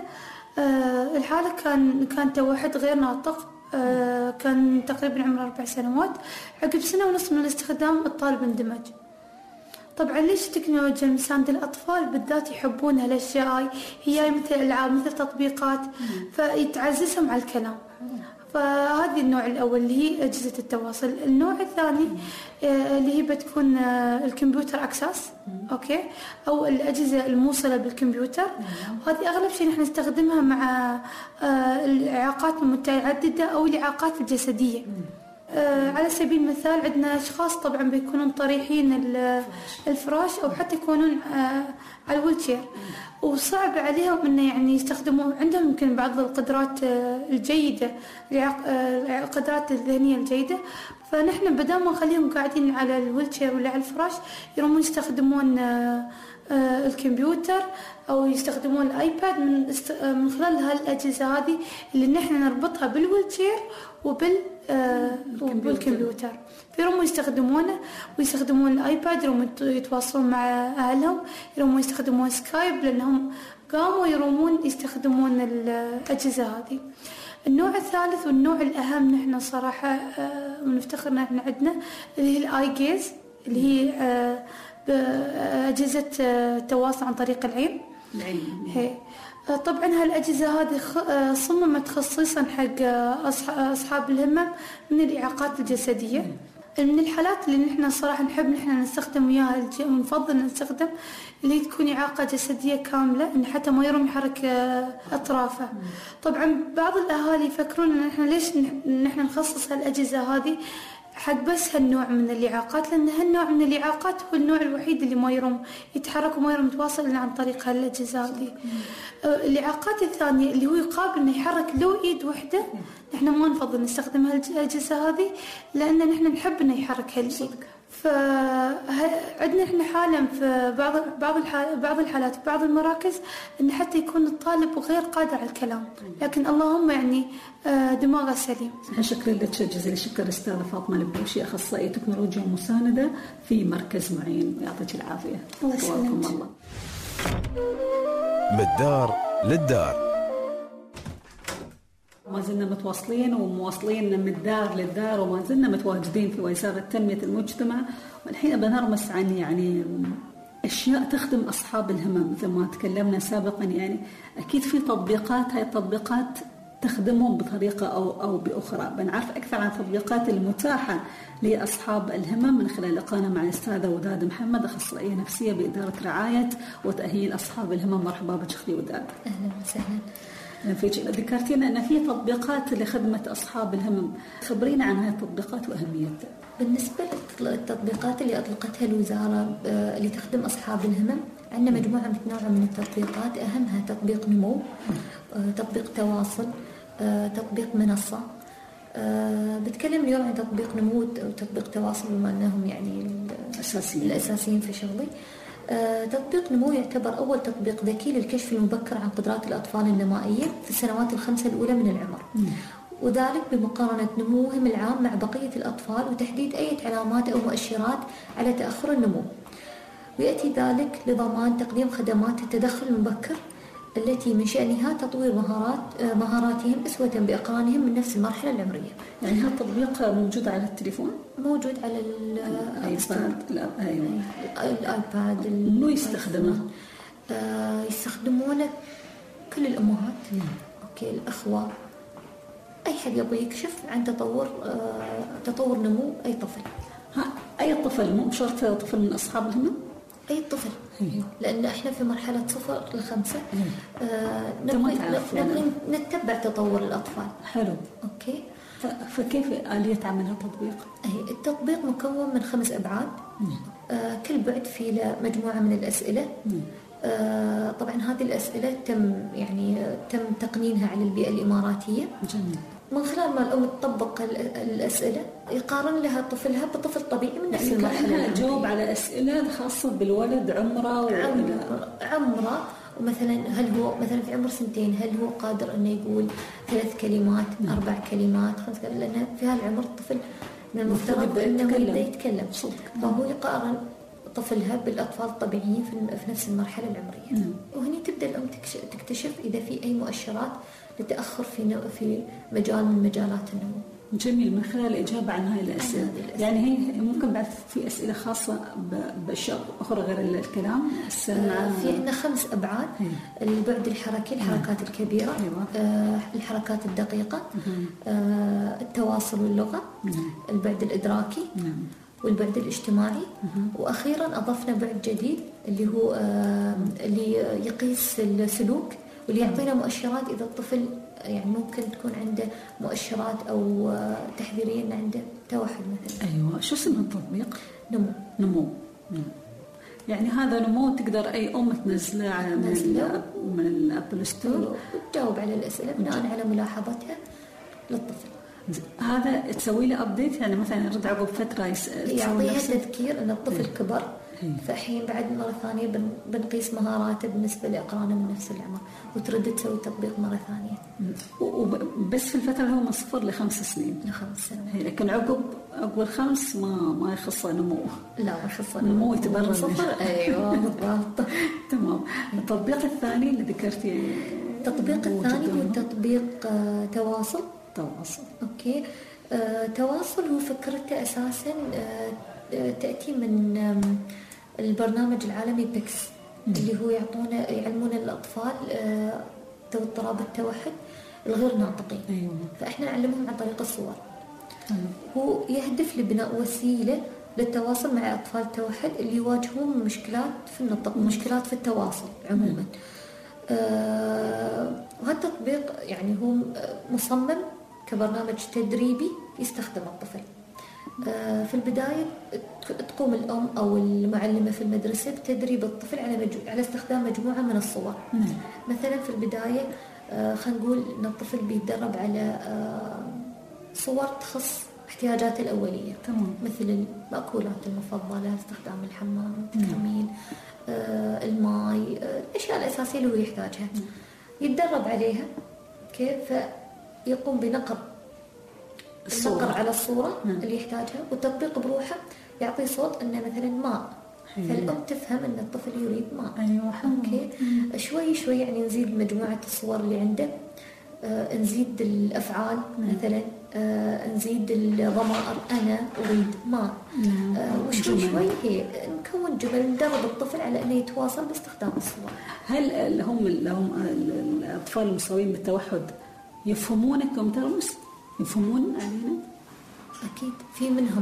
آه الحالة كان كان توحد غير ناطق، آه كان تقريبا عمره أربع سنوات. عقب سنة ونص من الاستخدام الطالب اندمج. طبعا ليش التكنولوجيا المساندة؟ الأطفال بالذات يحبون هالأشياء، هي مثل ألعاب مثل تطبيقات، فيتعززهم على الكلام. فهذه النوع الأول اللي هي أجهزة التواصل. النوع الثاني اللي هي بتكون الكمبيوتر أكسس، أوكي، أو الأجهزة الموصلة بالكمبيوتر، وهذه أغلب شيء نحن نستخدمها مع الإعاقات المتعددة أو الإعاقات الجسدية. آه على سبيل المثال عندنا أشخاص طبعا بيكونون طريحين الفراش أو حتى يكونون آه على الويلتشير، وصعب عليهم إنه يعني يستخدموا، عندهم يمكن بعض القدرات آه الجيدة، آه القدرات الذهنية الجيدة، فنحن بدل ما نخليهم قاعدين على الويلتشير ولا على الفراش يرومون يستخدمون آه آه الكمبيوتر أو يستخدمون الآيباد من است... من خلال هالأجهزة هذه اللي نحن نربطها بالويلتشير وبال آه بالكمبيوتر، فيروموا يستخدمونه ويستخدمون الآيباد، يروموا يتواصلون مع أهلهم، يروموا يستخدمون سكايب لأنهم قاموا يرومون يستخدمون الأجهزة هذه. النوع الثالث والنوع الأهم نحن صراحة آه ونفتخر إن احنا عندنا اللي هي الآي جيز، اللي هي آه بأجهزة آه تواصل عن طريق العين. العين. طبعا هالأجهزة هذه صممت خصيصا حق أصحاب الهمم من الإعاقات الجسدية. من الحالات اللي نحن صراحة نحب نحن نستخدم وياها ونفضل نستخدم اللي تكون إعاقة جسدية كاملة، إن حتى ما يروم يحرك أطرافه. طبعا بعض الأهالي يفكرون إن نحن ليش نحن نخصص هالأجهزة هذه حق بس هالنوع من الإعاقات، لأن هالنوع من الإعاقات هو النوع الوحيد اللي ما يروم يتحرك وما يروم يتواصل إلا عن طريق هالأجهزة هذه. الإعاقات الثانية اللي هو يقابل إنه يحرك لو إيد وحدة، نحن ما نفضل نستخدم هالأجهزة هذه لأن نحن نحب إنه يحرك هالإيد. فعندنا إحنا حالا في بعض بعض بعض الحالات في بعض المراكز إن حتى يكون الطالب غير قادر على الكلام، لكن اللهم يعني دماغه سليم. شكرا لك جزيلا الشكر أستاذة فاطمة البوشي، أخصائية تكنولوجيا ومساندة في مركز معين، يعطيك العافية. الله يسلمك. الله. من الدار للدار. ما زلنا متواصلين ومواصلين من الدار للدار، وما زلنا متواجدين في وزارة تنمية المجتمع، والحين بنرمس عن يعني أشياء تخدم أصحاب الهمم مثل ما تكلمنا سابقا. يعني أكيد في تطبيقات، هاي التطبيقات تخدمهم بطريقة أو أو بأخرى. بنعرف أكثر عن التطبيقات المتاحة لأصحاب الهمم من خلال لقانا مع الأستاذة وداد محمد، أخصائية نفسية بإدارة رعاية وتأهيل أصحاب الهمم. مرحبا بك أختي وداد. أهلا وسهلا. ذكرتي لنا أن في تطبيقات لخدمة أصحاب الهمم، خبرينا عن هذه التطبيقات وأهميتها. بالنسبة للتطبيقات اللي أطلقتها الوزارة اللي تخدم أصحاب الهمم، عندنا مجموعة متنوعة من التطبيقات، أهمها تطبيق نمو، تطبيق تواصل، تطبيق منصة. بتكلم اليوم عن تطبيق نمو وتطبيق تواصل بما أنهم يعني الأساسيين, الأساسيين في شغلي. تطبيق نمو يعتبر أول تطبيق ذكي للكشف المبكر عن قدرات الأطفال النمائية في السنوات الخمسة الأولى من العمر، وذلك بمقارنة نموهم العام مع بقية الأطفال وتحديد أي علامات أو مؤشرات على تأخر النمو. ويأتي ذلك لضمان تقديم خدمات التدخل المبكر التي من شأنها تطوير مهارات مهاراتهم أسوة بأقرانهم من نفس المرحلة العمرية. يعني هذا التطبيق موجود على التليفون؟ موجود على الآيباد. أيوة. الآيباد. منو يستخدمه؟ آه يستخدمونه كل الأمهات. مم. أوكي، الأخوة، أي حد يبغى يكشف عن تطور آه تطور نمو أي طفل. ها، أي طفل، مو بشرط طفل من أصحاب الهمم؟ أي طفل. أيوه. لأن إحنا في مرحلة صفر لخمسة آه نبغى نبغى نتبع تطور الأطفال. حلو. أوكي. فكيف آلية عمل التطبيق؟ أي التطبيق مكون من خمس أبعاد. آه كل بعد فيه له مجموعة من الأسئلة. آه طبعا هذه الأسئلة تم يعني تم تقنينها على البيئة الإماراتية. جميل. من خلال ما الأم تطبق الأسئلة يقارن لها طفلها بطفل طبيعي من نفس المرحلة. يعني تجاوب على أسئلة خاصة بالولد، عمره و... عمره, عمره ومثلا هل هو مثلا في عمر سنتين هل هو قادر أنه يقول ثلاث كلمات، م. أربع كلمات، خمس كلمات، لأن في هالعمر الطفل من المفترض أنه يبدأ يتكلم. فهو يقارن طفلها بالأطفال الطبيعيين في نفس المرحلة العمرية. م. وهني تبدأ الأم تكتشف إذا في أي مؤشرات لتأخر في في مجال من مجالات النمو. جميل، من خلال الإجابة عن هاي الأسئلة. يعني هي ممكن بعد في أسئلة خاصة بأشياء أخرى غير الكلام. آه في عندنا خمس أبعاد. هي. البعد الحركي، الحركات الكبيرة. آه الحركات الدقيقة. آه التواصل واللغة. البعد الإدراكي. نعم. والبعد الاجتماعي. مم. وأخيرا أضفنا بعد جديد اللي هو آه اللي يقيس السلوك واللي يعطينا مؤشرات إذا الطفل يعني ممكن تكون عنده مؤشرات أو تحذيرية إن عنده توحد مثلا. أيوة. شو اسم التطبيق؟ نمو. نمو. مم. يعني هذا نمو تقدر أي أم تنزله على من من الأبل ستور وتجاوب على الأسئلة بناء على ملاحظتها للطفل. هذا تسوي له أبديت، يعني مثلا يرد عقب فترة يسأل يعطيها تذكير أن الطفل هي. كبر. فحين بعد مرة ثانية بنقيس مهاراته بالنسبة لأقرانه من نفس العمر وترد تسوي تطبيق مرة ثانية. وبس في الفترة هو من صفر لخمس سنين. لخمس سنين. لكن عقب عقب الخمس ما ما يخصه نمو. لا ما يخصه نمو. نمو يتبرر صفر. أيوة بالضبط. تمام. التطبيق الثاني اللي ذكرتي. التطبيق الثاني هو تطبيق آه تواصل. تواصل. أوكي. آه تواصل هو فكرته أساسا آه تأتي من البرنامج العالمي بيكس. م. اللي هو يعطونا يعلمون الأطفال ذوي اضطراب التوحد الغير ناطقين. أيوة. فإحنا نعلمهم عن طريق الصور. أيوة. هو يهدف لبناء وسيلة للتواصل مع أطفال التوحد اللي يواجهون مشكلات في النطق ومشكلات في التواصل عموما. آه وهذا التطبيق يعني هو مصمم كبرنامج تدريبي يستخدم الطفل. آه في البداية تقوم الأم أو المعلمة في المدرسة بتدريب الطفل على مجو... على استخدام مجموعة من الصور. مم. مثلا في البداية آه خلينا نقول إن الطفل بيتدرب على آه صور تخص احتياجاته الأولية. تمام. مثل المأكولات المفضلة، استخدام الحمام، التكميل، آه الماء، آه الأشياء الأساسية اللي هو يحتاجها. مم. يتدرب عليها كيف يقوم بنقر النقر على الصورة مم. اللي يحتاجها، والتطبيق بروحه يعطي صوت أنه مثلا ماء. حلو. فالأم تفهم أن الطفل يريد ماء. أيوة. أوكي. مم. شوي شوي يعني نزيد مجموعة الصور اللي عنده، آه نزيد الأفعال. مم. مثلا آه نزيد الضمائر، أنا أريد ماء. آه وشوي شوي هي نكون جمل ندرب الطفل على أنه يتواصل باستخدام الصور. هل هم هم الأطفال المصابين بالتوحد يفهمونك يوم ترمس؟ يفهمون علينا؟ أكيد في منهم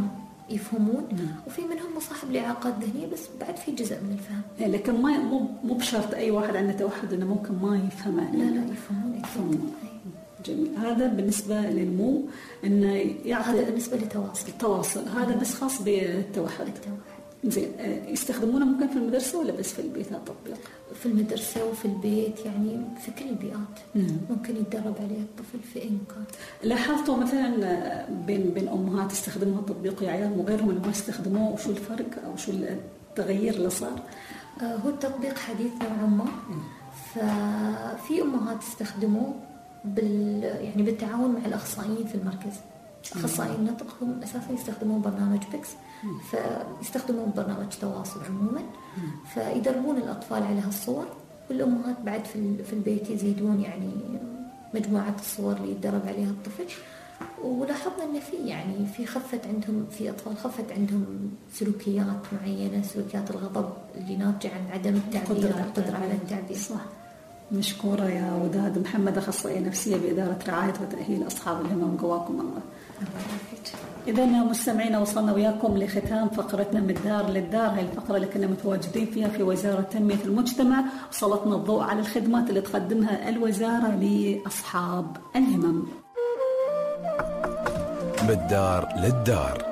يفهمون. وفي منهم مصاحب لإعاقات ذهنية بس بعد في جزء من الفهم. لكن ما مو مو بشرط أي واحد عنده توحد إنه ممكن ما يفهمه. لا لا يفهمون يفهمون. جميل. هذا بالنسبة للمو إنه يعطي. هذا بالنسبة للتواصل. التواصل هذا بس خاص بالتوحد. التوحد. زين يستخدمونه ممكن في المدرسة ولا بس في البيت التطبيق؟ في المدرسة وفي البيت يعني في كل البيئات. مم. ممكن يتدرب عليه الطفل في أي مكان. لاحظتوا مثلا بين بين أمهات يستخدموا التطبيق يا عيال وغيرهم اللي ما يستخدموه وشو الفرق أو شو التغيير اللي صار؟ آه هو التطبيق حديث نوعا ما. ففي أمهات يستخدموه بال يعني بالتعاون مع الأخصائيين في المركز. أخصائي النطق هم أساسا يستخدمون برنامج بيكس، فيستخدمون برنامج تواصل عموما، فيدربون الأطفال على هالصور، والأمهات بعد في في البيت يزيدون يعني مجموعة الصور اللي يتدرب عليها الطفل. ولاحظنا إن في يعني في خفت عندهم في أطفال خفت عندهم سلوكيات معينة، سلوكيات الغضب اللي ناتجة عن عدم التعبير والقدرة على التعبير. صح. مشكورة يا وداد محمد، أخصائية نفسية بإدارة رعاية وتأهيل أصحاب الهمم، قواكم الله. إذا مستمعينا وصلنا وياكم لختام فقرتنا من الدار للدار، هاي الفقرة اللي كنا متواجدين فيها في وزارة تنمية المجتمع، وسلطنا الضوء على الخدمات اللي تقدمها الوزارة لأصحاب الهمم. من الدار للدار.